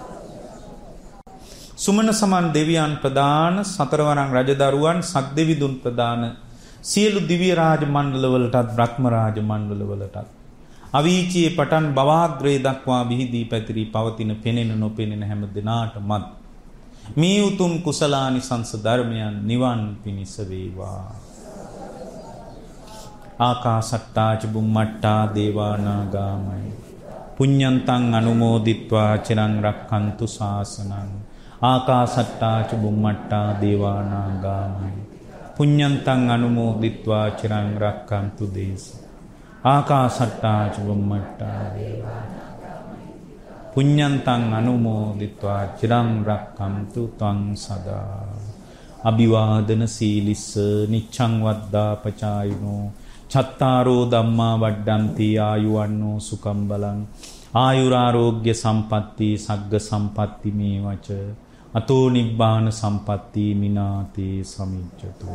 සුමන සමන් දෙවියන් ප්‍රදාන සතරවරන් රජදරුවන් සක්දෙවිඳුන් ප්‍රදාන සියලු දිව්‍ය රාජ මණ්ඩල වලටත් බ්‍රහ්ම රාජ මණ්ඩල වලටත් අවීචියේ පටන් බවාග්‍රේ දක්වා විහිදී පැතිරී පවතින පෙනෙන නොපෙනෙන හැම දිනාටමත් මේ උතුම් කුසලානිසංස ධර්මයන් නිවන් පිණිස වේවා. ආකාසට්ටා ච බුම්මට්ටා දේවා නාග පුඤ්ඤන්තං අනුමෝදිත්වා චිරං රක්ඛන්තු ශාසනං. ආකාසට්ටා ච බුම්මට්ටා දේවා නාග පුඤ්ඤන්තං අනුමෝදිත්වා චිරං රක්ඛන්තු දේශ. ආකාසට්ටා ච බුම්මට්ටා දේවා පුඤ්ඤන්තං අනුමෝදිත්වා චිරං රක්ඛන්තු ත්වං සදා. අභිවාදන සීලිස්ස නිච්ඡං වද්දා පචායිනෝ චත්තාරෝ ධම්මා වඩ්ඩಂತಿ ආයුවන්නෝ සුඛං බලං ආයුරාෝග්‍ය සම්පatti සග්ග සම්පatti මේවච අතෝ නිබ්බාන සම්පatti මිනාතේ සමිච්ඡතු.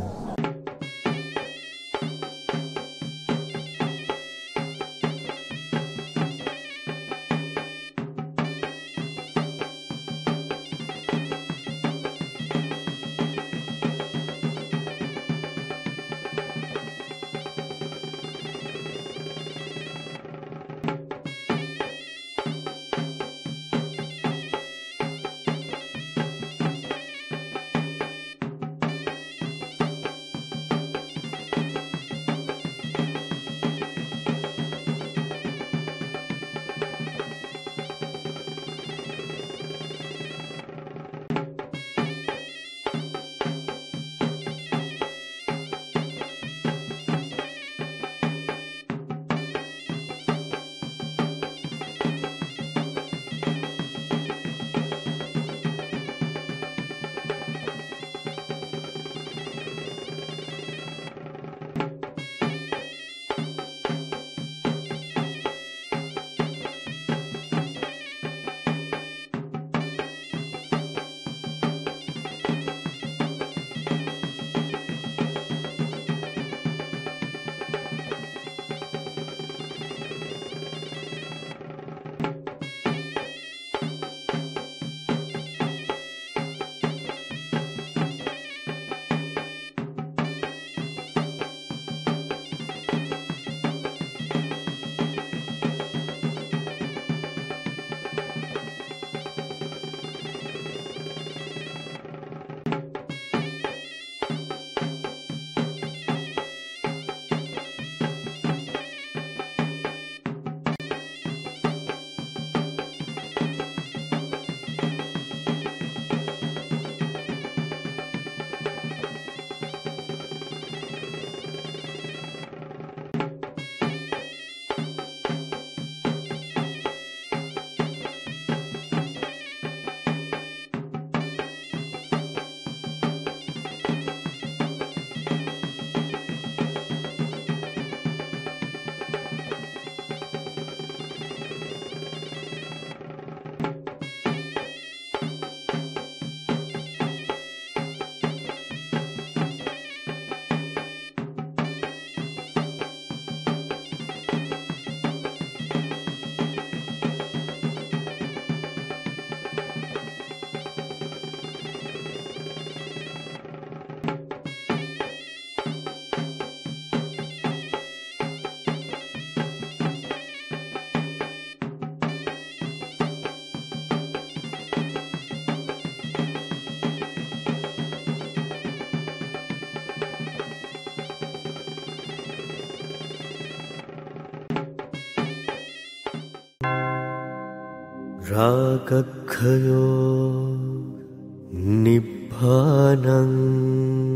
රාගක්ඛයෝ නිබ්බානං